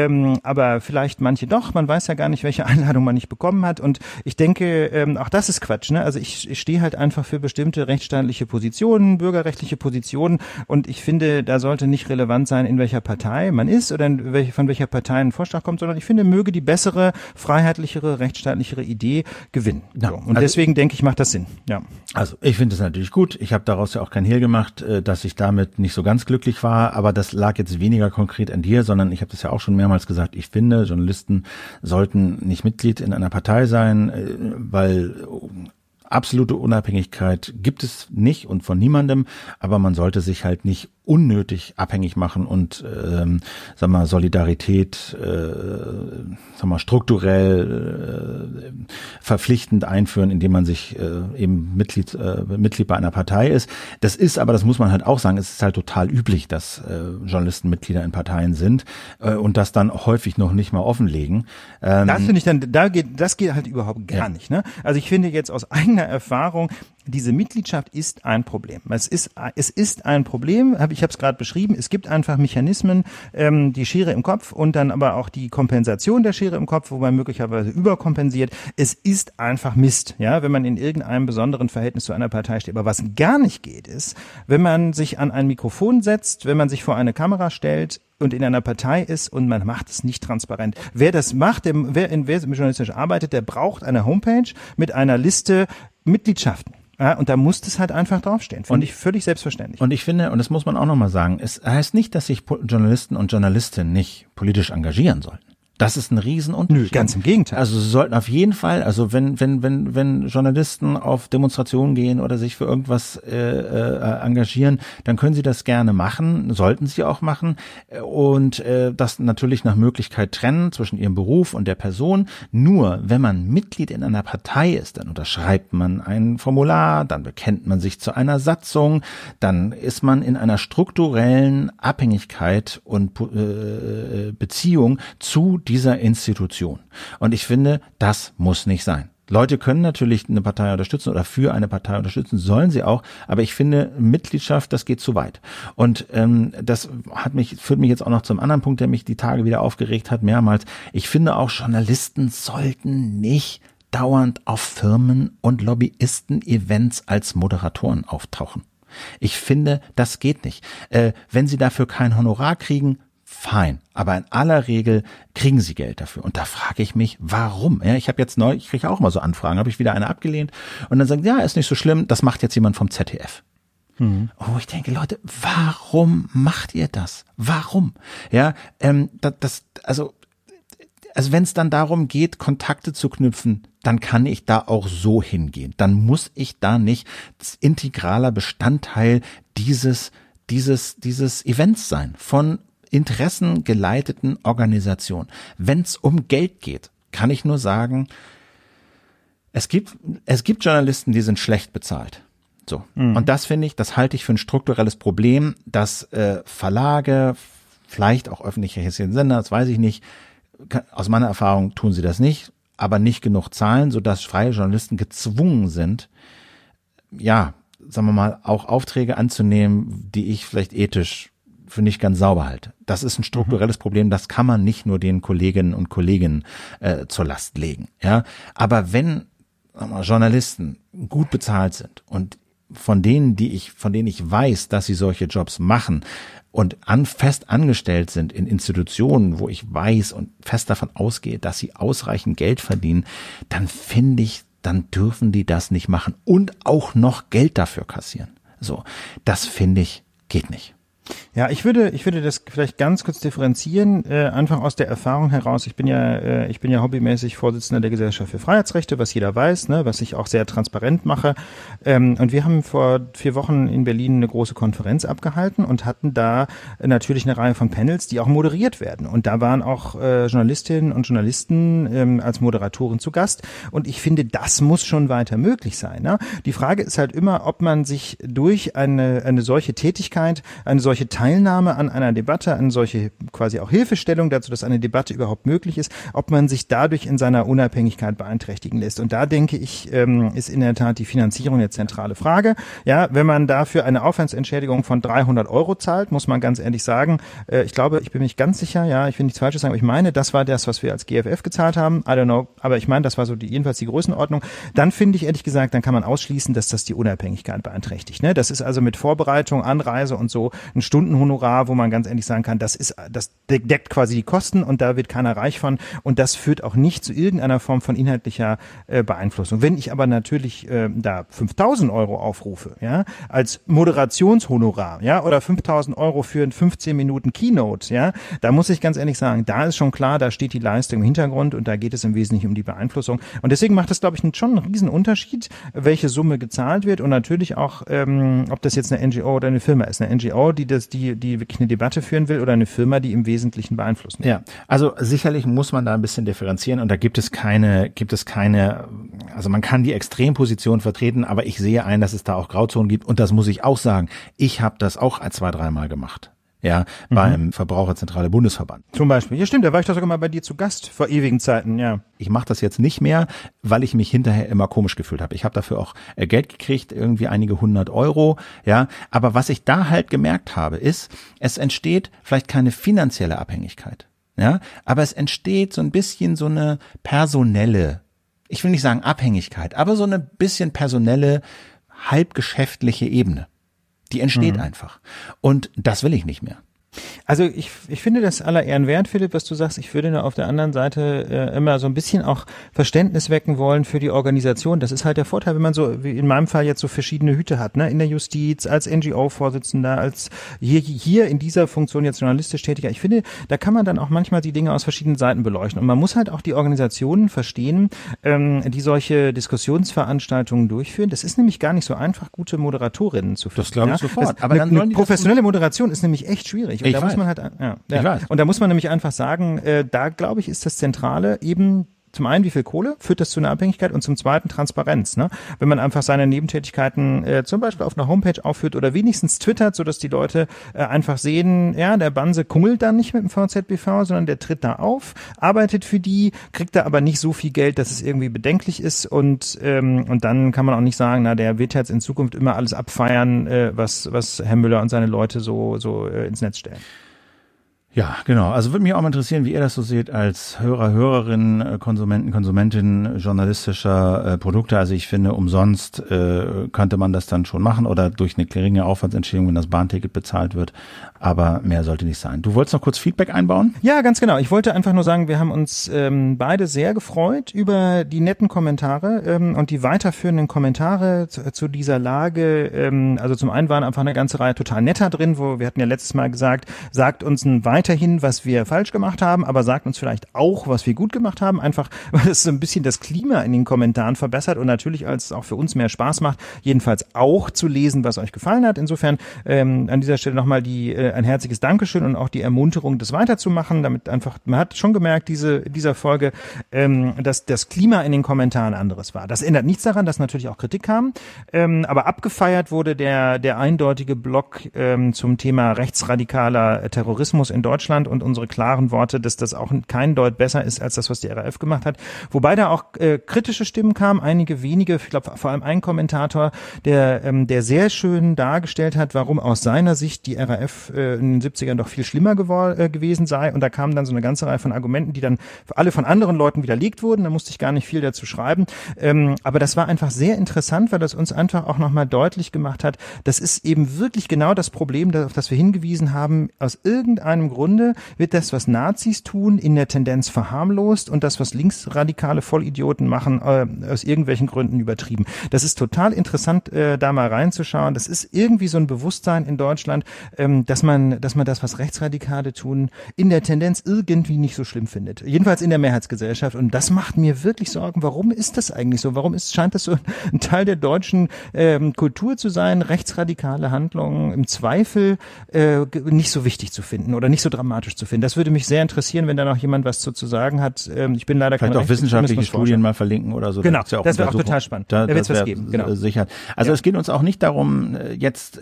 [SPEAKER 2] aber vielleicht manche doch. Man weiß ja gar nicht, welche Einladung man nicht bekommen hat. Und ich denke, auch das ist Quatsch. Ne? Also ich stehe halt einfach für bestimmte rechtsstaatliche Positionen, bürgerrechtliche Positionen. Und ich finde, da sollte nicht relevant sein, in welcher Partei man ist oder von welcher Partei ein Vorschlag kommt, sondern ich finde, möge die bessere, freiheitlichere, rechtsstaatlichere Idee gewinnen.
[SPEAKER 1] Ja,
[SPEAKER 2] so. Und deswegen denke ich, macht das Sinn. Ja.
[SPEAKER 1] Also ich finde es natürlich gut. Ich habe daraus ja auch kein Hehl gemacht. gemacht, dass ich damit nicht so ganz glücklich war, aber das lag jetzt weniger konkret an dir, sondern ich habe das ja auch schon mehrmals gesagt, ich finde, Journalisten sollten nicht Mitglied in einer Partei sein, weil absolute Unabhängigkeit gibt es nicht und von niemandem, aber man sollte sich halt nicht unnötig abhängig machen und Solidarität strukturell verpflichtend einführen, indem man sich eben Mitglied bei einer Partei ist. Das ist aber, das muss man halt auch sagen, es ist halt total üblich, dass Journalisten Mitglieder in Parteien sind und das dann häufig noch nicht mal offenlegen.
[SPEAKER 2] Das finde ich dann, das geht halt überhaupt gar nicht. Ne? Also ich finde jetzt aus eigener Erfahrung, diese Mitgliedschaft ist ein Problem. Es ist ein Problem, ich habe es gerade beschrieben, es gibt einfach Mechanismen, die Schere im Kopf und dann aber auch die Kompensation der Schere im Kopf, wo man möglicherweise überkompensiert. Es ist einfach Mist, ja, wenn man in irgendeinem besonderen Verhältnis zu einer Partei steht. Aber was gar nicht geht, ist, wenn man sich an ein Mikrofon setzt, wenn man sich vor eine Kamera stellt und in einer Partei ist und man macht es nicht transparent. Wer das macht, wer journalistisch arbeitet, der braucht eine Homepage mit einer Liste Mitgliedschaften. Ja, und da muss das halt einfach draufstehen. Finde ich völlig selbstverständlich.
[SPEAKER 1] Und ich finde, und das muss man auch nochmal sagen, es heißt nicht, dass sich Journalisten und Journalistinnen nicht politisch engagieren sollten. Das ist ein Riesenunterschied.
[SPEAKER 2] Nö, ganz im Gegenteil.
[SPEAKER 1] Also sie sollten auf jeden Fall, also wenn Journalisten auf Demonstrationen gehen oder sich für irgendwas engagieren, dann können sie das gerne machen, sollten sie auch machen und das natürlich nach Möglichkeit trennen zwischen ihrem Beruf und der Person. Nur wenn man Mitglied in einer Partei ist, dann unterschreibt man ein Formular, dann bekennt man sich zu einer Satzung, dann ist man in einer strukturellen Abhängigkeit und Beziehung zu dieser Institution. Und ich finde, das muss nicht sein. Leute können natürlich eine Partei unterstützen oder für eine Partei unterstützen, sollen sie auch, aber ich finde, Mitgliedschaft, das geht zu weit. Und das führt mich jetzt auch noch zum anderen Punkt, der mich die Tage wieder aufgeregt hat, mehrmals. Ich finde auch, Journalisten sollten nicht dauernd auf Firmen- und Lobbyisten-Events als Moderatoren auftauchen. Ich finde, das geht nicht. Wenn sie dafür kein Honorar kriegen, fein, aber in aller Regel kriegen sie Geld dafür. Und da frage ich mich, warum? Ja, ich kriege auch mal so Anfragen, habe ich wieder eine abgelehnt und dann sagen, ja, ist nicht so schlimm, das macht jetzt jemand vom ZDF. Oh, ich denke, Leute, warum macht ihr das? Warum? Ja, also wenn es dann darum geht, Kontakte zu knüpfen, dann kann ich da auch so hingehen. Dann muss ich da nicht integraler Bestandteil dieses Events sein, von interessengeleiteten Organisation. Wenn es um Geld geht, kann ich nur sagen, es gibt Journalisten, die sind schlecht bezahlt. So. Und das finde ich, das halte ich für ein strukturelles Problem, dass Verlage, vielleicht auch öffentliche Sender, das weiß ich nicht, aus meiner Erfahrung tun sie das nicht, aber nicht genug zahlen, sodass freie Journalisten gezwungen sind, ja, sagen wir mal, auch Aufträge anzunehmen, die ich vielleicht ethisch für nicht ganz sauber halte. Das ist ein strukturelles Problem, das kann man nicht nur den Kolleginnen und Kollegen zur Last legen. Ja, aber wenn Journalisten gut bezahlt sind und von denen ich weiß, dass sie solche Jobs machen und fest angestellt sind in Institutionen, wo ich weiß und fest davon ausgehe, dass sie ausreichend Geld verdienen, dann finde ich, dann dürfen die das nicht machen und auch noch Geld dafür kassieren. So, das finde ich, geht nicht.
[SPEAKER 2] Ja, ich würde das vielleicht ganz kurz differenzieren, einfach aus der Erfahrung heraus. Ich bin ja hobbymäßig Vorsitzender der Gesellschaft für Freiheitsrechte, was jeder weiß, ne, was ich auch sehr transparent mache. Und wir haben vor 4 Wochen in Berlin eine große Konferenz abgehalten und hatten da natürlich eine Reihe von Panels, die auch moderiert werden. Und da waren auch Journalistinnen und Journalisten als Moderatoren zu Gast. Und ich finde, das muss schon weiter möglich sein. Ne? Die Frage ist halt immer, ob man sich durch eine solche Tätigkeit, eine solche Teilnahme an einer Debatte, eine solche quasi auch Hilfestellung dazu, dass eine Debatte überhaupt möglich ist, ob man sich dadurch in seiner Unabhängigkeit beeinträchtigen lässt. Und da denke ich, ist in der Tat die Finanzierung eine zentrale Frage. Ja, wenn man dafür eine Aufwandsentschädigung von 300 € zahlt, muss man ganz ehrlich sagen, ich glaube, ich bin mir nicht ganz sicher, ja, ich will nichts Falsches sagen, aber ich meine, das war das, was wir als GFF gezahlt haben, I don't know, aber ich meine, das war so jedenfalls die Größenordnung. Dann finde ich ehrlich gesagt, dann kann man ausschließen, dass das die Unabhängigkeit beeinträchtigt. Ne? Das ist also mit Vorbereitung, Anreise und so ein ein Stundenhonorar, wo man ganz ehrlich sagen kann, das deckt quasi die Kosten und da wird keiner reich von und das führt auch nicht zu irgendeiner Form von inhaltlicher Beeinflussung. Wenn ich aber natürlich da 5.000 Euro aufrufe, ja, als Moderationshonorar, ja, oder 5.000 Euro für ein 15 Minuten Keynote, ja, da muss ich ganz ehrlich sagen, da ist schon klar, da steht die Leistung im Hintergrund und da geht es im Wesentlichen um die Beeinflussung. Und deswegen macht es, glaube ich, schon einen riesen Unterschied, welche Summe gezahlt wird und natürlich auch, ob das jetzt eine NGO oder eine Firma ist. Eine NGO, die wirklich eine Debatte führen will oder eine Firma, die im Wesentlichen beeinflussen will.
[SPEAKER 1] Ja, also sicherlich muss man da ein bisschen differenzieren und da gibt es keine, also man kann die Extremposition vertreten, aber ich sehe ein, dass es da auch Grauzonen gibt und das muss ich auch sagen. Ich habe das auch 2-3 Mal gemacht. Ja, beim Verbraucherzentrale Bundesverband.
[SPEAKER 2] Zum Beispiel. Ja, stimmt, da war ich doch sogar mal bei dir zu Gast vor ewigen Zeiten, ja.
[SPEAKER 1] Ich mache das jetzt nicht mehr, weil ich mich hinterher immer komisch gefühlt habe. Ich habe dafür auch Geld gekriegt, irgendwie einige 100 Euro, ja. Aber was ich da halt gemerkt habe, ist, es entsteht vielleicht keine finanzielle Abhängigkeit, ja. Aber es entsteht so ein bisschen so eine personelle, ich will nicht sagen Abhängigkeit, aber so eine bisschen personelle, halbgeschäftliche Ebene. Die entsteht einfach. Und das will ich nicht mehr.
[SPEAKER 2] Also ich finde das aller Ehren wert, Philipp, was du sagst. Ich würde nur auf der anderen Seite immer so ein bisschen auch Verständnis wecken wollen für die Organisation. Das ist halt der Vorteil, wenn man so, wie in meinem Fall jetzt so verschiedene Hüte hat, ne, in der Justiz, als NGO-Vorsitzender, als hier in dieser Funktion jetzt journalistisch tätiger. Ich finde, da kann man dann auch manchmal die Dinge aus verschiedenen Seiten beleuchten. Und man muss halt auch die Organisationen verstehen, die solche Diskussionsveranstaltungen durchführen. Das ist nämlich gar nicht so einfach, gute Moderatorinnen zu finden.
[SPEAKER 1] Das glaube ich sofort. Aber
[SPEAKER 2] eine professionelle Moderation ist nämlich echt schwierig. Und da muss man halt,
[SPEAKER 1] Ich weiß.
[SPEAKER 2] Und da muss man nämlich einfach sagen, da glaube ich, ist das Zentrale eben zum einen, wie viel Kohle führt das zu einer Abhängigkeit und zum zweiten Transparenz. Ne? Wenn man einfach seine Nebentätigkeiten zum Beispiel auf einer Homepage aufführt oder wenigstens twittert, sodass die Leute einfach sehen, ja, der Banse kungelt dann nicht mit dem VZBV, sondern der tritt da auf, arbeitet für die, kriegt da aber nicht so viel Geld, dass es irgendwie bedenklich ist und dann kann man auch nicht sagen, na, der wird jetzt in Zukunft immer alles abfeiern, was Herr Müller und seine Leute so ins Netz stellen.
[SPEAKER 1] Ja, genau. Also würde mich auch mal interessieren, wie ihr das so seht als Hörer, Hörerin, Konsumenten, Konsumentin journalistischer Produkte. Also ich finde, umsonst könnte man das dann schon machen oder durch eine geringe Aufwandsentschädigung, wenn das Bahnticket bezahlt wird. Aber mehr sollte nicht sein. Du wolltest noch kurz Feedback einbauen?
[SPEAKER 2] Ja, ganz genau. Ich wollte einfach nur sagen, wir haben uns beide sehr gefreut über die netten Kommentare und die weiterführenden Kommentare zu dieser Lage. Also zum einen waren einfach eine ganze Reihe total netter drin, wo wir hatten ja letztes Mal gesagt, sagt uns weiterhin, was wir falsch gemacht haben, aber sagt uns vielleicht auch, was wir gut gemacht haben, einfach, weil es so ein bisschen das Klima in den Kommentaren verbessert und natürlich, als es auch für uns mehr Spaß macht, jedenfalls auch zu lesen, was euch gefallen hat. Insofern an dieser Stelle nochmal ein herzliches Dankeschön und auch die Ermunterung, das weiterzumachen, damit einfach, man hat schon gemerkt, dieser Folge, dass das Klima in den Kommentaren anderes war. Das ändert nichts daran, dass natürlich auch Kritik kam, aber abgefeiert wurde der eindeutige Block zum Thema rechtsradikaler Terrorismus in Deutschland und unsere klaren Worte, dass das auch kein Deut besser ist als das, was die RAF gemacht hat. Wobei da auch kritische Stimmen kamen, einige wenige, ich glaube vor allem ein Kommentator, der sehr schön dargestellt hat, warum aus seiner Sicht die RAF in den 70ern doch viel schlimmer gewesen sei. Und da kamen dann so eine ganze Reihe von Argumenten, die dann alle von anderen Leuten widerlegt wurden. Da musste ich gar nicht viel dazu schreiben. Aber das war einfach sehr interessant, weil das uns einfach auch nochmal deutlich gemacht hat, das ist eben wirklich genau das Problem, auf das wir hingewiesen haben. Aus irgendeinem Grunde wird das, was Nazis tun, in der Tendenz verharmlost und das, was linksradikale Vollidioten machen, aus irgendwelchen Gründen übertrieben. Das ist total interessant, da mal reinzuschauen. Das ist irgendwie so ein Bewusstsein in Deutschland, dass man das, was Rechtsradikale tun, in der Tendenz irgendwie nicht so schlimm findet. Jedenfalls in der Mehrheitsgesellschaft. Und das macht mir wirklich Sorgen. Warum ist das eigentlich so? Scheint das so ein Teil der deutschen Kultur zu sein, rechtsradikale Handlungen im Zweifel nicht so wichtig zu finden oder nicht so dramatisch zu finden. Das würde mich sehr interessieren, wenn da noch jemand was zu sagen hat. Ich bin leider
[SPEAKER 1] vielleicht
[SPEAKER 2] kein
[SPEAKER 1] auch wissenschaftliche Studien mal verlinken oder so.
[SPEAKER 2] Genau,
[SPEAKER 1] ja
[SPEAKER 2] das wäre auch total spannend.
[SPEAKER 1] Da wird es was geben. Genau. Sicher. Also es geht uns auch nicht darum, jetzt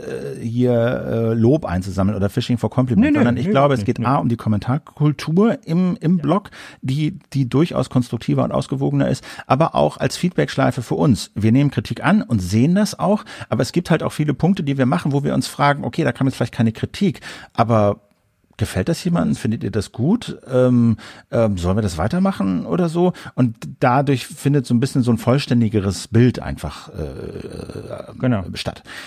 [SPEAKER 1] hier Lob einzusammeln oder Fishing for Compliments, sondern ich glaube, es geht um die Kommentarkultur im Blog, die durchaus konstruktiver und ausgewogener ist, aber auch als Feedbackschleife für uns. Wir nehmen Kritik an und sehen das auch, aber es gibt halt auch viele Punkte, die wir machen, wo wir uns fragen, okay, da kam jetzt vielleicht keine Kritik, aber gefällt das jemandem? Findet ihr das gut? Sollen wir das weitermachen oder so? Und dadurch findet so ein bisschen so ein vollständigeres Bild einfach statt.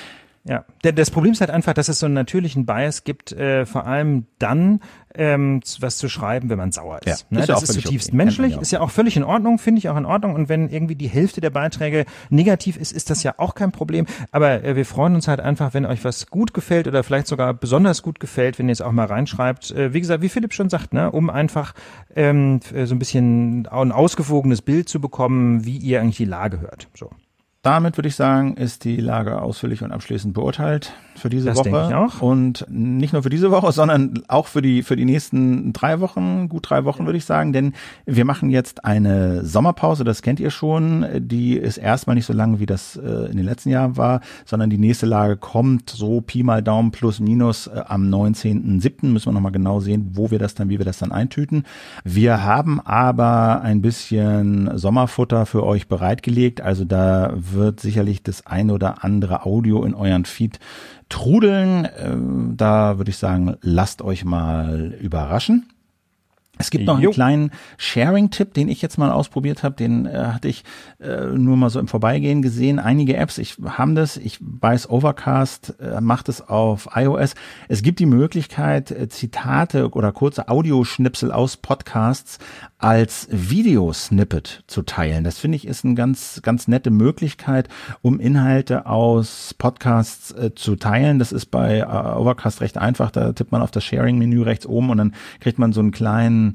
[SPEAKER 2] Ja, das Problem ist halt einfach, dass es so einen natürlichen Bias gibt, vor allem dann, was zu schreiben, wenn man sauer ist.
[SPEAKER 1] Ja,
[SPEAKER 2] das ist zutiefst menschlich, ist ja auch völlig in Ordnung, finde ich auch in Ordnung. Und wenn irgendwie die Hälfte der Beiträge negativ ist, ist das ja auch kein Problem. Aber wir freuen uns halt einfach, wenn euch was gut gefällt oder vielleicht sogar besonders gut gefällt, wenn ihr es auch mal reinschreibt. Wie gesagt, wie Philipp schon sagt, ne, um einfach so ein bisschen ein ausgewogenes Bild zu bekommen, wie ihr eigentlich die Lage hört. So.
[SPEAKER 1] Damit würde ich sagen, ist die Lage ausführlich und abschließend beurteilt für diese Woche.
[SPEAKER 2] Das denke ich auch.
[SPEAKER 1] Und nicht nur für diese Woche, sondern auch für die nächsten 3 Wochen, gut 3 Wochen würde ich sagen, denn wir machen jetzt eine Sommerpause, das kennt ihr schon. Die ist erstmal nicht so lang, wie das in den letzten Jahren war, sondern die nächste Lage kommt so Pi mal Daumen plus minus am 19.07. Müssen wir nochmal genau sehen, wie wir das dann eintüten. Wir haben aber ein bisschen Sommerfutter für euch bereitgelegt, also da wird sicherlich das eine oder andere Audio in euren Feed trudeln. Da würde ich sagen, lasst euch mal überraschen. Es gibt noch einen kleinen Sharing-Tipp, den ich jetzt mal ausprobiert habe, den hatte ich nur mal so im Vorbeigehen gesehen. Einige Apps haben das, ich weiß, Overcast macht es auf iOS. Es gibt die Möglichkeit, Zitate oder kurze Audioschnipsel aus Podcasts als Videosnippet zu teilen. Das finde ich ist eine ganz, ganz nette Möglichkeit, um Inhalte aus Podcasts zu teilen. Das ist bei Overcast recht einfach. Da tippt man auf das Sharing-Menü rechts oben und dann kriegt man so einen kleinen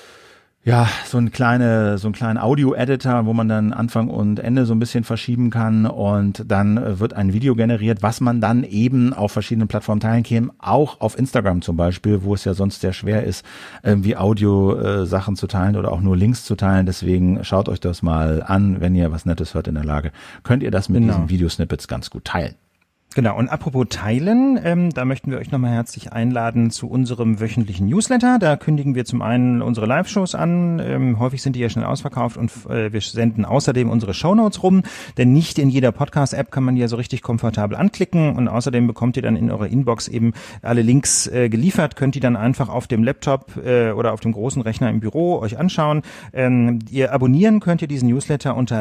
[SPEAKER 1] Audio-Editor, wo man dann Anfang und Ende so ein bisschen verschieben kann und dann wird ein Video generiert, was man dann eben auf verschiedenen Plattformen teilen kann, auch auf Instagram zum Beispiel, wo es ja sonst sehr schwer ist, irgendwie Audio-Sachen zu teilen oder auch nur Links zu teilen. Deswegen schaut euch das mal an, wenn ihr was Nettes hört in der Lage. Könnt ihr das mit diesen Videosnippets ganz gut teilen.
[SPEAKER 2] Genau, und apropos teilen, da möchten wir euch nochmal herzlich einladen zu unserem wöchentlichen Newsletter. Da kündigen wir zum einen unsere Live-Shows an, häufig sind die ja schnell ausverkauft und wir senden außerdem unsere Shownotes rum, denn nicht in jeder Podcast-App kann man die ja so richtig komfortabel anklicken und außerdem bekommt ihr dann in eurer Inbox eben alle Links geliefert, könnt ihr dann einfach auf dem Laptop oder auf dem großen Rechner im Büro euch anschauen. Ihr abonnieren könnt ihr diesen Newsletter unter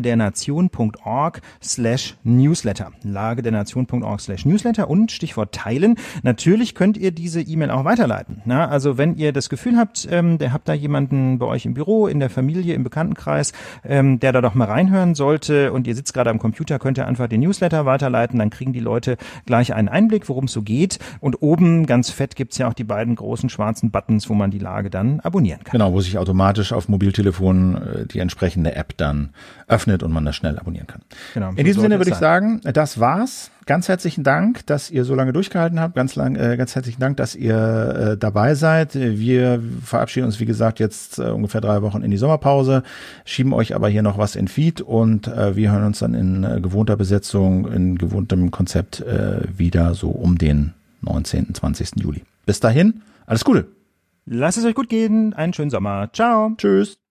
[SPEAKER 2] lagedernation.org/Newsletter. lagedernation.org/Newsletter und Stichwort teilen. Natürlich könnt ihr diese E-Mail auch weiterleiten. Na, also wenn ihr das Gefühl habt, der habt da jemanden bei euch im Büro, in der Familie, im Bekanntenkreis, der da doch mal reinhören sollte und ihr sitzt gerade am Computer, könnt ihr einfach den Newsletter weiterleiten, dann kriegen die Leute gleich einen Einblick, worum es so geht. Und oben ganz fett gibt's ja auch die beiden großen schwarzen Buttons, wo man die Lage dann abonnieren kann.
[SPEAKER 1] Genau, wo sich automatisch auf Mobiltelefon die entsprechende App dann öffnet und man das schnell abonnieren kann. Genau, in diesem Sinne würde ich sagen, das war's. Ganz herzlichen Dank, dass ihr so lange durchgehalten habt. Ganz herzlichen Dank, dass ihr dabei seid. Wir verabschieden uns, wie gesagt, jetzt ungefähr 3 Wochen in die Sommerpause, schieben euch aber hier noch was in Feed und wir hören uns dann in gewohnter Besetzung, in gewohntem Konzept wieder so um den 19., 20. Juli. Bis dahin, alles Gute.
[SPEAKER 2] Lasst es euch gut gehen. Einen schönen Sommer. Ciao.
[SPEAKER 1] Tschüss.